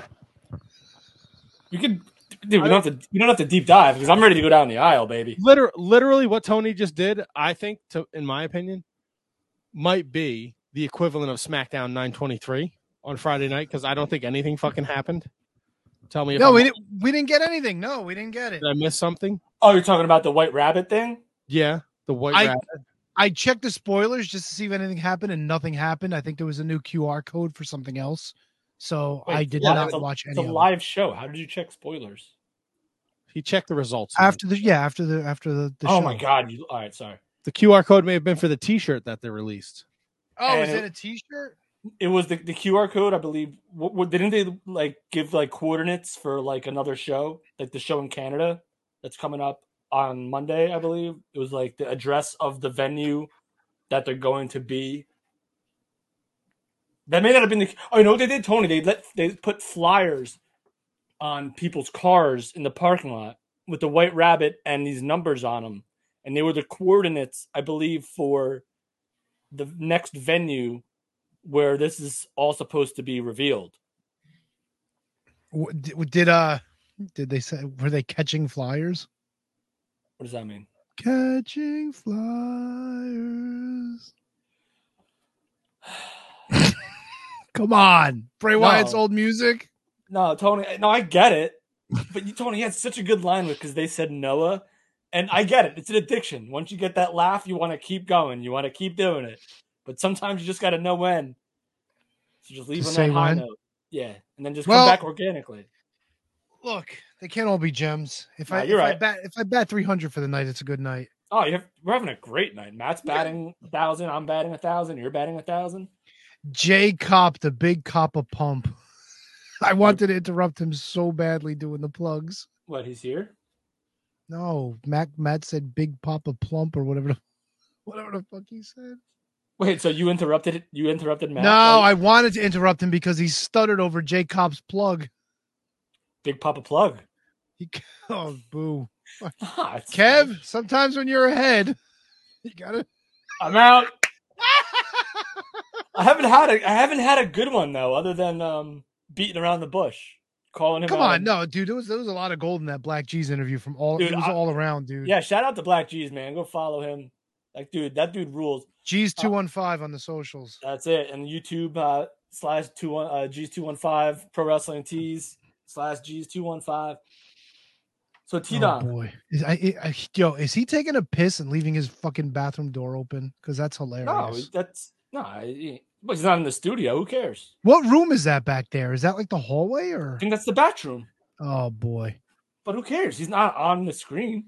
You can, dude. We don't have to. You don't have to deep dive because I'm ready to go down the aisle, baby. Literally, literally, what Tony just did, I think, to in my opinion, might be the equivalent of SmackDown nine twenty-three on Friday night because I don't think anything fucking happened. Tell me if no, I'm we wrong. didn't. We didn't get anything. No, we didn't get it. Did I miss something? Oh, you're talking about the White Rabbit thing? Yeah, the White I, Rabbit. I checked the spoilers just to see if anything happened, and nothing happened. I think there was a new Q R code for something else, so Wait, I did yeah, not it's a, watch any. It's a of live show. How did you check spoilers? He checked the results it. After the yeah, after the after the. the oh show. my god! You, all right, sorry. The Q R code may have been for the T-shirt that they released. Oh, And is it- it a T-shirt? It was the, the Q R code, I believe. What, what didn't they like give like coordinates for like another show, like the show in Canada that's coming up on Monday? I believe it was like the address of the venue that they're going to be. That may not have been the. Oh, you know what they did, Tony? They let they put flyers on people's cars in the parking lot with the White Rabbit and these numbers on them, and they were the coordinates, I believe, for the next venue where this is all supposed to be revealed. W- Did, did uh did they say were they catching flyers? What does that mean? Catching flyers. Come on, Bray No. Wyatt's old music. No, Tony. No, I get it, but you, Tony had such a good line with because they said Noah, and I get it. It's an addiction. Once you get that laugh, you want to keep going. You want to keep doing it, but sometimes you just got to know when. So just leave To on say that high when? note, yeah, and then just Well- come back organically. Look, they can't all be gems. If Nah, I if you're I right. bat if I bat three hundred for the night, it's a good night. Oh, you have, we're having a great night. Matt's batting a thousand. I'm batting a thousand. You're batting a thousand. J Cop, the big cop of pump. I wanted to interrupt him so badly doing the plugs. What? He's here. No, Matt. Matt said Big Papa Plump or whatever. The, whatever the fuck he said. Wait, so you interrupted it? You interrupted Matt? No, like, I wanted to interrupt him because he stuttered over Jay Cobb's plug. Big Papa Plug. He, oh, boo. Ah, Kev, funny. sometimes when you're ahead, you gotta. I'm out. I haven't had a I haven't had a good one though, other than um, beating around the bush, calling him. Come out. on, no, dude. There was there was a lot of gold in that Black G's interview from all. Dude, it was I, all around, dude. Yeah, shout out to Black G's, man. Go follow him. Like, dude, that dude rules. G's two one five on the socials. That's it. And YouTube uh, slash two one uh, G's two one five Pro Wrestling Tees slash G's two one five. So T Don, Oh boy, is, I, I, yo, is he taking a piss and leaving his fucking bathroom door open? Because that's hilarious. no, that's no. He, but he's not in the studio. Who cares? What room is that back there? Is that like the hallway or? I think that's the bathroom. Oh boy, But who cares? He's not on the screen.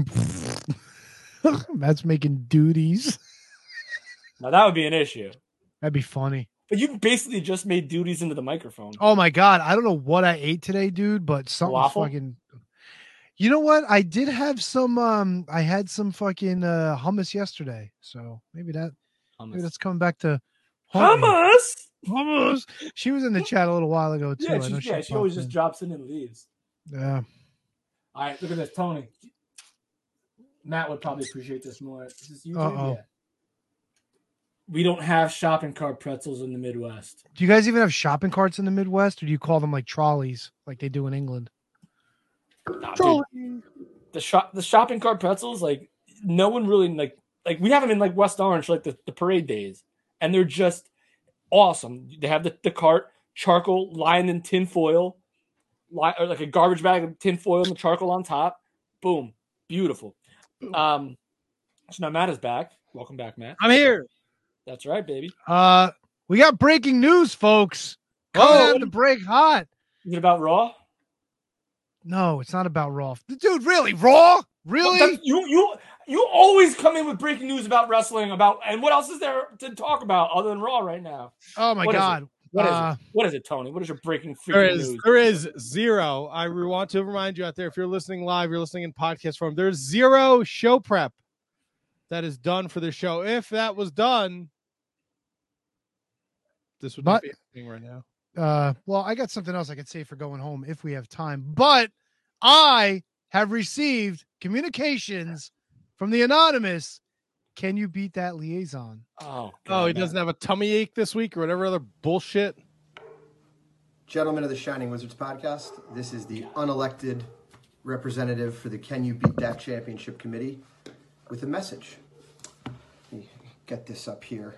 Matt's making duties. Now that would be an issue. That'd be funny. But you basically just made duties into the microphone. Oh my god, I don't know what I ate today, dude, but something Waffle? fucking. You know what? I did have some. Um, I had some fucking uh, hummus yesterday, so maybe that. Hummus. Maybe that's coming back to haunt me. Hummus. Hummus. She was in the chat a little while ago too. Yeah, I know she, yeah, she always just popped drops in and leaves. in. Yeah. All right, look at this, Tony. Matt would probably appreciate this more. Is this YouTube? Uh-oh. Yeah. We don't have shopping cart pretzels in the Midwest. Do you guys even have shopping carts in the Midwest, or do you call them like trolleys, like they do in England? Nah, dude, the shop, the shopping cart pretzels, like no one really like. Like we have them in like West Orange, like the, the parade days, and they're just awesome. They have the, the cart, charcoal lined in tin foil, li- or like a garbage bag of tin foil and the charcoal on top. Boom, beautiful. Um, so now Matt is back. Welcome back, Matt. I'm here. That's right, baby. Uh, we got breaking news, folks. Coming Oh. out to break hot. Is it about Raw? No, it's not about Raw, dude. Really, Raw? Really? That's- You you you always come in with breaking news about wrestling. About and what else is there to talk about other than Raw right now? Oh my What is god. it? What is Uh, it? What is it, Tony? What is your breaking freaking There is news? there is zero. I re- want to remind you out there, if you're listening live, you're listening in podcast form. There's zero show prep that is done for the show. If that was done, this would not But- be happening right now. Uh, well, I got something else I could say for going home if we have time. But I have received communications from the anonymous. Can you beat that liaison? Oh, Oh, he God, doesn't have a tummy ache this week or whatever other bullshit. Gentlemen of the Shining Wizards podcast, this is the unelected representative for the Can You Beat That Championship Committee with a message. Let me get this up here.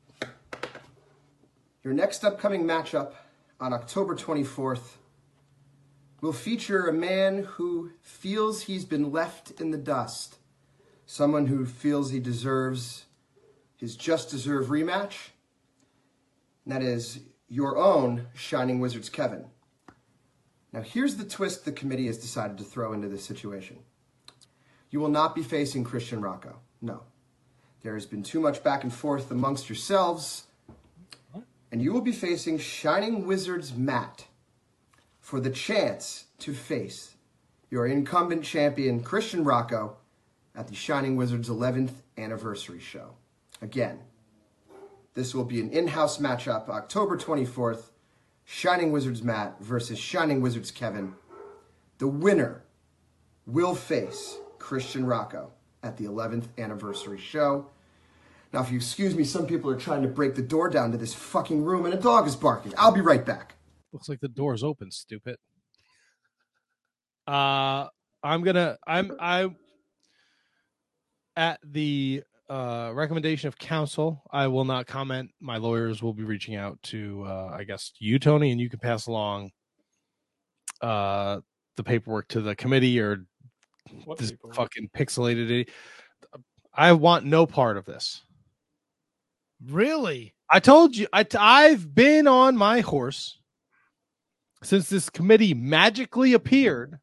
Your next upcoming matchup on October twenty-fourth will feature a man who feels he's been left in the dust, someone who feels he deserves his just deserved rematch, and that is your own Shining Wizards Kevin. Now here's the twist the committee has decided to throw into this situation. You will not be facing Christian Rocco. No. There has been too much back and forth amongst yourselves, and you will be facing Shining Wizards Matt for the chance to face your incumbent champion Christian Rocco at the Shining Wizards eleventh anniversary show. Again, this will be an in-house matchup, October twenty-fourth, Shining Wizards Matt versus Shining Wizards Kevin. The winner will face Christian Rocco at the eleventh anniversary show. Now, if you excuse me, some people are trying to break the door down to this fucking room and a dog is barking. I'll be right back. Looks like the door's open, stupid. Uh I'm gonna I'm I at the uh recommendation of counsel, I will not comment. My lawyers will be reaching out to uh I guess you, Tony, and you can pass along uh the paperwork to the committee or What this paperwork? fucking pixelated idiot. I want no part of this. Really? I told you I t- I've been on my horse since this committee magically appeared.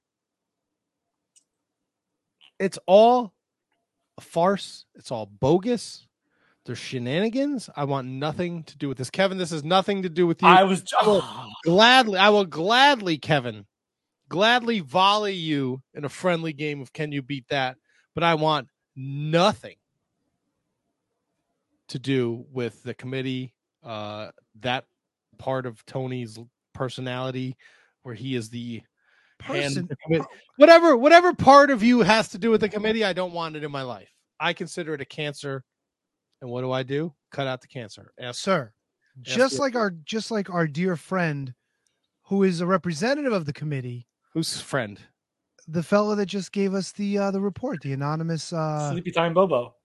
It's all a farce. It's all bogus. There's shenanigans. I want nothing to do with this. Kevin, this has nothing to do with you. I was I will oh, gladly, I will gladly, Kevin, gladly volley you in a friendly game of Can You Beat That, but I want nothing to do with the committee, uh, that part of Tony's personality where he is the Person. hand, whatever, whatever part of you has to do with the committee, I don't want it in my life. I consider it a cancer. And what do I do? Cut out the cancer. Ask, Sir, ask just your- like our just like our dear friend who is a representative of the committee. Who's friend? The fellow that just gave us the uh, the report, the anonymous uh Sleepy Time Bobo.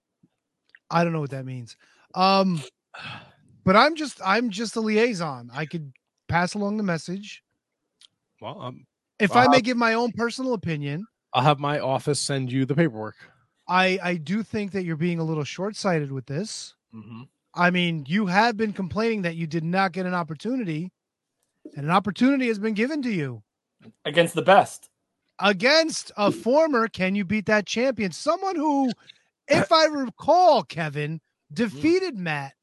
I don't know what that means. Um but I'm just I'm just a liaison. I could pass along the message. Well, um, If I'll I may have- give my own personal opinion, I'll have my office send you the paperwork. I I do think that you're being a little short-sighted with this. Mm-hmm. I mean, you have been complaining that you did not get an opportunity, and an opportunity has been given to you Against the best. against a former Can You Beat That champion, someone who, if I recall, Kevin, defeated Matt,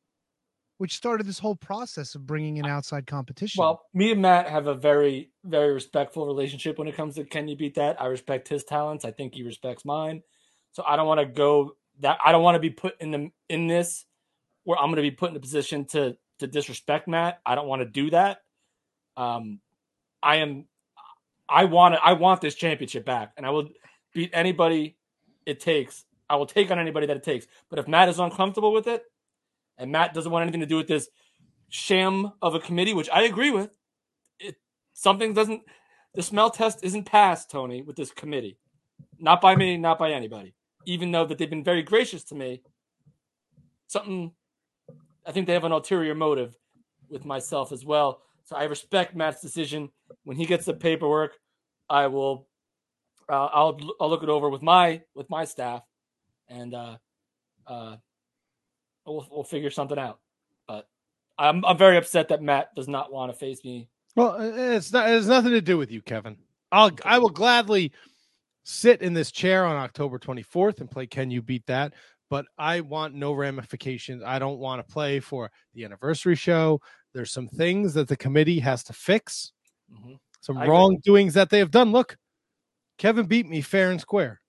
which started this whole process of bringing in outside competition. Well, me and Matt have a very, very respectful relationship when it comes to Can You Beat That. I respect his talents. I think he respects mine. So I don't want to go that I don't want to be put in the in this where I'm going to be put in a position to to disrespect Matt. I don't want to do that. Um, I am. I want it. I want this championship back, and I will beat anybody it takes. I will take on anybody that it takes. But if Matt is uncomfortable with it, and Matt doesn't want anything to do with this sham of a committee, which I agree with, it something doesn't. The smell test isn't passed, Tony, with this committee. Not by me, not by anybody. Even though that they've been very gracious to me, something. I think they have an ulterior motive with myself as well. So I respect Matt's decision. When he gets the paperwork, I will. Uh, I'll I'll look it over with my with my staff, and uh, uh, we'll we'll figure something out. But I'm I'm very upset that Matt does not want to face me. Well, it's not. It has nothing to do with you, Kevin. I'll. I will gladly sit in this chair on October twenty-fourth and play Can You Beat That? But I want no ramifications. I don't want to play for the anniversary show. There's some things that the committee has to fix. Mm-hmm. Some I wrongdoings that they have done. Look, Kevin beat me fair and square.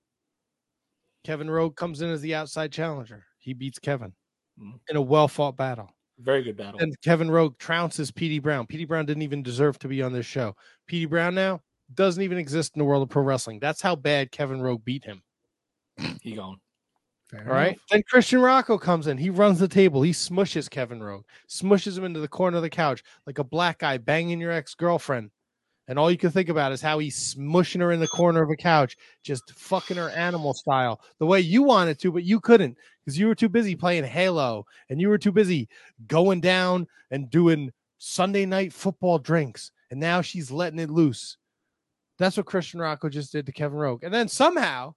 Kevin Rogue comes in as the outside challenger. He beats Kevin mm-hmm. in a well-fought battle. Very good battle. And Kevin Rogue trounces P D Brown. P D Brown didn't even deserve to be on this show. P D Brown now doesn't even exist in the world of pro wrestling. That's how bad Kevin Rogue beat him. He gone. Fair All right. enough. Then Christian Rocco comes in. He runs the table. He smushes Kevin Rogue, smushes him into the corner of the couch like a black guy banging your ex-girlfriend. And all you can think about is how he's smushing her in the corner of a couch, just fucking her animal style, the way you wanted to, but you couldn't because you were too busy playing Halo and you were too busy going down and doing Sunday night football drinks. And now she's letting it loose. That's what Christian Rocco just did to Kevin Rogue. And then somehow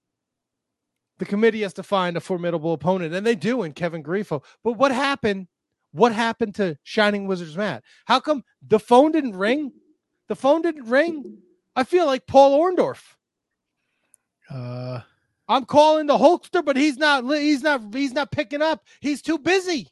the committee has to find a formidable opponent, and they do in Kevin Grifo. But what happened? What happened to Shining Wizards Matt? How come the phone didn't ring? The phone didn't ring. I feel like Paul Orndorff. Uh, I'm calling the Hulkster, but he's not. He's not. He's not picking up. He's too busy.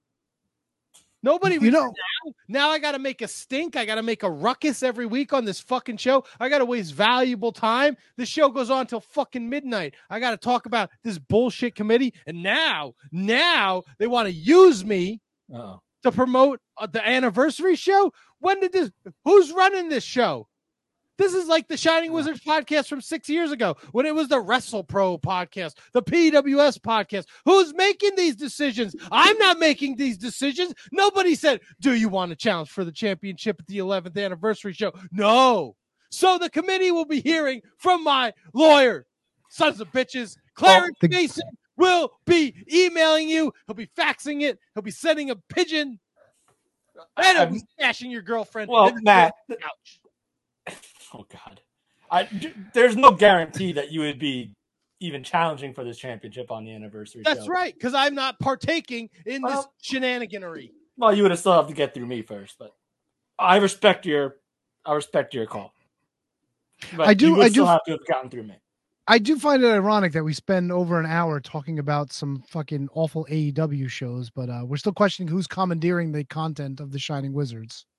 Nobody, you know, now, now I got to make a stink. I got to make a ruckus every week on this fucking show. I got to waste valuable time. This show goes on till fucking midnight. I got to talk about this bullshit committee. And now, now they want to use me Uh-oh. to promote uh, the anniversary show. When did this, who's running this show? This is like the Shining Wizards podcast from six years ago when it was the Wrestle Pro podcast, the P W S podcast. Who's making these decisions? I'm not making these decisions. Nobody said, do you want to challenge for the championship at the eleventh anniversary show? No. So the committee will be hearing from my lawyer. Sons of bitches. Clarence the- Mason will be emailing you. He'll be faxing it. He'll be sending a pigeon. And he'll be smashing your girlfriend. Well, in the Matt, couch. Oh God, I, d- there's no guarantee that you would be even challenging for this championship on the anniversary. That's show. right, because I'm not partaking in Well- this shenaniganery. Well, you would have still have to get through me first, but I respect your, I respect your call. But I do- You would I do- still have to have gotten through me. I do find it ironic that we spend over an hour talking about some fucking awful A E W shows, but uh, we're still questioning who's commandeering the content of the Shining Wizards.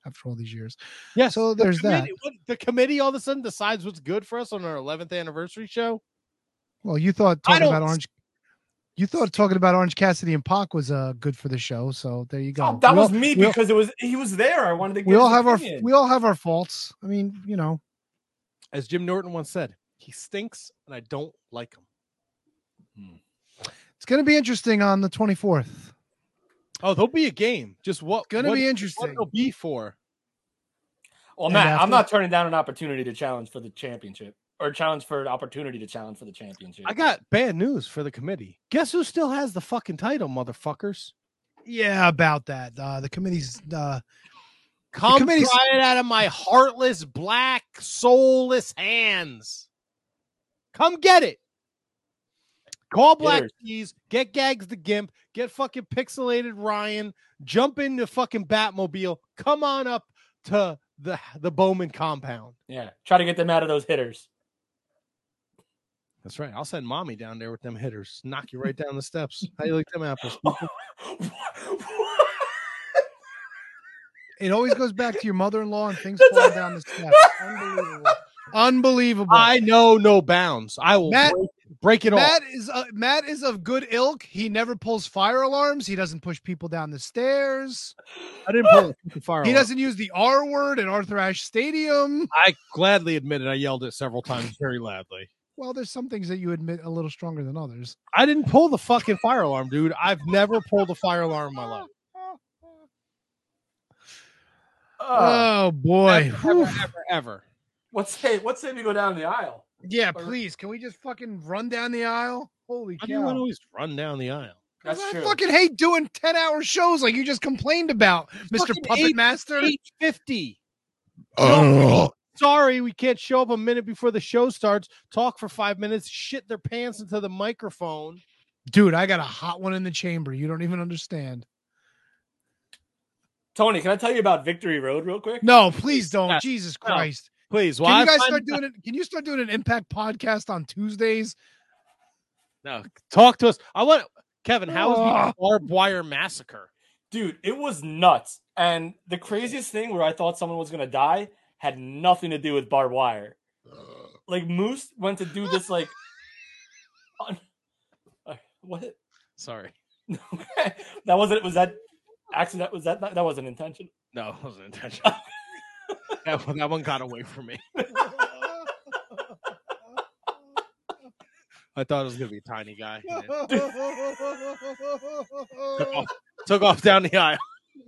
after all these years. Yeah. So there's the that. committee, what, the committee all of a sudden decides what's good for us on our eleventh anniversary show. Well, you thought I talking don't- about Orange. You thought talking about Orange Cassidy and Pac was uh, good for the show, so there you go. Oh, that We was all- me we all- because it was he was there. I wanted to. Get we all his have our opinion. we all have our faults. I mean, you know, As Jim Norton once said, he stinks and I don't like him. it's going to be interesting on the twenty-fourth. Oh, there'll be a game. Just what Gonna what- be What interesting. it'll be for. Well, And Matt, after- I'm not turning down an opportunity to challenge for the championship or challenge for an opportunity to challenge for the championship. I got bad news for the committee. Guess who still has the fucking title, motherfuckers? Yeah, about that. Uh, the committee's uh, Come committee's- pry it out of my heartless, black, soulless hands. Come get it. Call Black Hitters. Keys, get Gags the Gimp, get fucking pixelated Ryan, jump into fucking Batmobile, come on up to the the Bowman compound. Yeah, try to get them out of those hitters. That's right. I'll send mommy down there with them hitters. Knock you right down the steps. How you like them apples? people? it always goes back to your mother-in-law and things falling down the steps. Unbelievable. Unbelievable. I know no bounds. I will Matt- break, break it off. Matt is uh, Matt is of good ilk. He never pulls fire alarms. He doesn't push people down the stairs. I didn't pull the fire. He alarm. doesn't use the R word at Arthur Ashe Stadium. I gladly admit it. I yelled it several times very loudly. Well, there's some things that you admit a little stronger than others. I didn't pull the fucking fire alarm, dude. I've never pulled a fire alarm in my life. Oh boy. Ever, ever, ever, ever. What's say? What's say we go down the aisle? Yeah, please. Can we just fucking run down the aisle? Holy How do you want to cow. always run down the aisle? That's I true. fucking hate doing ten hour shows like you just complained about, Mister Fucking Puppet eight- Master. eight fifty. No, sorry, we can't show up a minute before the show starts, talk for five minutes, shit their pants into the microphone. Dude, I got a hot one in the chamber. You don't even understand. Tony, can I tell you about Victory Road real quick? No, please don't. Yeah. Jesus No. Christ. Please, Can while you I guys find- start doing it? Can you start doing an Impact podcast on Tuesdays? No, talk to us. I want Kevin. How was Oh. the barbed wire massacre? Dude, it was nuts. And the craziest thing where I thought someone was gonna die had nothing to do with barbed wire. Like Moose went to do this like on, uh, what? Sorry, that wasn't was that accident was that that wasn't intentional. no, it wasn't intentional. that, one, that one got away from me. I thought it was gonna be a tiny guy. and it took, off, took off down the aisle.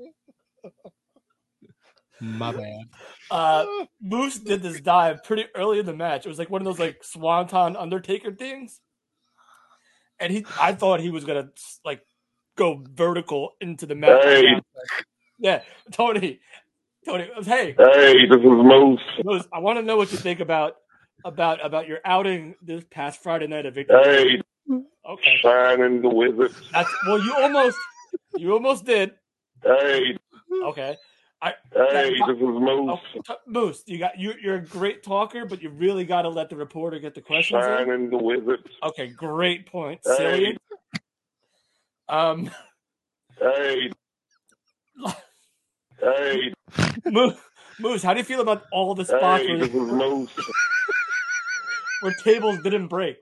My bad. Uh Moose did this dive pretty early in the match. It was like one of those like Swanton Undertaker things. And he I thought he was gonna like go vertical into the match. Hey. Yeah, Tony. Tony, hey, Hey, this is Moose. Moose, I want to know what you think about about about your outing this past Friday night at Victory. Hey, Okay. shining the wizard. That's well you almost you almost did. Hey, Okay. I hey, that- this is Moose. Oh, t- Moose, you got you. You're a great talker, but you really got to let the reporter get the questions in. Shining the wizard. Okay, great point, Hey. Cillian. Um, Hey, hey, Moose, Moose, how do you feel about all the spots hey, where, this is Moose. where tables didn't break?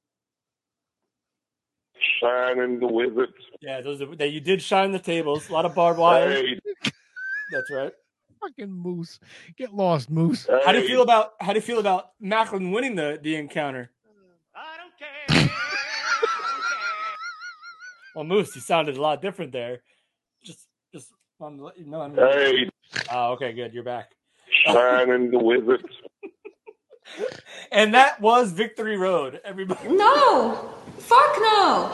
Shining the wizard. Yeah, those are, that you did shine the tables. A lot of barbed wire. Hey, That's right. Fucking Moose. Get lost, Moose. How do you hey. feel about how do you feel about Macklin winning the the encounter? I don't care. Well, Moose, you sounded a lot different there. Just just wanted to let you know. I'm- Hey, Oh, okay, good. You're back. shining the wizard. And that was Victory Road, everybody. No! Fuck no!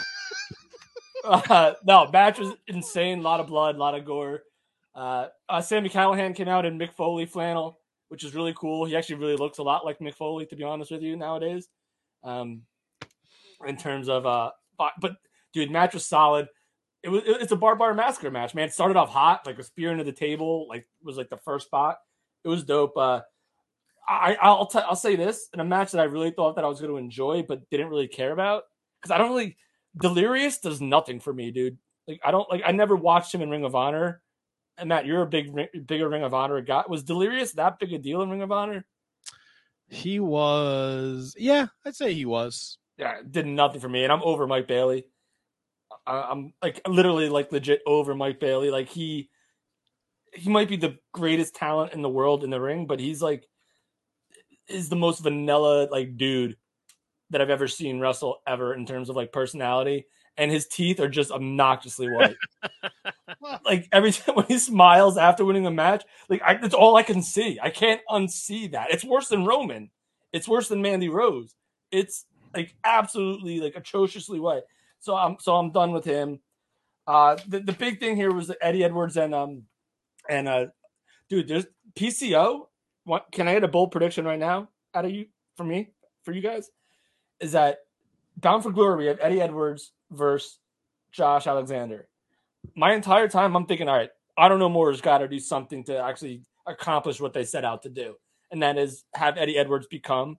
Uh, no, match was insane. A lot of blood, a lot of gore. Uh, uh, Sami Callihan came out in Mick Foley flannel, which is really cool. He actually really looks a lot like Mick Foley, to be honest with you, nowadays. Um, in terms of, uh, but, but dude, match was solid. It was it's a barbed wire massacre match, man. It started off hot, like a spear into the table, like was like the first spot. It was dope. Uh, I I'll t- I'll say this in a match that I really thought that I was going to enjoy, but didn't really care about because I don't really. Delirious does nothing for me, dude. Like I don't like. I never watched him in Ring of Honor, and Matt, you're a big, bigger Ring of Honor guy. Was Delirious that big a deal in Ring of Honor? He was, yeah, I'd say he was. Yeah, did nothing for me, and I'm over Mike Bailey. I, I'm like literally like legit over Mike Bailey. Like he, he might be the greatest talent in the world in the ring, but he's like is the most vanilla like dude that I've ever seen wrestle ever in terms of like personality, and his teeth are just obnoxiously white. Like every time when he smiles after winning a match, like I, that's all I can see. I can't unsee that. It's worse than Roman. It's worse than Mandy Rose. It's like absolutely like atrociously white. So I'm so I'm done with him. Uh, the the big thing here was Eddie Edwards and um and uh dude, there's P C O. What can I get a bold prediction right now out of you for me for you guys? Is that Bound for Glory? We have Eddie Edwards versus Josh Alexander. My entire time, I'm thinking, all right, I don't know more has got to do something to actually accomplish what they set out to do, and that is have Eddie Edwards become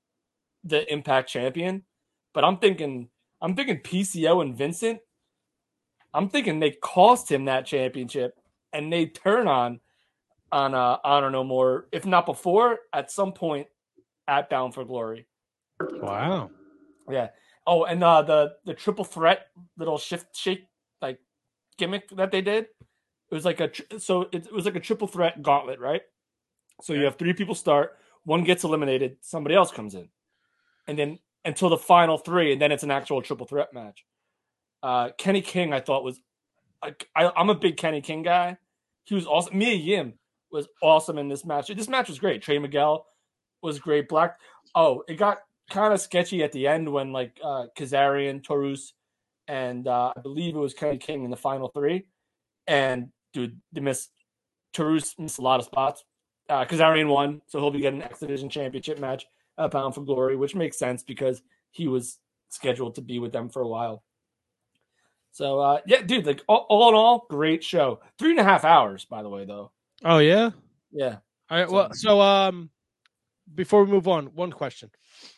the Impact champion. But I'm thinking, I'm thinking P C O and Vincent. I'm thinking they cost him that championship, and they turn on on uh, Honor No More, if not before, at some point at Bound for Glory. Wow. Yeah. Oh, and uh, the the triple threat little shift shake like gimmick that they did. It was like a so it, it was like a triple threat gauntlet, right? So you have three people start, one gets eliminated, somebody else comes in, and then until the final three, and then it's an actual triple threat match. Uh, Kenny King, I thought was like I, I'm a big Kenny King guy. He was awesome. Mia Yim was awesome in this match. This match was great. Trey Miguel was great. Black. Oh, it got kind of sketchy at the end when like uh, Kazarian, Taurus, and uh, I believe it was Kenny King in the final three. And dude, they missed. Taurus missed a lot of spots. Uh, Kazarian won, so he'll be getting an X Division Championship match at Bound for Glory, which makes sense because he was scheduled to be with them for a while. So uh, yeah, dude, like all, all in all, great show. Three and a half hours, by the way, though. Oh yeah, yeah. All right. Well, so um, before we move on, one question.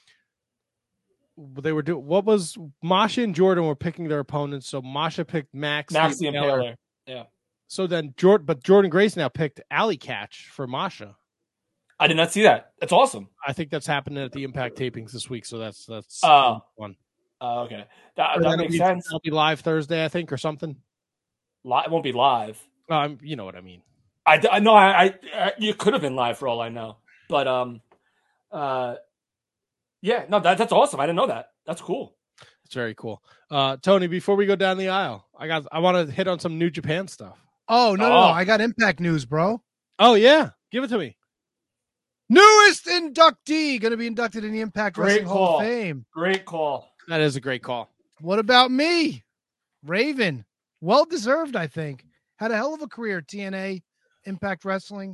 They were doing what was Masha and Jordan were picking their opponents. So Masha picked Max, Max the Impaler. Yeah. So then Jordan, but Jordan Grace now picked Alley Catch for Masha. I did not see that. That's awesome. I think that's happening at the Impact tapings this week. So that's that's uh, one. Oh, uh, okay. That, that makes be, sense. It'll be live Thursday, I think, or something. Li- it won't be live. Um, you know what I mean. I, I know. I, I, I you could have been live for all I know, but um, uh, yeah, no, that that's awesome. I didn't know that. That's cool. It's very cool. Uh, Tony, before we go down the aisle, I got I want to hit on some New Japan stuff. Oh no, oh. no, no, I got Impact news, bro. Oh yeah, give it to me. Newest inductee going to be inducted in the Impact Great Wrestling call. Hall of Fame. Great call. That is a great call. What about me? Raven. Well deserved, I think. Had a hell of a career at T N A, Impact Wrestling.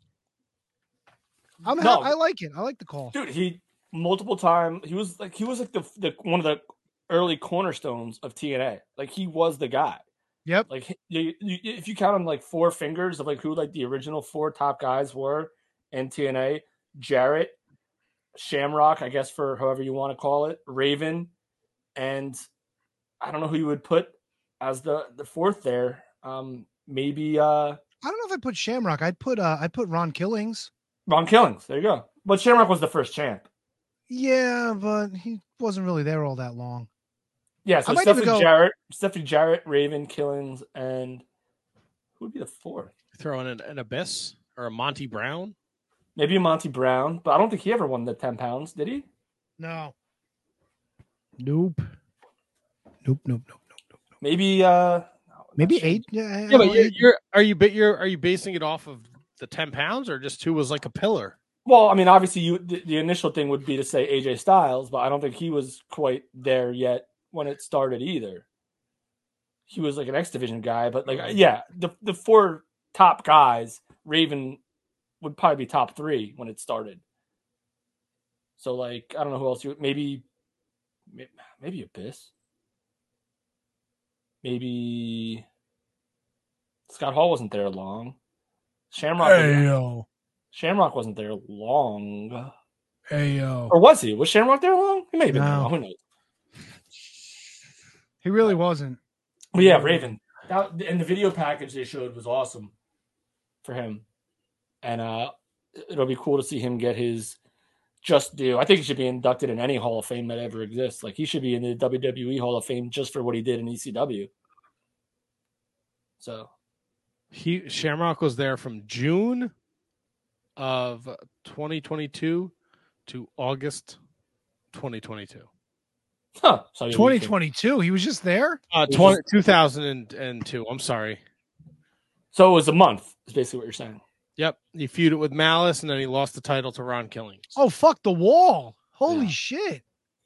I'm no, I like it. I like the call. Dude, he multiple time he was like he was like the, the one of the early cornerstones of T N A. Like he was the guy. Yep. Like you, you, if you count on like four fingers of like who like the original four top guys were in T N A, Jarrett, Shamrock, I guess for however you want to call it, Raven, and I don't know who you would put as the, the fourth there. Um, maybe uh, I don't know if I put Shamrock. I'd put uh, I'd put Ron Killings. Ron Killings, there you go. But Shamrock was the first champ. Yeah, but he wasn't really there all that long. Yeah, so Stephanie go... Jarrett, Stephanie Jarrett, Raven, Killings, and who would be the fourth? Throw in an, an Abyss or a Monty Brown? Maybe a Monty Brown, but I don't think he ever won the ten pounds, did he? No. Nope. Nope, nope, nope, nope, nope. Maybe uh maybe eight. Yeah, yeah but you're, you're are you you're are you basing it off of the ten pounds or just who was like a pillar? Well, I mean, obviously you the, the initial thing would be to say A J Styles, but I don't think he was quite there yet when it started either. He was like an X Division guy, but like yeah, the the four top guys, Raven would probably be top three when it started. So like I don't know who else you maybe maybe Abyss. Maybe Scott Hall wasn't there long. Shamrock hey, yo. Shamrock wasn't there long. Hey yo. Or was he? Was Shamrock there long? He may have been no. there long. Who knows? He really wasn't. But yeah, Raven. That, and the video package they showed was awesome. for him, and uh, it'll be cool to see him get his just due. I think he should be inducted in any Hall of Fame that ever exists. Like he should be in the W W E Hall of Fame just for what he did in E C W. So he Shamrock was there from June of twenty twenty-two to August twenty twenty-two. Huh. So twenty twenty-two. He was just there? Uh, twenty, two thousand two. I'm sorry. So it was a month, is basically what you're saying. Yep. He feuded with Malice, and then he lost the title to Ron Killings. Oh, fuck the wall. Holy yeah. shit.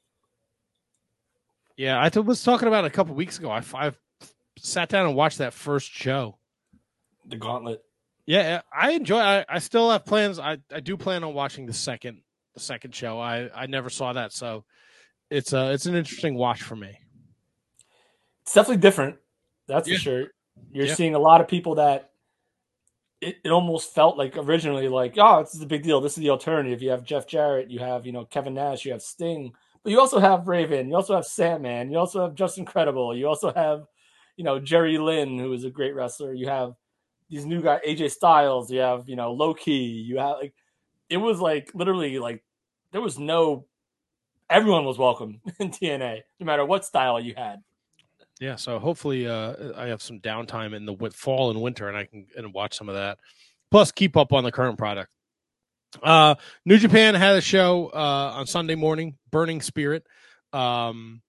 Yeah, I th- was talking about it a couple weeks ago. I, I sat down and watched that first show. The Gauntlet. Yeah, I enjoy I, I still have plans. I, I do plan on watching the second the second show. I, I never saw that, so it's uh it's an interesting watch for me. It's definitely different. That's yeah. for sure. You're yeah. seeing a lot of people that it, it almost felt like originally like, oh, this is a big deal. This is the alternative. You have Jeff Jarrett, you have, you know, Kevin Nash, you have Sting, but you also have Raven, you also have Sandman, you also have Justin Credible, you also have, you know, Jerry Lynn, who is a great wrestler. You have these new guys, A J Styles, you have, you know, Low Key, you have like, it was like literally like there was no, everyone was welcome in T N A, no matter what style you had. Yeah, so hopefully uh, I have some downtime in the fall and winter, and I can and watch some of that. Plus, keep up on the current product. Uh, New Japan had a show uh, on Sunday morning, Burning Spirit. Um,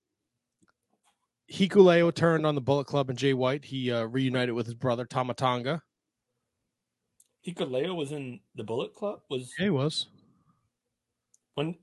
Hikuleo turned on the Bullet Club and Jay White. He uh, reunited with his brother, Tama Tonga. Hikuleo was in the Bullet Club? Was yeah, he was. When?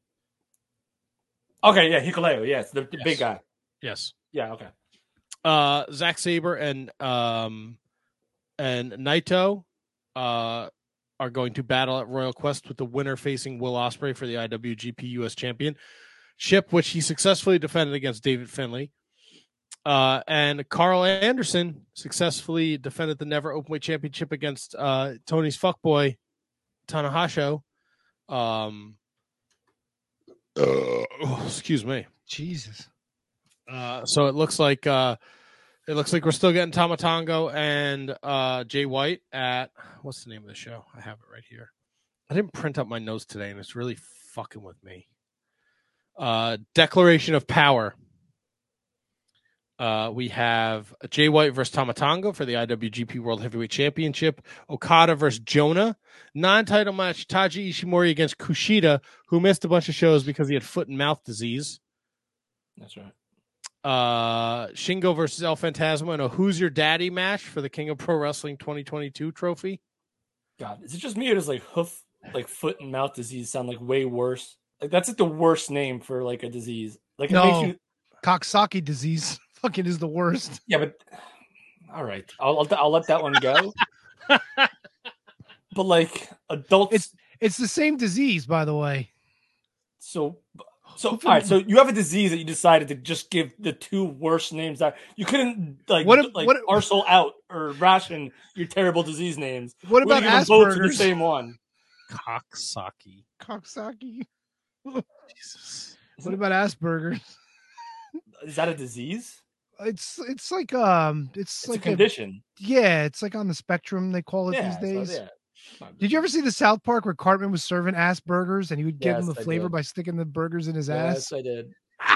Okay, yeah, Hikuleo, yes, the, the yes. big guy. Yes. Yeah, okay. Uh, Zack Sabre and um, and Naito uh, are going to battle at Royal Quest with the winner facing Will Ospreay for the I W G P U S Championship, which he successfully defended against David Finlay. Uh, and Carl Anderson successfully defended the Never Openweight Championship against uh, Tony's fuckboy Tanahashi. Um, uh, oh, excuse me, Jesus. Uh, so it looks like uh, it looks like we're still getting Tama Tonga and uh, Jay White at what's the name of the show? I have it right here. I didn't print up my notes today, and it's really fucking with me. Uh, Declaration of Power. Uh, we have Jay White versus Tama Tonga for the I W G P World Heavyweight Championship. Okada versus Jonah. Non-title match, Taiji Ishimori against Kushida, who missed a bunch of shows because he had foot and mouth disease. That's right. Uh, Shingo versus El Phantasmo in a Who's Your Daddy match for the King of Pro Wrestling twenty twenty-two trophy. God, is it just me or does like hoof, like foot and mouth disease sound like way worse? Like that's like the worst name for like a disease. Like it no, makes you Coxsackie disease. Fucking is the worst. Yeah, but all right, I'll I'll, I'll let that one go. But like adults, it's it's the same disease, by the way. So. So, all right, so you have a disease that you decided to just give the two worst names that you couldn't like, what if, like what if, parcel out or ration your terrible disease names. What about Asperger's? Both to the same one. Coxsackie. Coxsackie. Jesus. What about Asperger's? Is that a disease? It's it's like um it's, it's like a condition. A, yeah, it's like on the spectrum they call it yeah, these days. So, yeah. Did you ever see the South Park where Cartman was serving ass burgers and he would give yes, him the I flavor did. by sticking the burgers in his yes, ass? Yes, I did.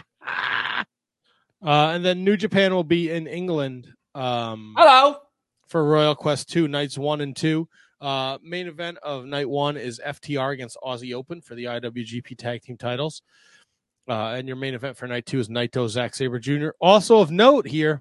uh, and then New Japan will be in England. Um, Hello. For Royal Quest two, nights one and two. Uh, main event of night one is F T R against Aussie Open for the I W G P Tag Team titles. Uh, and your main event for night two is Naito Zack Sabre Junior Also of note here,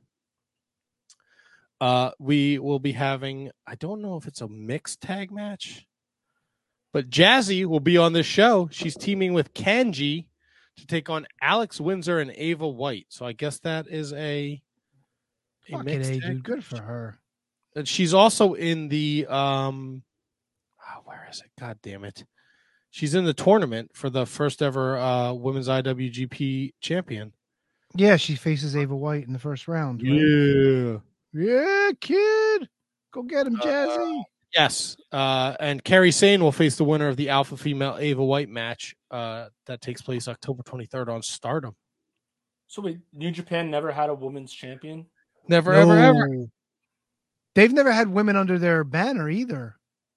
uh, we will be having, I don't know if it's a mixed tag match, but Jazzy will be on this show. She's teaming with Kanji to take on Alex Windsor and Ava White. So I guess that is a, a Fucking mixed A, tag dude. Good match. for her. And she's also in the, um, oh, where is it? God damn it. She's in the tournament for the first ever uh, women's I W G P champion. Yeah, she faces Ava White in the first round. Right? Yeah. Yeah, kid. Go get him, Jazzy. Uh, yes. Uh, and Kerry Sane will face the winner of the alpha female Ava White match uh, that takes place October twenty-third on Stardom. So wait, New Japan never had a women's champion? Never, no. ever, ever. They've never had women under their banner either.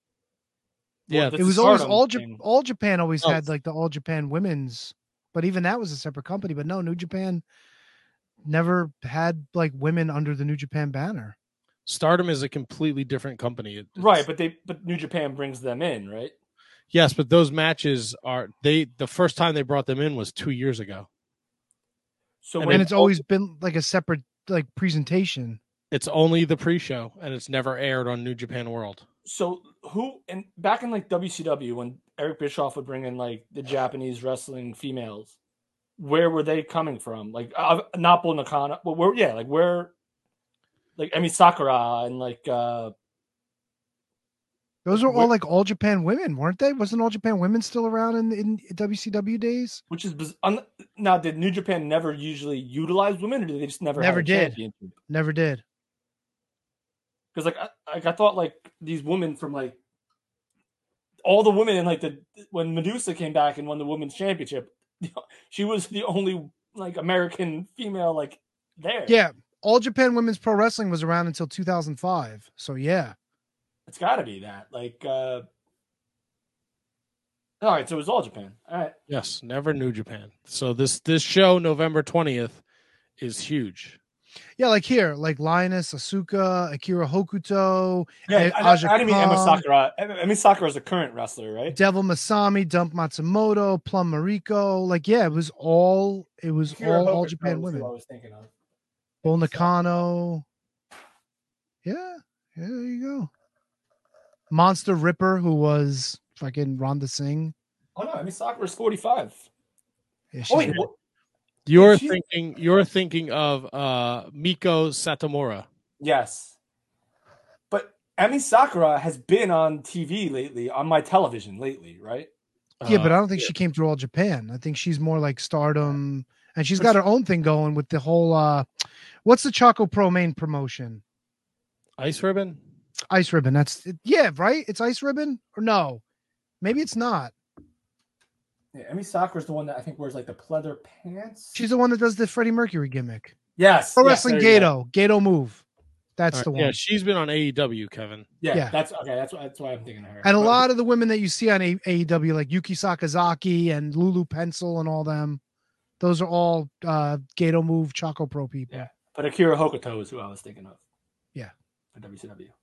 Yeah, Well, It was always Stardom all Ja- thing. all Japan always Oh. had like the All Japan Women's, but even that was a separate company. But no, New Japan never had like women under the New Japan banner. Stardom is a completely different company. It- it's- Right, but they but New Japan brings them in, right? Yes, but those matches are they. The first time they brought them in was two years ago. So And when And it's always been like a separate like presentation. It's only the pre-show, and it's never aired on New Japan World. so who and back in like W C W when Eric Bischoff would bring in like the Japanese wrestling females, where were they coming from? Like uh, not Bull Nakano, but where? Yeah, like where? Like Emi Sakura and like uh Those are all Where- like All Japan Women, weren't they? Wasn't All Japan Women still around in in W C W days? which is biz- un- now did New Japan never usually utilize women, or did they just never Never have a did. championship? Never did. Because like I, like I thought like these women from like all the women in like the when Medusa came back and won the women's championship, she was the only like American female like there. Yeah, All Japan Women's Pro Wrestling was around until two thousand five. So yeah, It's got to be that. Like, uh, all right, so it was all Japan. All right. Yes, never New Japan. So this this show, November twentieth, is huge. yeah, like here, like Lioness, Asuka, Akira Hokuto, Yeah, eh, I, I, Aja I didn't mean Emma Kong, Sakura. Emma Sakura is a current wrestler, right? Devil Masami, Dump Matsumoto, Plum Mariko. Like yeah, it was all it was Akira all All Hokuto Japan was who Women. I was thinking of. Bull Nakano. Yeah, yeah, there you go. Monster Ripper, who was fucking Ronda Singh. Oh no, Emma Sakura is forty-five. Yeah, she's Oh wait, good. what? You're She- thinking you're thinking of uh Miko Satomura. Yes, but Emma Sakura has been on T V lately, on my television lately, right? Yeah, but I Uh, don't think she came through All Japan. I think she's more like Stardom, and she's But got she- her own thing going with the whole. uh What's the Choco Pro main promotion? Ice Ribbon. Ice Ribbon. That's yeah, right. It's Ice Ribbon or no? Maybe it's not. Yeah, Emma Sakura is the one that I think wears like the pleather pants. She's the one that does the Freddie Mercury gimmick. yes, Pro yes, Wrestling there you go. Gato, Gato move. That's All the right, one. Yeah, she's been on A E W, Kevin. Yeah, Yeah. that's okay. That's why that's why I'm thinking of her. And a But- lot of the women that you see on A- AEW, like Yuki Sakazaki and Lulu Pencil and all them, those are all uh Gato move Choco Pro people. Yeah. But Akira Hokuto is who I was thinking of. Yeah. For W C W.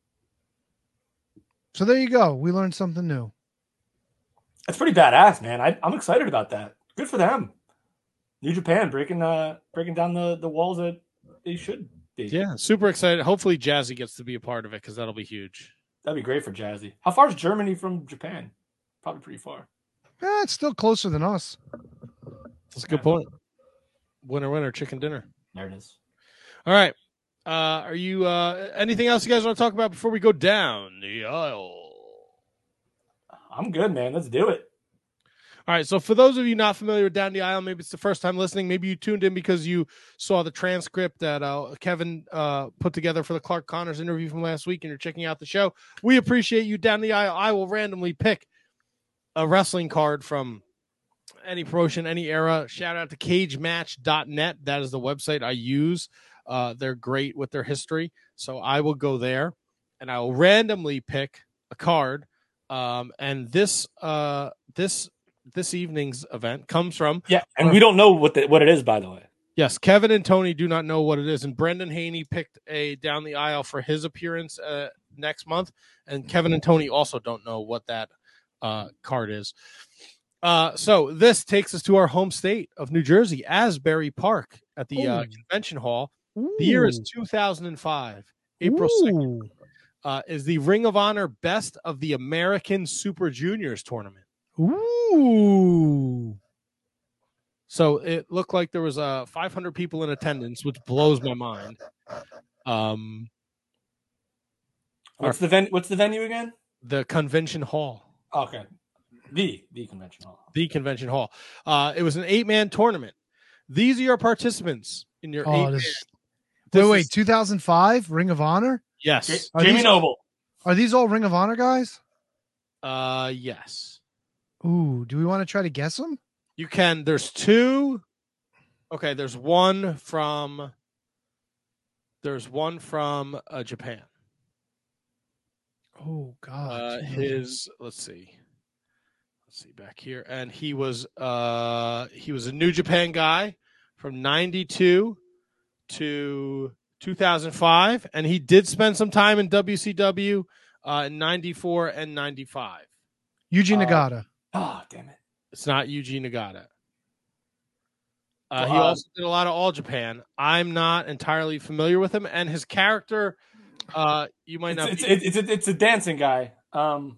So there you go. We learned something new. That's pretty badass, man. I, I'm excited about that. Good for them. New Japan breaking uh breaking down the, the walls that they should be. Yeah, super excited. Hopefully Jazzy gets to be a part of it because that'll be huge. That'd be great for Jazzy. How far is Germany from Japan? Probably pretty far. Eh, it's still closer than us. That's a good point. Winner, winner, chicken dinner. There it is. All right. Uh, are you uh, anything else you guys want to talk about before we go down the aisle? I'm good, man. Let's do it. All right. So for those of you not familiar with Down the Aisle, maybe it's the first time listening. Maybe you tuned in because you saw the transcript that uh, Kevin uh, put together for the Clark Connors interview from last week and you're checking out the show. We appreciate you. Down the Aisle, I will randomly pick a wrestling card from any promotion, any era. Shout out to cage match dot net. That is the website I use. Uh, they're great with their history. So I will go there and I will randomly pick a card. Um, and this uh, this this evening's event comes from Yeah, and we don't know what the, what it is, by the way. yes, Kevin and Tony do not know what it is, and Brendan Haney picked a down the aisle for his appearance uh, next month, and Kevin and Tony also don't know what that uh, card is. Uh, so this takes us to our home state of New Jersey, Asbury Park, at the uh, Ooh. convention hall. The year is two thousand five, April second. Uh, is the Ring of Honor Best of the American Super Juniors tournament. Ooh. So it looked like there was uh, five hundred people in attendance, which blows my mind. Um, What's the ven- What's the venue again? the convention hall, Okay, the the convention hall. the convention hall. Uh, it was an eight-man tournament. These are your participants in your Oh, eight. this, This wait, wait, is- two thousand five Ring of Honor? Yes. Ja- Are Jamie these- Noble. Are these all Ring of Honor guys? Uh, yes. Ooh, do we want to try to guess them? You can. There's two. Okay, there's one from. There's one from uh, Japan. Oh God. Uh, his let's see, let's see back here, and he was uh he was a New Japan guy from ninety-two to two thousand five, and he did spend some time in W C W uh, in ninety-four and ninety-five. Yuji Uh, Nagata. Oh, damn it. It's not Yuji Nagata. Uh, Well, he uh, also did a lot of All Japan. I'm not entirely familiar with him, and his character, uh, you might It's not. it's, be- it's, it's, it's a dancing guy. Um,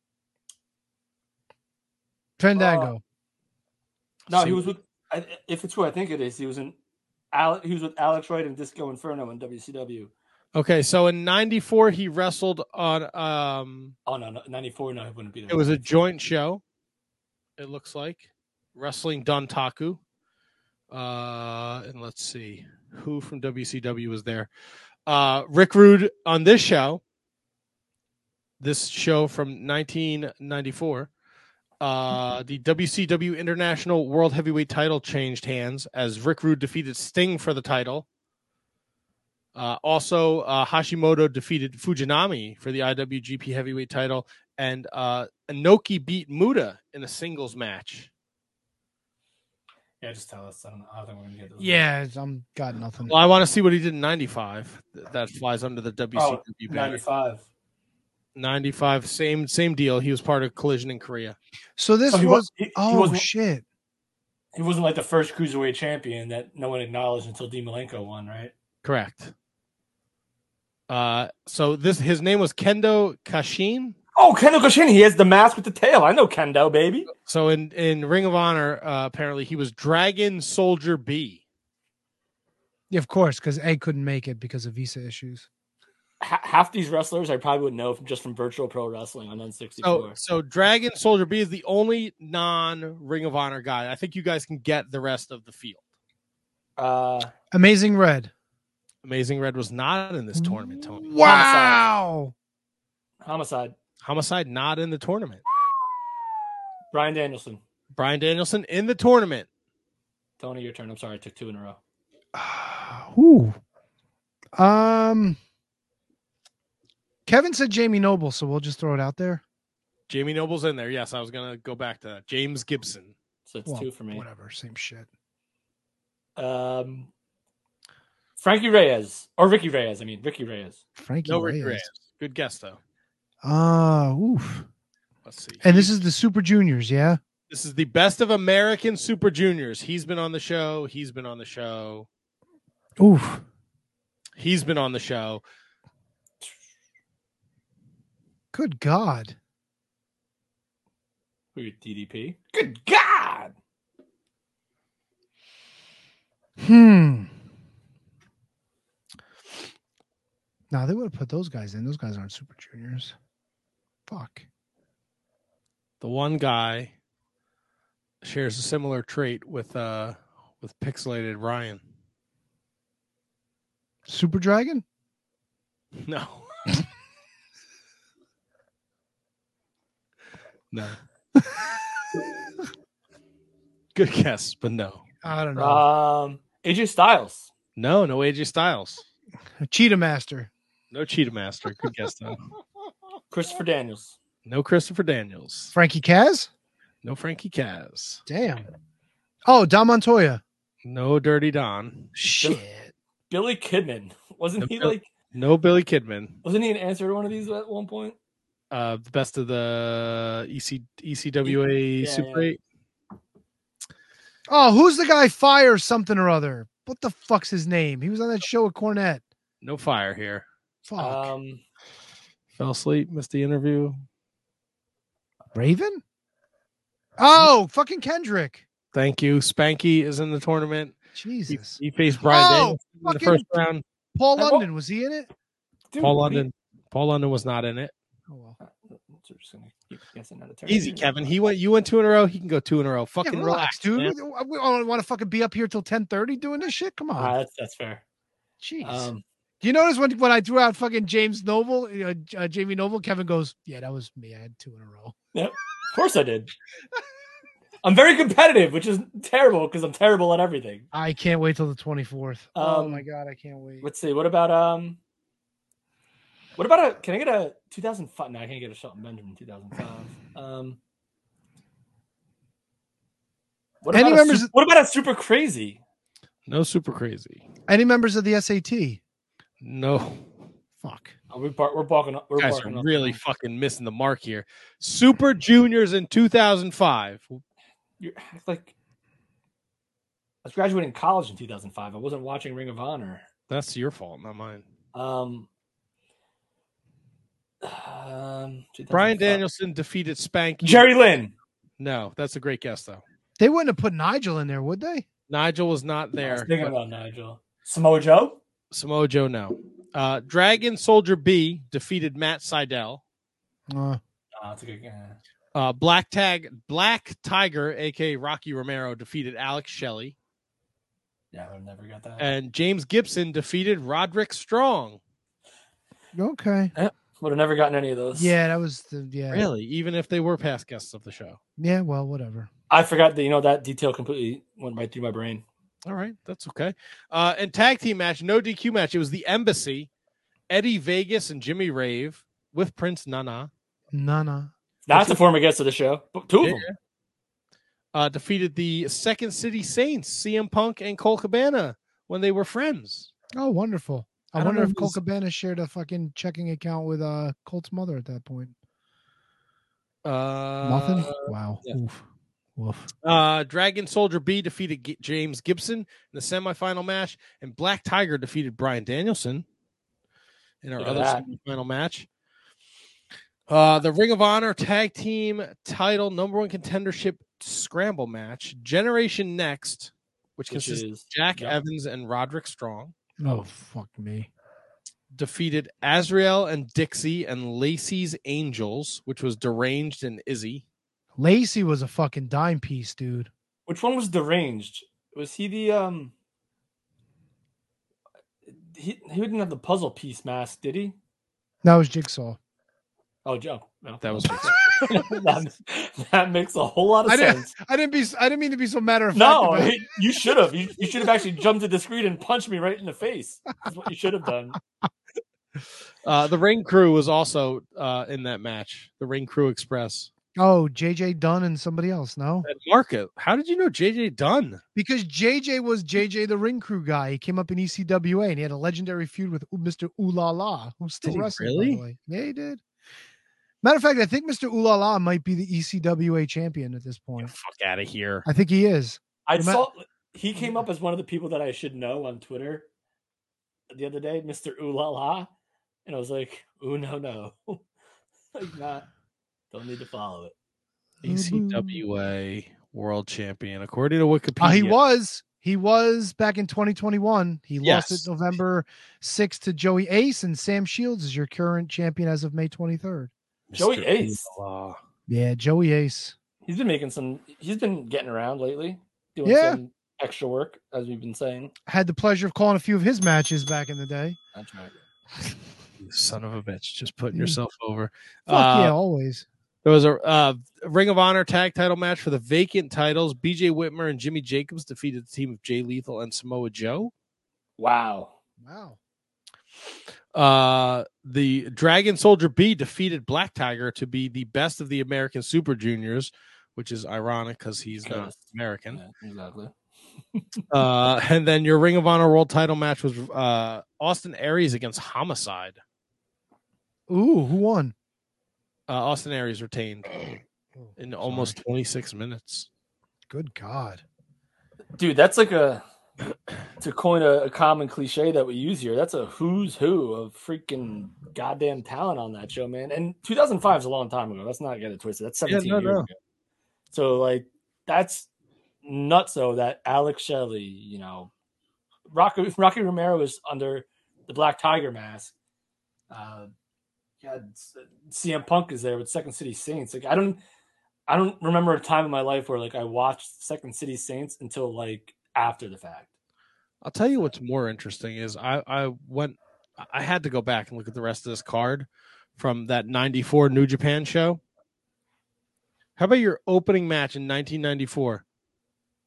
Fandango. no, See- he was with. I- If it's who I think it is, he was in. Ale- He was with Alex Wright and Disco Inferno in W C W. Okay, so in ninety-four he wrestled on. Um, Oh no, no ninety-four. No, he wouldn't be there. it was a joint show. It looks like Wrestling Dontaku. Uh, and let's see who from W C W was there. Uh, Rick Rude on this show. This show from nineteen ninety-four. Uh, the W C W International World Heavyweight title changed hands as Rick Rude defeated Sting for the title. Uh, also, uh, Hashimoto defeated Fujinami for the I W G P Heavyweight title, and uh, Inoki beat Muta in a singles match. Yeah, just tell us. I don't know. I don't think we're gonna get those. Yeah, I'm got nothing. Well, I want to see what he did in ninety-five. Th- That flies under the W C W Oh, banner. ninety-five. ninety-five, same same deal. He was part of Collision in Korea. So this Oh, he was. was- he- he oh wasn't- shit! He wasn't like the first cruiserweight champion that no one acknowledged until Dean Malenko won, right? Correct. Uh, so this his name was Kendo Kashin. Oh, Kendo Koshin. He has the mask with the tail. I know Kendo, baby. So in in Ring of Honor, uh, apparently he was Dragon Soldier B. Yeah, of course, because A couldn't make it because of visa issues. H- half these wrestlers I probably would know from just from Virtual Pro Wrestling on N sixty-four. So so Dragon Soldier B is the only non Ring of Honor guy. I think you guys can get the rest of the field. Uh, Amazing Red. Amazing Red was not in this tournament, Tony. Wow. Homicide. Homicide not in the tournament. Brian Danielson. Brian Danielson in the tournament. Tony, your turn. I'm sorry, I took two in a row. Ooh. Um. Kevin said Jamie Noble, so we'll just throw it out there. Jamie Noble's in there. Yes, I was gonna go back to that. James Gibson. So it's Well, two for me. Whatever, same shit. Um, Frankie Reyes or Ricky Reyes. I mean, Ricky Reyes. Frankie No Reyes. Rick Reyes. Good guess though. Ah, oof. Let's see. And this is the Super Juniors, yeah? This is the best of American Super Juniors. He's been on the show. He's been on the show. Oof. He's been on the show. Good God. Who your D D P? Good God. Hmm. No, they would have put those guys in. Those guys aren't Super Juniors. Fuck. The one guy shares a similar trait with uh with pixelated Ryan. Super Dragon? No. No. Good guess, but no. I don't know. Um, A J Styles. No, no A J Styles. Cheetah Master. No Cheetah Master. Good guess though. Christopher Daniels. No Christopher Daniels. Frankie Kaz? No Frankie Kaz. Damn. Oh, Don Montoya. No Dirty Don. Shit. Billy Kidman. Wasn't No he Bill- like? No Billy Kidman. Wasn't he an answer to one of these at one point? Uh, the best of the E C E C W A Yeah, Super yeah. eight. Oh, who's the guy Fire something or other? What the fuck's his name? He was on that show with Cornette. No fire here. Fuck. Um, Fell asleep, missed the interview. Raven? Oh, fucking Kendrick. Thank you. Spanky is in the tournament. He, Jesus. he faced Brian Oh, Danielson in the fucking- first round. Paul Hey, London, was he in it? dude, Paul we- London. Paul London was not in it. Oh, well. So we're just gonna keep guessing another turn. Easy, Kevin. He went. You went two in a row. He can go two in a row. Yeah, Fucking relax, relax, dude. man. We, we all want to fucking be up here till ten thirty doing this shit? Come on. Ah, that's that's fair. Jeez. Um, Do you notice when, when I threw out fucking James Noble, uh, uh, Jamie Noble, Kevin goes, yeah, that was me. I had two in a row. Yep, of course I did. I'm very competitive, which is terrible because I'm terrible at everything. I can't wait till the twenty-fourth. oh Um, my God, I can't wait. Let's see. What about um? What about a? Can I get a two thousand five? No, I can't get a Shelton Benjamin two thousand five. Um, what Any about members A, of- what about a super crazy? No super crazy. Any members of the S A T? No. Fuck. Oh, we're bar- we're barking. up- We're Guys barking are up. really fucking missing the mark here. Super Juniors in two thousand five. You're it's like I was graduating college in two thousand five. I wasn't watching Ring of Honor. That's your fault, not mine. Um, um Brian two thousand five. Danielson defeated Spanky. Jerry Lynn. No, that's a great guess, though. They wouldn't have put Nigel in there, would they? Nigel was not I was there. thinking but about Nigel. Samoa Joe. Samoa Joe, no. Uh, Dragon Soldier B defeated Matt Seidel. Uh, Oh, that's a good guess. Uh, Black Tag, Black Tiger, aka Rocky Romero, defeated Alex Shelley, Yeah, I would never got that. and James Gibson defeated Roderick Strong. okay. Would have never gotten any of those. Yeah, that was the yeah. Really, even if they were past guests of the show. Yeah, well, whatever. I forgot that. You know that detail completely went right through my brain. All right, that's okay. Uh, and tag team match, no D Q match. It was the Embassy, Eddie Vegas and Jimmy Rave with Prince Nana. Nana. That's the former guest of the show. But two of Yeah. them. Uh, defeated the Second City Saints, C M Punk and Cole Cabana, when they were friends. Oh, wonderful. I, I don't wonder know if Cole who's- Cabana shared a fucking checking account with uh Colt's mother at that point. Uh, Nothing? Wow. yeah. Oof. Woof. Uh, Dragon Soldier B defeated G- James Gibson in the semifinal match, and Black Tiger defeated Brian Danielson in our Look at other that. semifinal match. Uh, the Ring of Honor Tag Team Title Number One Contendership Scramble match, Generation Next, which, Which consists is of Jack yeah. Evans and Roderick Strong, Oh, fuck me. defeated Azrael and Dixie and Lacey's Angels, which was Deranged and Izzy. Lacey was a fucking dime piece, dude. Which one was deranged? Was he the um? He he didn't have the puzzle piece mask, did he? That was Jigsaw. Oh, Joe. No. That was that, that makes a whole lot of I didn't, sense. I didn't be I didn't mean to be so matter of fact. No, about it. he- you should have. You, you should have actually jumped to the screen and punched me right in the face. That's what you should have done. Uh, the Ring Crew was also uh, in that match. The Ring Crew Express. Oh, J J Dunn and somebody else, no? And Market. How did you know J J Dunn? Because J J was J J the Ring Crew guy. He came up in E C W A and he had a legendary feud with Mister Ooh La La, who's still Did he wrestling. by really? the way. Yeah, he did. Matter of fact, I think Mister Ooh La La might be the E C W A champion at this point. Fuck out of here. I think he is. I No ma- saw he came up as one of the people that I should know on Twitter the other day, Mister Ooh La La, and I was like, "Ooh, no, no, like not. Don't need to follow it." E C W A World Champion, according to Wikipedia. Uh, he was. He was back in twenty twenty-one. He lost Yes. it November sixth to Joey Ace, and Sam Shields is your current champion as of May twenty-third. Joey Mister Ace. Ooh-la-la. Yeah, Joey Ace. He's been making some. He's been getting around lately, doing Yeah. some extra work, as we've been saying. Had the pleasure of calling a few of his matches back in the day. That's right. You son of a bitch, just putting Mm. yourself over. Fuck Uh, yeah, always. There was a uh, Ring of Honor tag title match for the vacant titles. B J Whitmer and Jimmy Jacobs defeated the team of Jay Lethal and Samoa Joe. Wow. Wow. Uh, the Dragon Soldier B defeated Black Tiger to be the best of the American Super Juniors, which is ironic because he's not Yes. American. Yeah, exactly. Uh, and then your Ring of Honor World Title match was uh, Austin Aries against Homicide. Ooh, who won? Uh, Austin Aries retained in almost twenty-six minutes. Good God. Dude, that's like a to coin a, a common cliche that we use here. That's a who's who of freaking goddamn talent on that show, man. And two thousand five is a long time ago. Let's not get it twisted. That's seventeen no, years no. ago. So like that's nuts. So that Alex Shelley, you know, Rocky Rocky Romero is under the Black Tiger mask. Uh, yeah, C M Punk is there with Second City Saints. Like I don't, I don't remember a time in my life where like I watched Second City Saints until like after the fact. I'll tell you what's more interesting is I, I went I had to go back and look at the rest of this card from that ninety-four New Japan show. How about your opening match in nineteen ninety-four?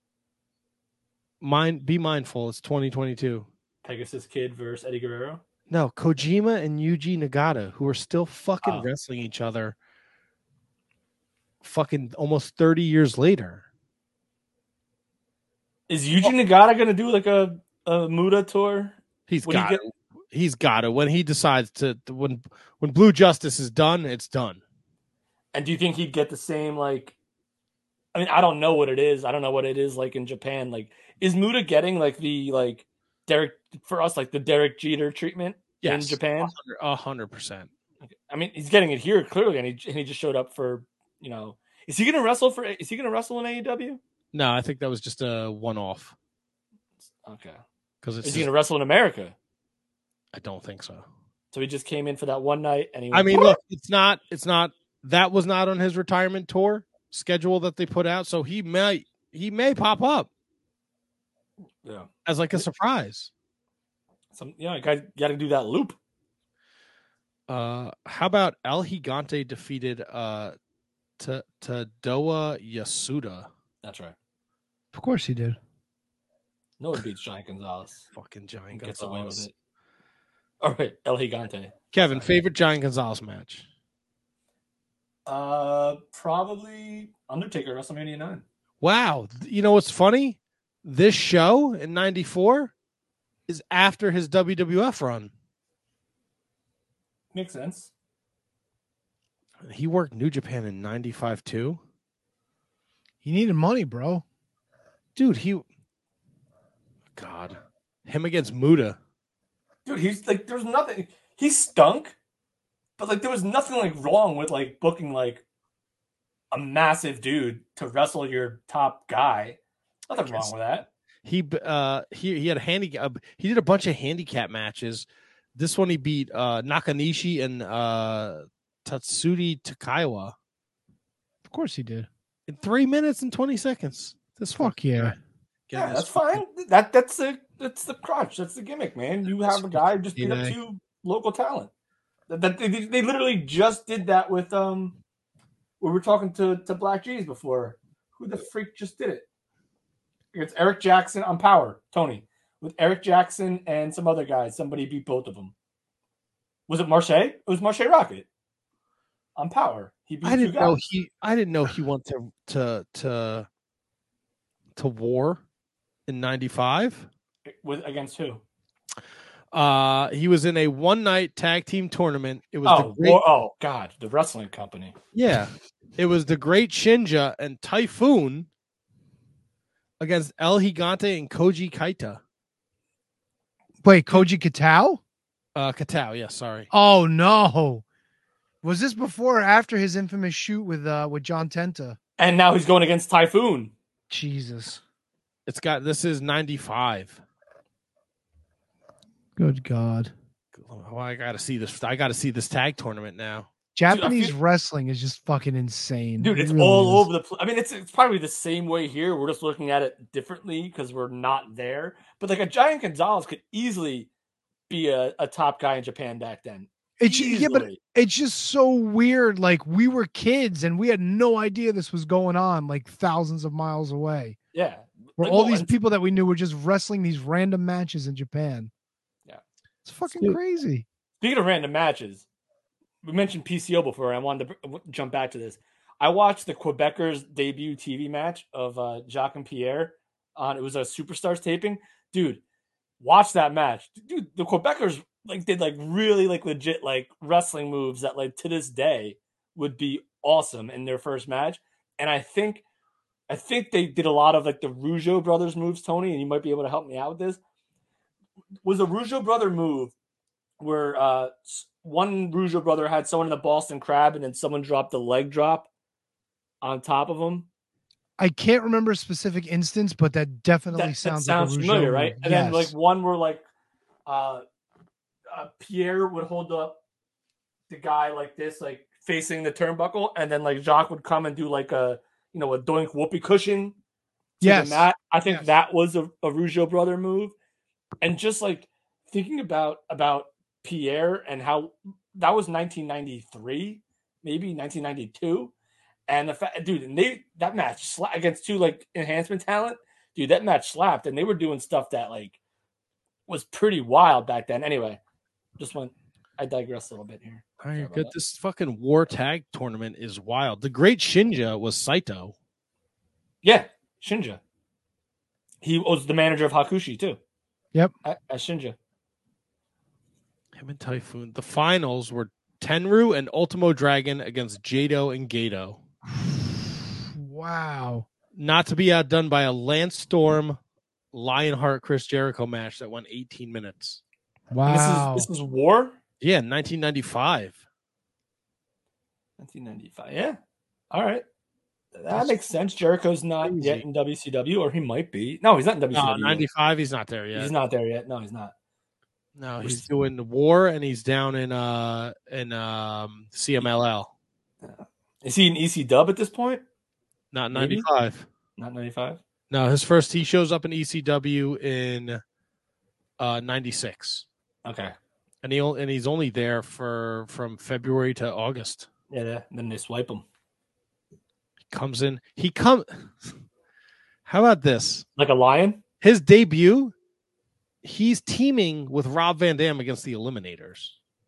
Mind be mindful, it's twenty twenty-two. Pegasus Kid versus Eddie Guerrero. No, Kojima and Yuji Nagata, who are still fucking Oh. wrestling each other fucking almost thirty years later. Is Yuji Nagata gonna do like a, a Muda tour? He's When he got get- it. He's got it. When he decides to when when Blue Justice is done, it's done. And do you think he'd get the same like? I mean, I don't know what it is. I don't know what it is like in Japan. Like, is Muda getting like the like Derek for us like the Derek Jeter treatment in Yes, Japan? A hundred percent. I mean, he's getting it here clearly, and he and he just showed up for you know. Is he gonna wrestle for? Is he gonna wrestle in A E W? No, I think that was just a one off. Okay. Because it's Is he just- gonna wrestle in America? I don't think so. So he just came in for that one night, and he. I Went, mean, look, it's not it's not that was not on his retirement tour schedule that they put out, so he may he may pop up yeah, as like a surprise. some yeah, got got to do that loop. Uh, how about El Gigante defeated uh to Tadoa Yasuda? That's right. Of course he did. No one beats Giant Gonzalez. Fucking Giant Gets away with Gonzalez. it. All right, El Gigante. Kevin, favorite Giant Gonzalez match? Uh, probably Undertaker WrestleMania nine. Wow. You know what's funny? This show in ninety-four is after his W W F run. Makes sense. He worked New Japan in ninety-five too. He needed money, bro. Dude, he God. Him against Muda. Dude, he's like, there's nothing. He stunk, but like, there was nothing like wrong with like booking like a massive dude to wrestle your top guy. Nothing wrong with that. He uh he he had a handy uh, he did a bunch of handicap matches. This one he beat uh Nakanishi and uh Tatsuri Takaiwa Of course he did. in three minutes and twenty seconds. This Fuck yeah. Yeah, Get that's this fine. That that's the that's the crutch. That's the gimmick, man. You have a guy who just beat up eBay. two local talent. That, that they, they literally just did that with um. We were talking to to Black G's before. Who the freak just did it? It's Eric Jackson on Power, Tony, with Eric Jackson and some other guys. Somebody beat both of them. Was it Marche? It was Marche Rocket on Power. He beat I two didn't guys. know he I didn't know he went to to to to war in ninety-five. With against who? Uh he was in a one night tag team tournament. It was Oh, the great, War- oh God, the wrestling company. yeah. It was the Great Shinja and Typhoon against El Gigante and Koji Kaita. Wait, Koji Katao? Uh Katao, yeah, sorry. Oh no. Was this before or after his infamous shoot with uh with John Tenta? And now he's going against Typhoon. Jesus. It's got this is ninety-five. Good God. Oh, I gotta see this. I gotta see this tag tournament now. Japanese feel- wrestling is just fucking insane. Dude, It it's really all is. over the place. I mean, it's it's probably the same way here. We're just looking at it differently because we're not there. But like a Giant Gonzalez could easily be a, a top guy in Japan back then. It's yeah, but Easily. it's just so weird. Like we were kids and we had no idea this was going on, like thousands of miles away. Yeah. Where Like, all well, these and- people that we knew were just wrestling these random matches in Japan. Yeah. It's fucking Dude. crazy. Speaking of random matches, we mentioned P C O before. And I wanted to b- jump back to this. I watched the Quebecers debut T V match of uh, Jacques and Pierre. On it was a Superstars taping. Dude, watch that match. Dude, the Quebecers like did like really like legit like wrestling moves that like to this day would be awesome in their first match. And I think I think they did a lot of like the Rougeau brothers moves, Tony, and you might be able to help me out with this. Was a Rougeau brother move where uh s- one Rougeau brother had someone in the Boston Crab and then someone dropped the leg drop on top of him? I can't remember a specific instance, but that definitely That, that sounds, sounds like a Rougeau familiar, move. right? And yes. then like one where like uh, uh Pierre would hold up the guy like this, like facing the turnbuckle, and then like Jacques would come and do like a you know a doink whoopee cushion to Yes. the mat. I think Yes. that was a, a Rougeau brother move. And just like thinking about about Pierre and how that was nineteen ninety-three, maybe nineteen ninety-two. And the fact, dude, and they that match sla- against two like enhancement talent, dude, that match slapped, and they were doing stuff that like was pretty wild back then. Anyway, just went. I digress a little bit here. All right, Sorry about good. that. This fucking war tag tournament is wild. The great Shinja was Saito. Yeah, Shinja. He was the manager of Hakushi too. Yep. At, at Shinja. Him and Typhoon. The finals were Tenru and Ultimo Dragon against Jado and Gato. Wow. Not to be outdone by a Lance Storm, Lionheart, Chris Jericho match that went eighteen minutes. Wow. This is, this is war? Yeah, nineteen ninety-five. nineteen ninety-five. Yeah. All right. That makes sense. Jericho's not crazy. yet in W C W, or he might be. No, he's not in W C W. No, yet. ninety-five, he's not there yet. He's not there yet. No, he's not. No, he's doing the war, and he's down in uh in um C M L L. Is he in E C W at this point? Not Maybe? ninety-five. Not ninety-five? No, his first he shows up in E C W in uh ninety-six. Okay. And he and he's only there for from February to August. Yeah, then they swipe him. He comes in. He come. How about this? Like a lion? His debut, he's teaming with Rob Van Dam against the Eliminators.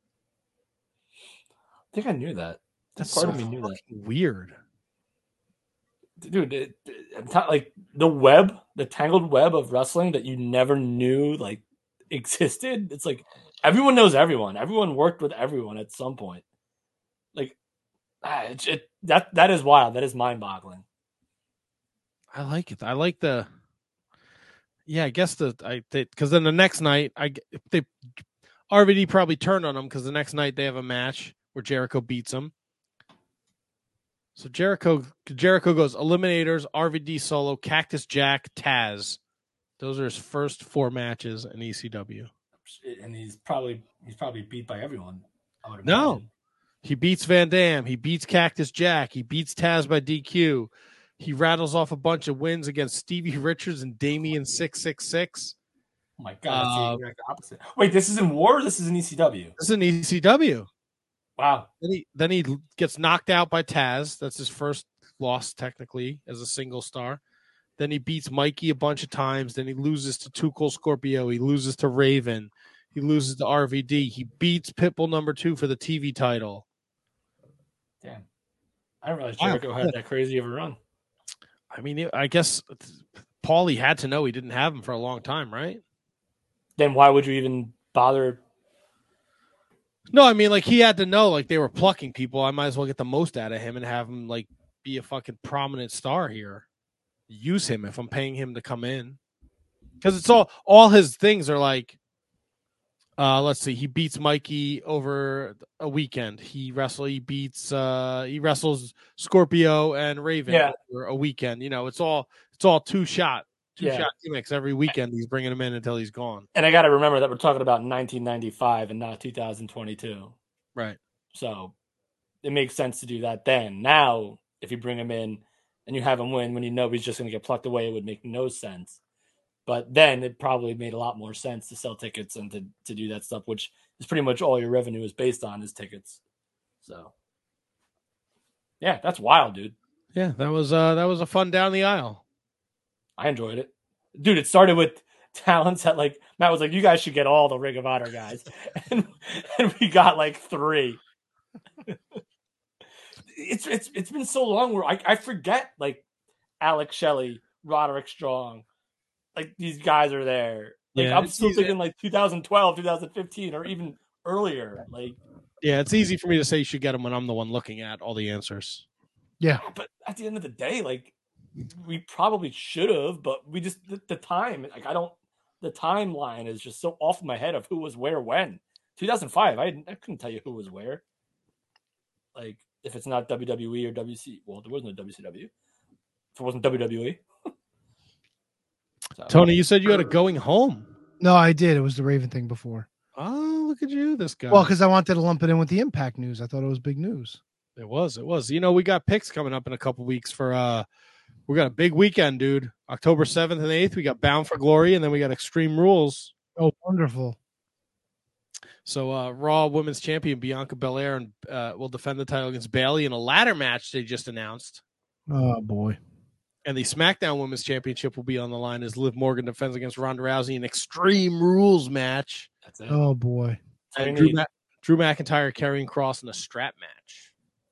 I think I knew that. That's Part so of me knew that. weird. Dude, it, it, I'm ta- like the web, the tangled web of wrestling that you never knew like existed. It's like everyone knows everyone. Everyone worked with everyone at some point. Like ah, it, it, that that is wild. That is mind-boggling. I like it. I like the. Yeah, I guess the I because then the next night I g- they R V D probably turned on him because the next night they have a match where Jericho beats him. So Jericho Jericho goes Eliminators, R V D solo, Cactus Jack, Taz. Those are his first four matches in E C W. And he's probably he's probably beat by everyone. I would No, imagine. he beats Van Dam. He beats Cactus Jack. He beats Taz by D Q. He rattles off a bunch of wins against Stevie Richards and Damien six six six. Oh my god, that's the Uh, exact opposite. Wait, this is in war. Or this is in E C W. This is an E C W. Wow. Then he then he gets knocked out by Taz. That's his first loss technically as a single star. Then he beats Mikey a bunch of times. Then he loses to Too Cool Scorpio. He loses to Raven. He loses to R V D. He beats Pitbull number two for the T V title. Damn. I didn't realize Wow. Jericho had that crazy of a run. I mean, I guess Paulie had to know he didn't have him for a long time, right? Then why would you even bother? No, I mean, like he had to know, like they were plucking people. I might as well get the most out of him and have him like be a fucking prominent star here. Use him if I'm paying him to come in, because it's all all his things are like. Uh, let's see. He beats Mikey over a weekend. He wrestle. He beats. Uh, he wrestles Scorpio and Raven Yeah. over a weekend. You know, it's all it's all two shot, two Yeah. shot gimmicks every weekend. He's bringing him in until he's gone. And I got to remember that we're talking about nineteen ninety-five and not two thousand twenty-two. Right. So it makes sense to do that then. Now, if you bring him in and you have him win when you know he's just going to get plucked away, it would make no sense. But then it probably made a lot more sense to sell tickets and to, to do that stuff, which is pretty much all your revenue is based on is tickets. So, yeah, that's wild, dude. Yeah, that was uh that was a fun down the aisle. I enjoyed it. Dude, it started with talents that, like, Matt was like, you guys should get all the Ring of Honor guys. and, and we got, like, three. it's it's It's been so long where I, I forget, like, Alex Shelley, Roderick Strong. Like, these guys are there. Like, Yeah, I'm it's still easy. thinking, like, twenty twelve, twenty fifteen, or even earlier. Like, Yeah, it's easy for me to say you should get them when I'm the one looking at all the answers. Yeah. but at the end of the day, like, we probably should have, but we just, the, the time, like, I don't, the timeline is just so off in my head of who was where when. two thousand five, I, I couldn't tell you who was where. Like, if it's not W W E or W C, well, there was no W C W. If it wasn't W W E. So, Tony, you said you had a going home. No, I did. It was the Raven thing before. Oh, look at you, this guy. Well, because I wanted to lump it in with the Impact news. I thought it was big news. It was, it was. You know, we got picks coming up in a couple weeks for uh we got a big weekend, dude. October seventh and eighth, we got Bound for Glory, and then we got Extreme Rules. Oh, wonderful. So uh Raw Women's Champion Bianca Belair and uh will defend the title against Bayley in a ladder match they just announced. Oh, boy. And the SmackDown Women's Championship will be on the line as Liv Morgan defends against Ronda Rousey in Extreme Rules match. That's it. Oh, boy. all you And Drew, need. Ma- Drew McIntyre carrying Cross in a strap match.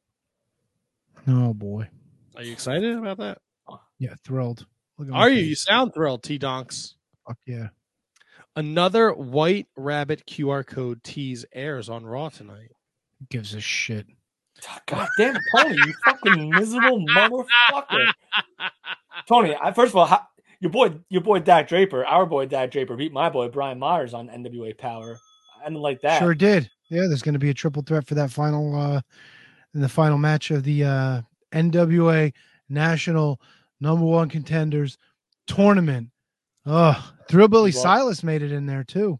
Oh boy. Are you excited about that? Yeah, thrilled. Look at my Are you? face. You sound thrilled, T Donks. Fuck yeah. Another White Rabbit Q R code tease airs on Raw tonight. Who gives a shit? God damn, Tony, you fucking miserable motherfucker. Tony, I, first of all, how, your boy, your boy Dak Draper, our boy Dak Draper, beat my boy Brian Myers on N W A Power. I didn't like that. Sure did. Yeah, there's going to be a triple threat for that final, uh, in the final match of the uh, N W A National Number One Contenders Tournament. Oh, Thrillbilly Well- Silas made it in there too.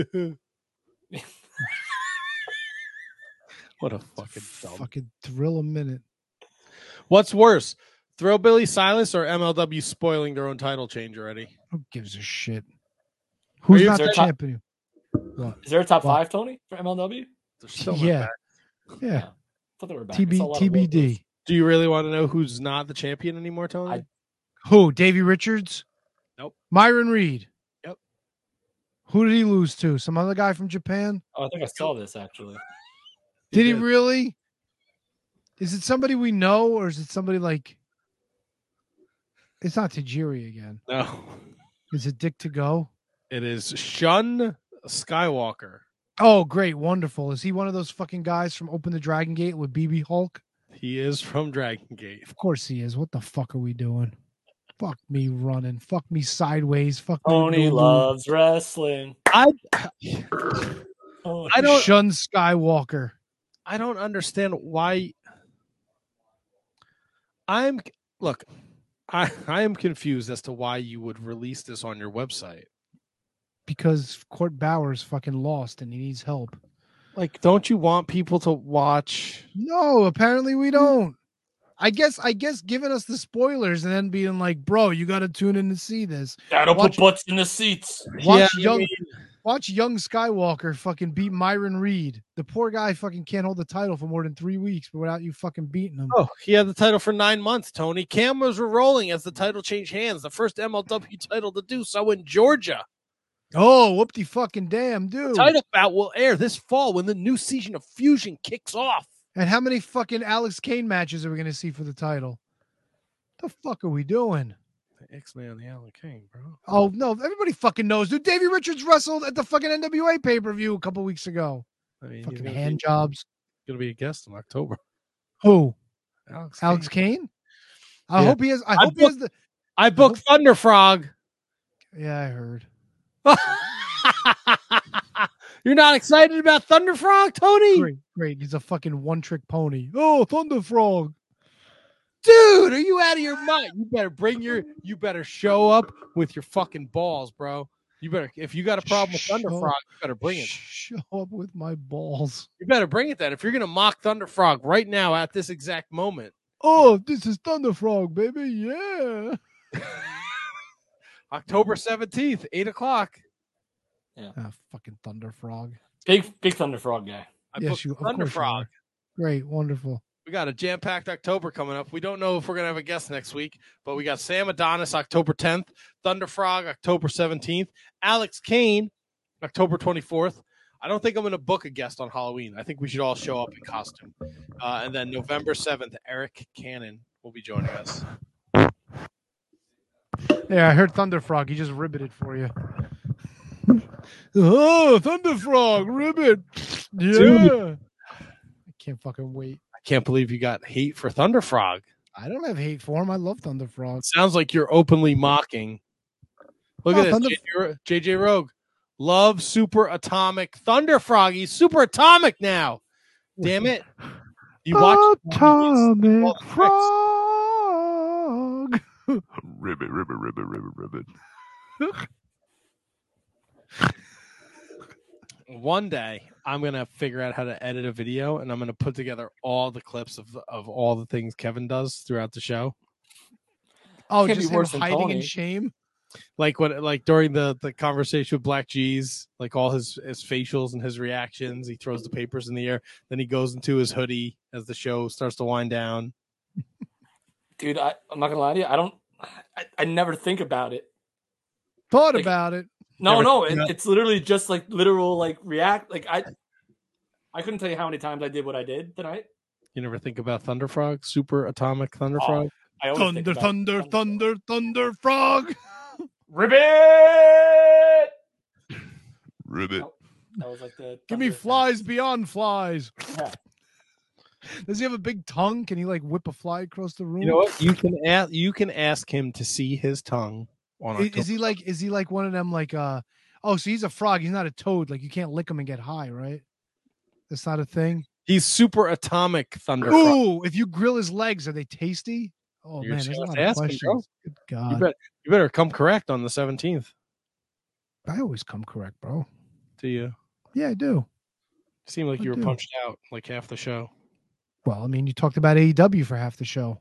What a fucking dumb. Fucking thrill a minute. What's worse, Thrillbilly Silas or M L W spoiling their own title change already? Who gives a shit? Who's you- not is there the a top- champion? What? Is there a top What? five, Tony, for M L W? They're still not Yeah. back. Yeah. I thought they were back. T B It's a lot of T B D. logos. Do you really want to know who's not the champion anymore, Tony? I- Who? Davey Richards? Nope. Myron Reed. Yep. Who did he lose to? Some other guy from Japan? Oh, I think I saw this actually. Did he did. really? Is it somebody we know, or is it somebody like? It's not Tajiri again. No. Is it Dick to go? It is Shun Skywalker. Oh, great, wonderful. Is he one of those fucking guys from Open the Dragon Gate with B B Hulk? He is from Dragon Gate. Of course he is. What the fuck are we doing? Fuck me running. Fuck me sideways. Fuck me. Tony Lulu. loves wrestling. I Oh, I don't Shun Skywalker. I don't understand why. I'm look, I I am confused as to why you would release this on your website. Because Court Bauer's fucking lost and he needs help. Like, don't you want people to watch? No, apparently we don't. I guess I guess giving us the spoilers and then being like, bro, you gotta tune in to see this. That'll Watch- put butts in the seats. Watch Yeah, I young mean- watch young Skywalker fucking beat Myron Reed. The poor guy fucking can't hold the title for more than three weeks without you fucking beating him. Oh, he had the title for nine months, Tony. Cameras were rolling as the title changed hands. The first M L W title to do so in Georgia. Oh, whoopty fucking damn, dude. Title bout will air this fall when the new season of Fusion kicks off. And how many fucking Alex Kane matches are we gonna see for the title? The fuck are we doing? The X-Man, the Alan King, bro. Oh no, everybody fucking knows, dude. Davey Richards wrestled at the fucking N W A pay-per-view a couple weeks ago. I mean, he's Fucking gonna hand be, jobs. gonna be a guest in October. Who? Alex, Alex Kane. Kane? I Yeah. hope he has I, I hope he has booked- the I booked Thunder Frog. Yeah, I heard. You're not excited about Thunder Frog, Tony? Great, great. He's a fucking one-trick pony. Oh, Thunder Frog. Dude, are you out of your mind? You better bring your you better show up with your fucking balls, bro. You better if you got a problem with Thunder Show- Frog, you better bring it. Show up with my balls. You better bring it then. If you're gonna mock Thunder Frog right now at this exact moment. Oh, this is Thunder Frog, baby. Yeah. October seventeenth, eight o'clock. Ah, fucking Thunder Frog. Big big Thunder Frog guy. I Yes, booked you- of Thunder course you Frog. are. Great, wonderful. We got a jam-packed October coming up. We don't know if we're gonna have a guest next week, but we got Sam Adonis October tenth, Thunder Frog October seventeenth, Alex Kane October twenty-fourth. I don't think I'm gonna book a guest on Halloween. I think we should all show up in costume. Uh, and then November seventh, Eric Cannon will be joining us. Yeah, I heard Thunder Frog. He just ribbited for you. Oh, Thunder Frog, ribbit. Yeah. Dude. I can't fucking wait. I can't believe you got hate for Thunder Frog. I don't have hate for him. I love Thunder Frog. It sounds like you're openly mocking. Look Oh, at this, Thunder- J J Ro- J J Rogue. Love Super Atomic Thunder Frog. He's Super Atomic now. Damn it! You watch Atomic all the tricks. Frog. Ribbit, ribbit, ribbit, ribbit, ribbit. One day I'm gonna figure out how to edit a video, and I'm gonna put together all the clips of of all the things Kevin does throughout the show. Oh, Can't just be him worse than hiding in Tony. shame. Like what, like during the the conversation with Black G's, like all his his facials and his reactions. He throws the papers in the air, then he goes into his hoodie as the show starts to wind down. Dude, I, I'm not gonna lie to you. I don't I, I never think about it. Thought Like- about it. No, Never no, think it, about- it's literally just like literal like react like I I couldn't tell you how many times I did what I did tonight. You never think about Thunder Frog, Super Atomic Thunder Frog? I always think Thunder, about thunder, thunder, thunder, frog. Ribbit. Ribbit. That was like the. Give me thunder- flies beyond flies. Yeah. Does he have a big tongue? Can he like whip a fly across the room? You know what? You can ask. You can ask him to see his tongue on. Is, is October. he like? Is he like one of them? Like, uh, oh, so he's a frog. He's not a toad. Like you can't lick him and get high, right? That's not a thing. He's Super Atomic Thunder Frog. Ooh, if you grill his legs, are they tasty? Oh You're man, just there's a gonna lot have of to ask him, bro. questions. Good God, You better, you better come correct on the seventeenth. I always come correct, bro. Do you? Yeah, I do. Seemed like I you were do. punched out like half the show. Well, I mean, you talked about A E W for half the show.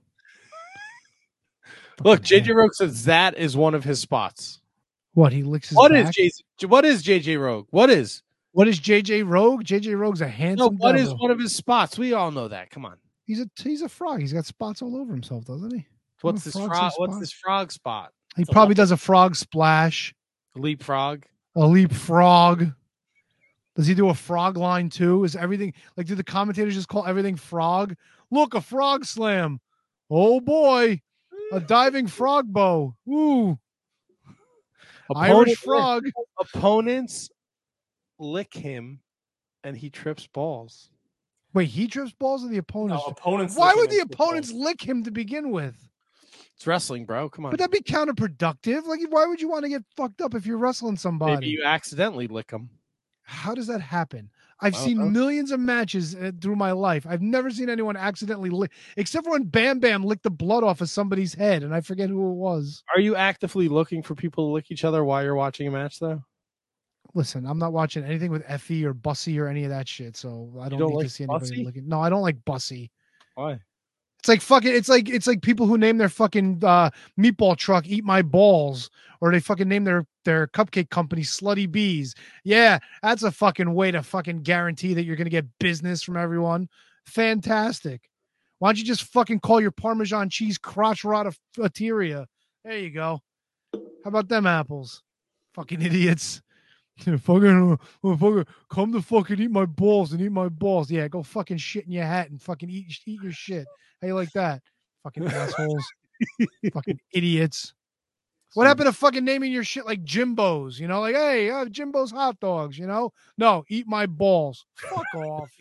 Look, J J Rogue says that is one of his spots. What, he licks his What is back? J J? What is J J Rogue? What is? What is J J Rogue? J J Rogue's a No, handsome. what is devil. one of his spots? We all know that. Come on. He's a he's a frog. He's got spots all over himself, doesn't he? What's Don't this frogs frog? have What's spots? this frog spot? He probably does a frog splash, Leapfrog. a leap frog. Does he do a frog line too? Is everything like? Do the commentators just call everything frog? Look, a frog slam. Oh boy, a diving frog bow. Ooh, Irish frog. Opponents lick him, and he trips balls. Wait, he trips balls, or the opponents? No, opponents Why lick him would the and trip opponents balls. lick him to begin with? It's wrestling, bro. Come on. But that'd be counterproductive. Like, why would you want to get fucked up if you're wrestling somebody? Maybe you accidentally lick him. How does that happen? I've I don't seen know. millions of matches uh, through my life. I've never seen anyone accidentally lick, except for when Bam Bam licked the blood off of somebody's head, and I forget who it was. Are you actively looking for people to lick each other while you're watching a match, though? Listen, I'm not watching anything with Effie or Bussy or any of that shit, so I don't, don't need like to see anybody Bussy? licking. No, I don't like Bussy. Why? It's like fucking. It's like it's like people who name their fucking uh, meatball truck "Eat My Balls," or they fucking name their their cupcake company "Slutty Bees." Yeah, that's a fucking way to fucking guarantee that you're gonna get business from everyone. Fantastic. Why don't you just fucking call your Parmesan cheese crotch rotateria? There you go. How about them apples? Fucking idiots. fucking, uh, fucking come to fucking eat my balls and eat my balls. Yeah, go fucking shit in your hat and fucking eat eat your shit. How you like that? Fucking assholes. Fucking idiots. What happened to fucking naming your shit like Jimbo's? You know, like, hey, uh, Jimbo's hot dogs, you know? No, eat my balls. Fuck off.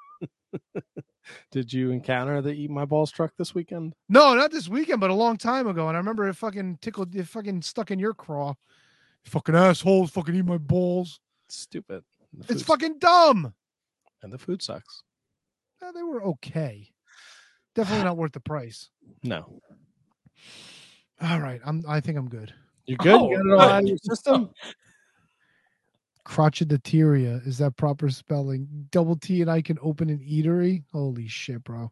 Did you encounter the Eat My Balls truck this weekend? No, not this weekend, but a long time ago. And I remember it fucking tickled, it fucking stuck in your craw. Fucking assholes, fucking eat my balls. Stupid. The It's food- fucking dumb. and the food sucks. No, they were okay. Definitely not worth the price. No. All right, I'm. I think I'm good. You good? Oh, you got it all out of your system? Crotchetateria, is that proper spelling? Double T and I can open an eatery. Holy shit, bro.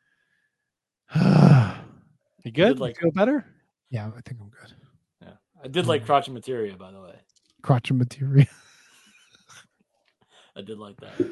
You good? like- you feel better? Yeah, I think I'm good. Yeah, I did like crotch materia, by the way. Crotchetateria. I did like that.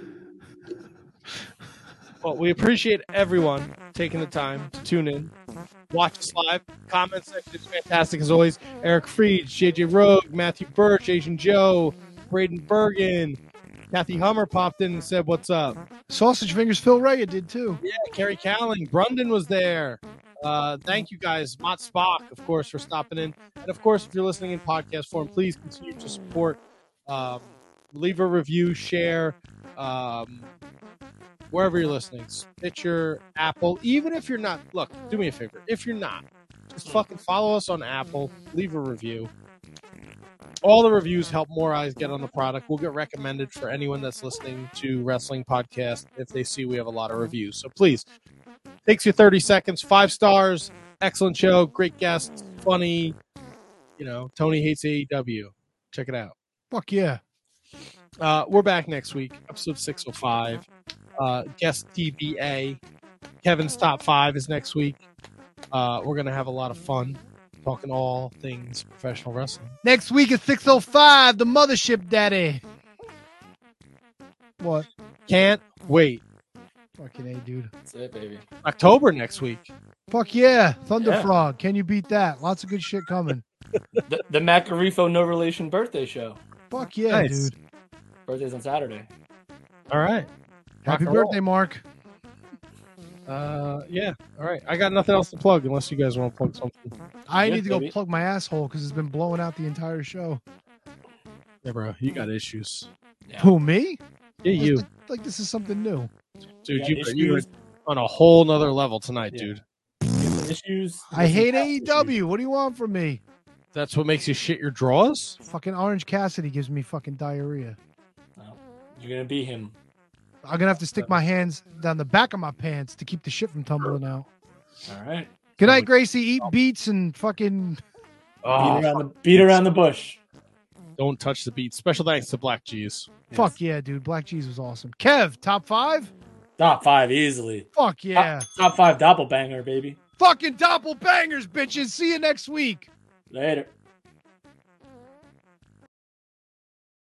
Well, we appreciate everyone taking the time to tune in, watch us live. Comment section is fantastic as always. Eric Freed, J J Rogue, Matthew Birch, Asian Joe, Braden Bergen, Kathy Hummer popped in and said, "What's up?" Sausage Fingers Phil Ray did too. Yeah, Kerry Cowling, Brundon was there. Uh, thank you guys, Mott Spock, of course, for stopping in, and of course, if you're listening in podcast form, please continue to support. Um, leave a review, share. Um, Wherever you're listening, Stitcher, Apple, even if you're not, look, do me a favor. If you're not, just fucking follow us on Apple, leave a review. All the reviews help more eyes get on the product. We'll get recommended for anyone that's listening to Wrestling Podcast if they see we have a lot of reviews. So please, takes you thirty seconds, five stars, excellent show, great guests, funny. You know, Tony hates A E W. Check it out. Fuck yeah. Uh, we're back next week, episode six oh five. Uh, guest T B A. Kevin's Top five is next week. Uh, we're going to have a lot of fun talking all things professional wrestling. Next week is six oh five, the Mothership Daddy. What? Can't wait. Fucking A, dude. That's it, baby. October next week. Fuck yeah. Thunder Yeah. Frog. Can you beat that? Lots of good shit coming. The, the Macarifo No Relation birthday show. Fuck yeah, Nice. dude. Birthday's on Saturday. All right. Happy and roll. birthday, Mark. Uh, yeah. All right. I got nothing else to plug unless you guys want to plug something. I Good, need to go baby. plug my asshole because it's been blowing out the entire show. Yeah, bro. You got issues. Yeah. Who, me? Yeah, you. Like, like this is something new. Dude, got you, you were issues. on a whole nother level tonight, Yeah. dude. Issues. I hate Issues. A E W. What do you want from me? That's what makes you shit your drawers? Fucking Orange Cassidy gives me fucking diarrhea. No, you're gonna be him. I'm gonna have to stick my hands down the back of my pants to keep the shit from tumbling out. All right. Good night, Gracie. Eat beets and fucking. Oh, beat around the beat around the bush. don't touch the beat. Special thanks to Black G's. Fuck yeah, dude. Black Cheese was awesome. Kev, top five? Top five easily. Fuck yeah. Top, top five doppelbanger, baby. Fucking doppelbangers, bitches. See you next week. Later.